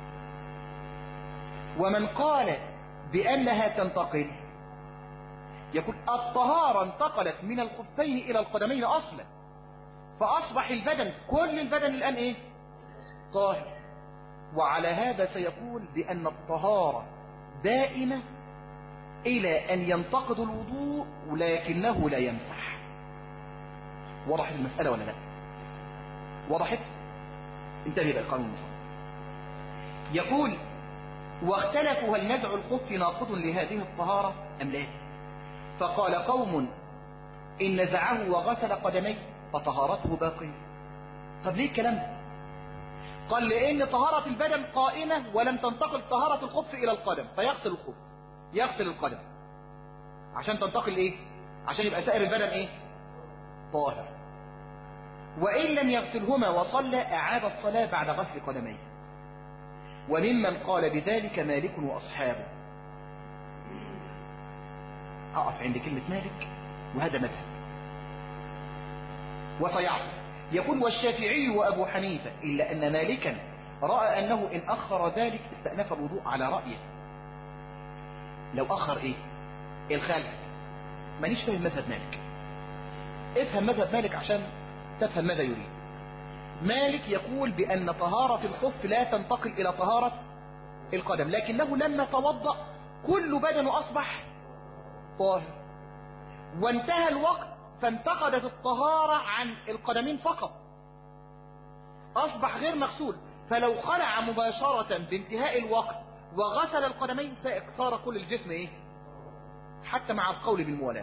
ومن قال بأنها تنتقل يقول الطهارة انتقلت من الخفين إلى القدمين أصلا، فأصبح البدن كل البدن الآن إيه؟ طاهر. وعلى هذا سيقول بأن الطهارة دائمة إلى أن ينتقد الوضوء ولكنه لا يمسح. وضحت المسألة ولا لا؟ وضحت؟ انتبه بقى القانون المصنف. يقول واختلفوا هل نزع الخف ناقض لهذه الطهارة أم لا. فقال قوم إن نزعه وغسل قدميه فطهارته باقية. طب ليه الكلام ده؟ قال لأن طهارة البدن قائمة ولم تنتقل طهارة الخف إلى القدم، فيغسل الخف، يغسل القدم عشان تنتقل إيه؟ عشان يبقى سائر البدن إيه؟ طاهر. وإن لم يغسلهما وصلى أعاد الصلاة بعد غسل قدميه. وممن قال بذلك مالك وأصحابه. أقف عند كلمة مالك، وهذا مذهب وسيعطف. يقول والشافعي وأبو حنيفة، إلا أن مالكا رأى أنه إن أخر ذلك استأنف الوضوء على رأيه. لو أخر إيه؟ الخلع. مانيش فاهم مذهب مالك، افهم مذهب مالك عشان تفهم ماذا يريد. مالك يقول بأن طهارة الخف لا تنتقل إلى طهارة القدم، لكنه لما توضأ كل بدنه أصبح طاهر، وانتهى الوقت فانتقدت الطهارة عن القدمين فقط، أصبح غير مغسول. فلو خلع مباشرة بانتهاء الوقت وغسل القدمين صار كل الجسم إيه؟ حتى مع القول بالموالاة،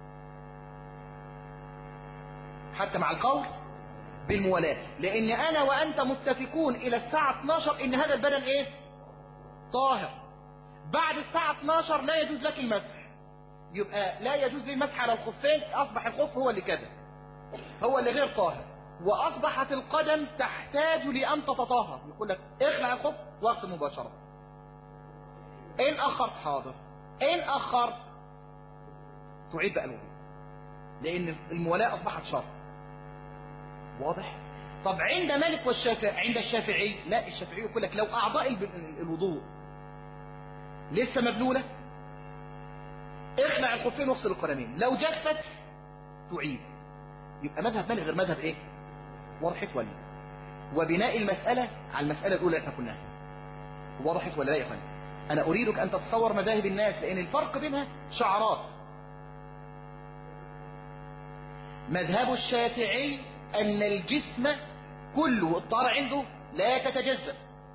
حتى مع القول بالموالاة، لأن أنا وأنت متفقون إلى الساعة 12 إن هذا البدن إيه؟ طاهر. بعد الساعة 12 لا يجوز لك المسح، يبقى لا يجوز لي المسح على الخفين، أصبح الخف هو اللي كذا، هو اللي غير طاهر، وأصبحت القدم تحتاج لأن تتطهر. يقول لك اخلع الخف واغسل مباشرة. إن أخرت حاضر، إن أخرت تعيد بقى الوضوء، لأن الموالاة أصبحت شرط. واضح؟ طب عند مالك والشافعي، عند الشافعي لا، الشافعي يقول لك لو أعضاء الوضوء لسه مبلولة اخلع الخفين واغسل القدمين، لو جفت تعيد. يبقى مذهب مالك غير مذهب ايه؟ وضحت ولا؟ وبناء المسألة على المسألة الأولى اللي احنا قلناها. وضحت ولا لا يا اخوان؟ أنا أريدك أن تتصور مذاهب الناس، لأن الفرق بينها شعارات. مذهب الشافعي أن الجسم كله الطهارة عنده لا تتجزأ،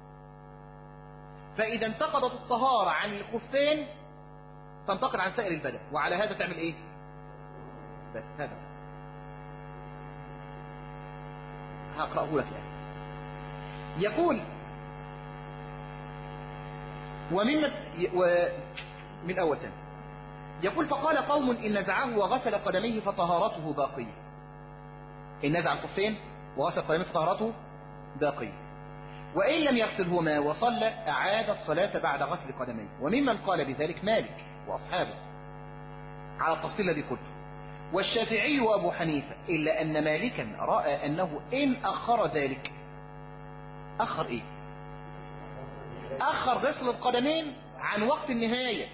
فإذا انتقضت الطهارة عن الخفين تنتقل عن سائر البدن، وعلى هذا تعمل ايه؟ بس هذا هقرأه لك الآن. يقول من أول ثاني يقول فقال قوم إن نزعه وغسل قدميه فطهارته باقية. إن نزع الخفين وغسل قدميه فطهارته باقية، وإن لم يغسلهما وصلى أعاد الصلاة بعد غسل قدميه. وممن قال بذلك مالك وأصحابه على التفصيل الذي قلته، والشافعي وأبو حنيفة، إلا أن مالكا رأى أنه إن أخر ذلك. أخر إيه؟ أخر غسل القدمين عن وقت النهاية،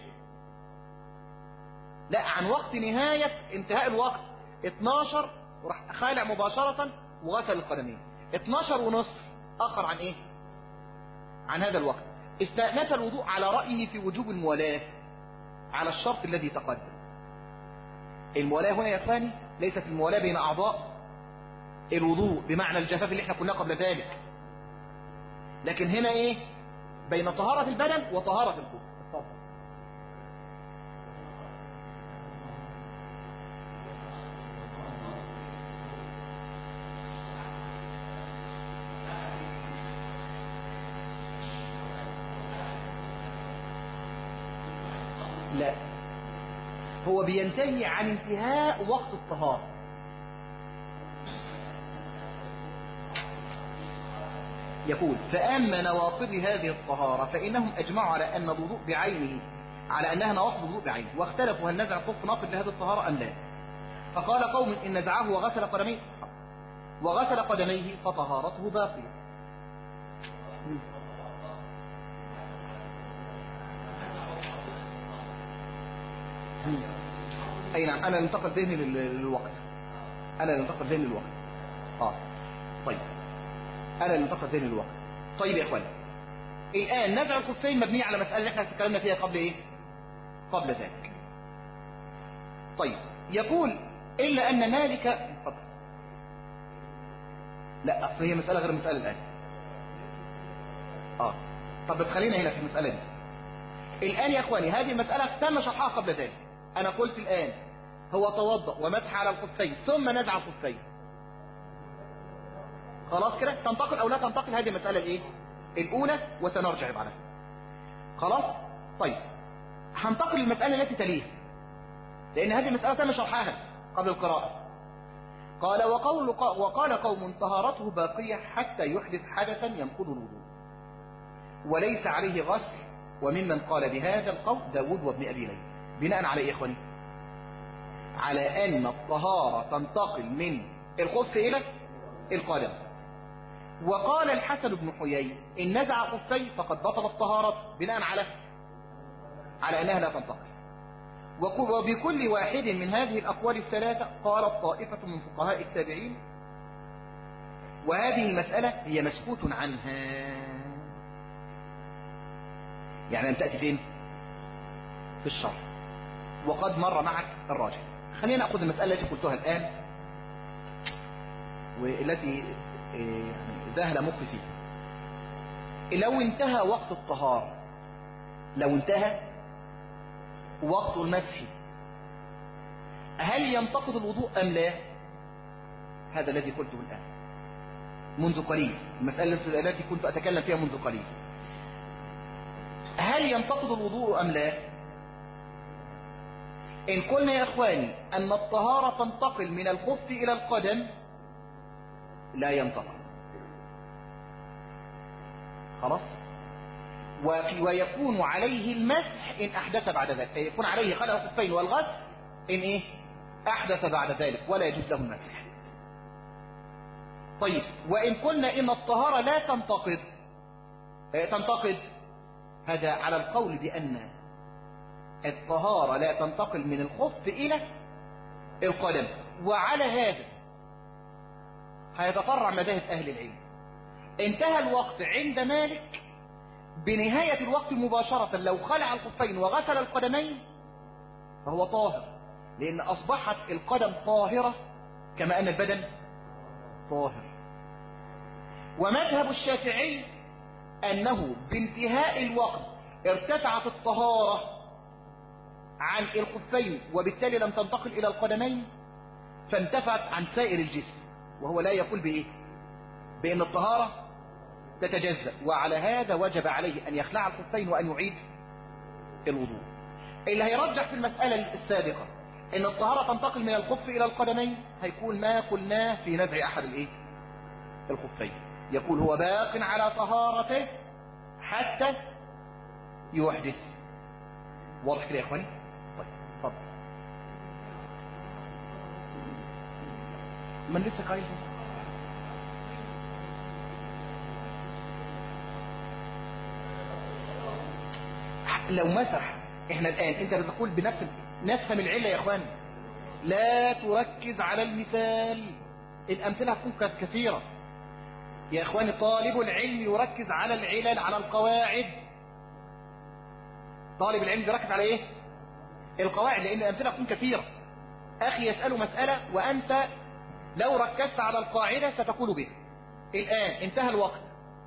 لا عن وقت نهاية انتهاء الوقت 12 وراح خالع مباشرة وغسل القدمين. 12 ونصف أخر عن إيه؟ عن هذا الوقت. استأنف الوضوء على رأيه في وجوب الموالاة على الشرط الذي تقدم. الموالاة هنا يا اخواني ليست الموالاة بين أعضاء الوضوء بمعنى الجفاف اللي احنا قلنا قبل ذلك، لكن هنا ايه؟ بين طهارة البدن وطهارة الخف. لا، هو بينتهي عن انتهاء وقت الطهارة. يقول فأما نواقض هذه الطهارة فإنهم أجمعوا على أن الوضوء بعينه، على أنها نواقض الوضوء بعينه، واختلفوا هل نزع الخف ناقض لهذه الطهارة أم لا. فقال قوم إن نزعه وغسل قدميه فطهارته باقية. أي نعم، أنا انتقل ذهني للوقت. طيب أنا انتقل ذهني للوقت. طيب يا إخواني، الآن نزع الخفين مبنية على مسألة احنا تكلمنا فيها قبل إيه؟ قبل ذلك. طيب يقول إلا أن مالك لا، أصل هي مسألة غير المسألة الآن. طب خلينا هنا في المسألة دي الآن يا إخواني. هذه المسألة تم شرحها قبل ذلك. أنا قلت الآن هو توضأ ومسح على الخفين ثم نزع الخفين، خلاص كده تنتقل أو لا تنتقل هذه المسألة الإيه؟ الأولى، وسنرجع بعدها. خلاص. طيب هنتقل للمسألة التي تليها، لأن هذه المسألة تم شرحها قبل القراءة. قال وقال قوم طهارته باقية حتى يحدث حدثا ينقض الوضوء وليس عليه غسل، وممن قال بهذا القول داود وابن أبي ليلى. بناء على إيه يا إخواني؟ على أن الطهارة تنتقل من الخف إلى القدم. وقال الحسن بن حيي إن نزع خفيه فقد بطلت طهارته، بناء على أنها لا تنتقل. وبكل واحد من هذه الأقوال الثلاثة قالت طائفة من فقهاء التابعين، وهذه المسألة هي مسكوت عنها، يعني لم تأتي فين؟ في الشرح، وقد مر معك الراجح. خلينا نأخذ المسألة التي قلتها الآن والتي يعني ذهل مخي فيها. لو انتهى وقت الطهارة، لو انتهى وقت المسح، هل ينتقض الوضوء أم لا؟ هذا الذي قلته الآن منذ قليل، المسألة التي كنت أتكلم فيها منذ قليل. هل ينتقض الوضوء أم لا؟ إن قلنا يا إخواني أن الطهارة تنتقل من الخف إلى القدم، لا ينتقل. خلاص. ويكون عليه المسح إن أحدث بعد ذلك، يكون عليه خلع الخفين والغسل إن إيه؟ أحدث بعد ذلك، ولا يجوز له المسح. طيب وإن قلنا إن الطهارة لا تنتقد، هذا على القول بأن الطهارة لا تنتقل من الخف إلى القدم. وعلى هذا هيتفرع مذاهب أهل العلم. انتهى الوقت عند مالك بنهاية الوقت مباشرة لو خلع الخفين وغسل القدمين فهو طاهر، لأن أصبحت القدم طاهرة كما أن البدن طاهر. ومذهب الشافعي أنه بانتهاء الوقت ارتفعت الطهارة عن الخفين وبالتالي لم تنتقل إلى القدمين فانتفعت عن سائر الجسم، وهو لا يقول بإيه؟ بأن الطهارة تتجزأ. وعلى هذا وجب عليه أن يخلع الخفين وأن يعيد الوضوء. اللي هيرجح في المسألة السابقة أن الطهارة تنتقل من الخف إلى القدمين هيكون ما قلناه في نزع أحد الخفين، يقول هو باق على طهارته حتى يحدث. واضح كده يا إخواني؟ طيب اتفضل. من لسه قايل لو مسح. احنا الآن انت بتقول بنفس نفهم العلة يا اخوان، لا تركز على المثال، الامثلة هتكون كثيرة يا اخواني. طالب العلم يركز على العلل على القواعد. طالب العلم يركز على ايه؟ القواعد، لان الامثلة هتكون كثيرة. اخي يسأله مسألة وانت لو ركزت على القاعدة ستقول بها. الان انتهى الوقت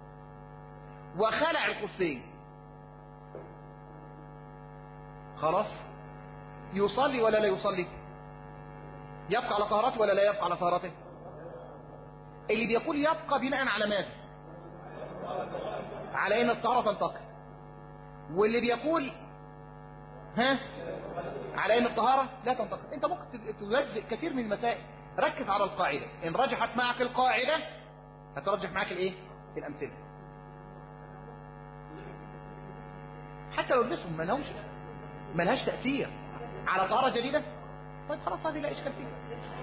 وخلع الخفين، خلاص يصلي ولا لا يصلي؟ يبقى على طهارته ولا لا يبقى على طهارته؟ اللي بيقول يبقى بناء على ماذا؟ على ان الطهارة تنتقل. واللي بيقول على ان الطهارة لا تنتقل. انت ممكن تجزئ كثير من المسائل. ركز على القاعدة، ان رجحت معك القاعدة هترجح معك الايه؟ الامثلة. حتى لو لبسهم ملهاش تأثير على طهارة جديدة. طيب خلاص هذه لا إشكال فيها.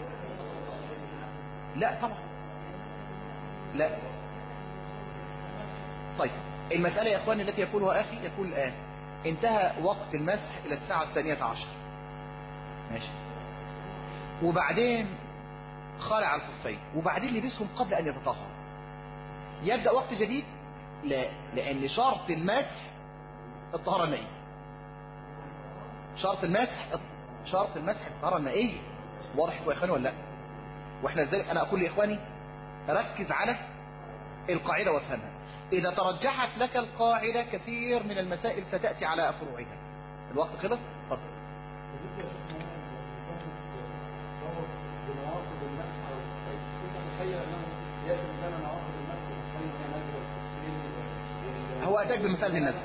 لا طبعا لا. طيب المسألة يا أخواني التي يقولها أخي يقول الآن انتهى وقت المسح إلى الساعة 12 ماشي، وبعدين خلع الخفين وبعدين لبسهم قبل أن يتطهر، يبدأ وقت جديد؟ لا، لأن شرط المسح الطهارة المائية. شرط المسح الطهارة المائية. واضح يا إخواني ولا لا؟ واحنا ازاي انا اقول لاخواني ركز على القاعدة وافهمها. اذا ترجحت لك القاعدة كثير من المسائل ستأتي على فروعها. الوقت خلص؟ اتفضل. هو اتاك بمثال النزل.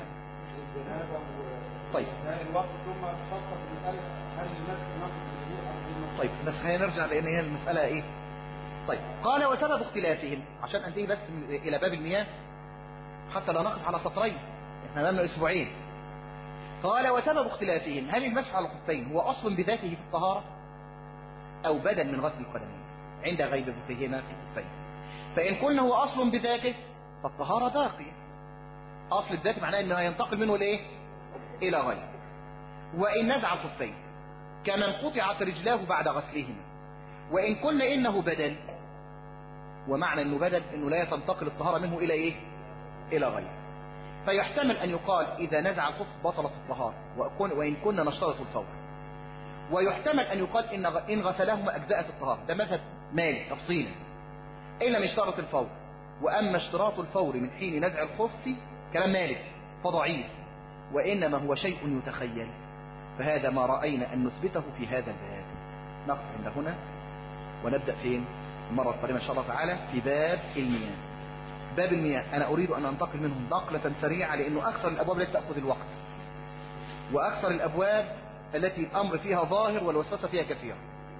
طيب الوقت ثم تفصل في المسألة هل المسح ناقض للوضوء؟ طيب بس خلينا نرجع لان هي المسألة ايه. طيب قال وسبب اختلافهم، عشان انتهي بس الى باب المياه حتى لا نقف على سطرين، احنا امامنا اسبوعين. قال وسبب اختلافهم هل المسح على الخفين هو اصل بذاته في الطهارة او بدل من غسل القدمين عند غيب فيهما في الخفين. فان قلنا هو اصل بذاته فالطهارة باقية. اصل بذاته معناه انه ينتقل منه لايه؟ الى غير. وان نزع الخفين كمن قطعت رجلاه بعد غسلهما. وان قلنا انه بدل، ومعنى انه بدل انه لا تنتقل الطهارة منه الى ايه؟ الى غير. فيحتمل ان يقال اذا نزع الخف بطلت الطهارة وان كنا نشترط الفور. ويحتمل ان يقال ان غسلهما اجزاءت الطهارة. ده مذهب مالك تفصيلا ان لم يشترط الفور. واما اشتراط الفور من حين نزع الخف كلام مالك فضعيف، وانما هو شيء يتخيل، فهذا ما رأينا ان نثبته في هذا الباب. نقف عند هنا ونبدأ فين المرة القادمة إن شاء الله تعالى في باب المياه. باب المياه أنا أريد أن أنتقل منه نقلة سريعة، لأنه أكثر الأبواب التي تأخذ الوقت وأكثر الأبواب التي الأمر فيها ظاهر والوسوسة فيها كثيرة.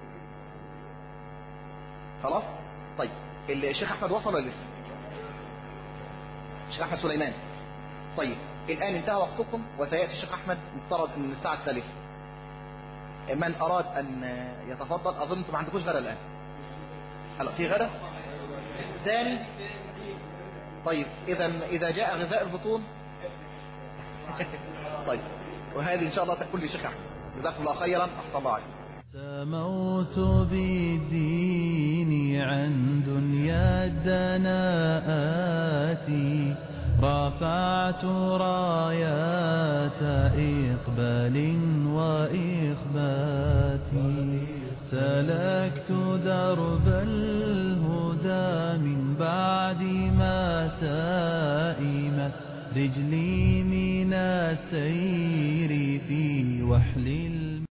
خلاص؟ طيب الشيخ أحمد وصل ولا لسه؟ الشيخ أحمد سليمان. طيب الآن انتهى وقتكم وسيأتي الشيخ أحمد مفترض من الساعة 3. من أراد أن يتفضل. أظن أنتم ما عندكوش غدا الآن. هلا في غدا ثاني. طيب إذا جاء غذاء البطون طيب وهذه إن شاء الله تكون لشيخ أحمد. جزاكم الله خيرا، أحسن الله عليكم. سموت بالدين عن دنيا الدناءات، رفعت رايات إقبال وإخبات، سلكت درب الهدى من بعد ما سائمت رجلي من السير في وحل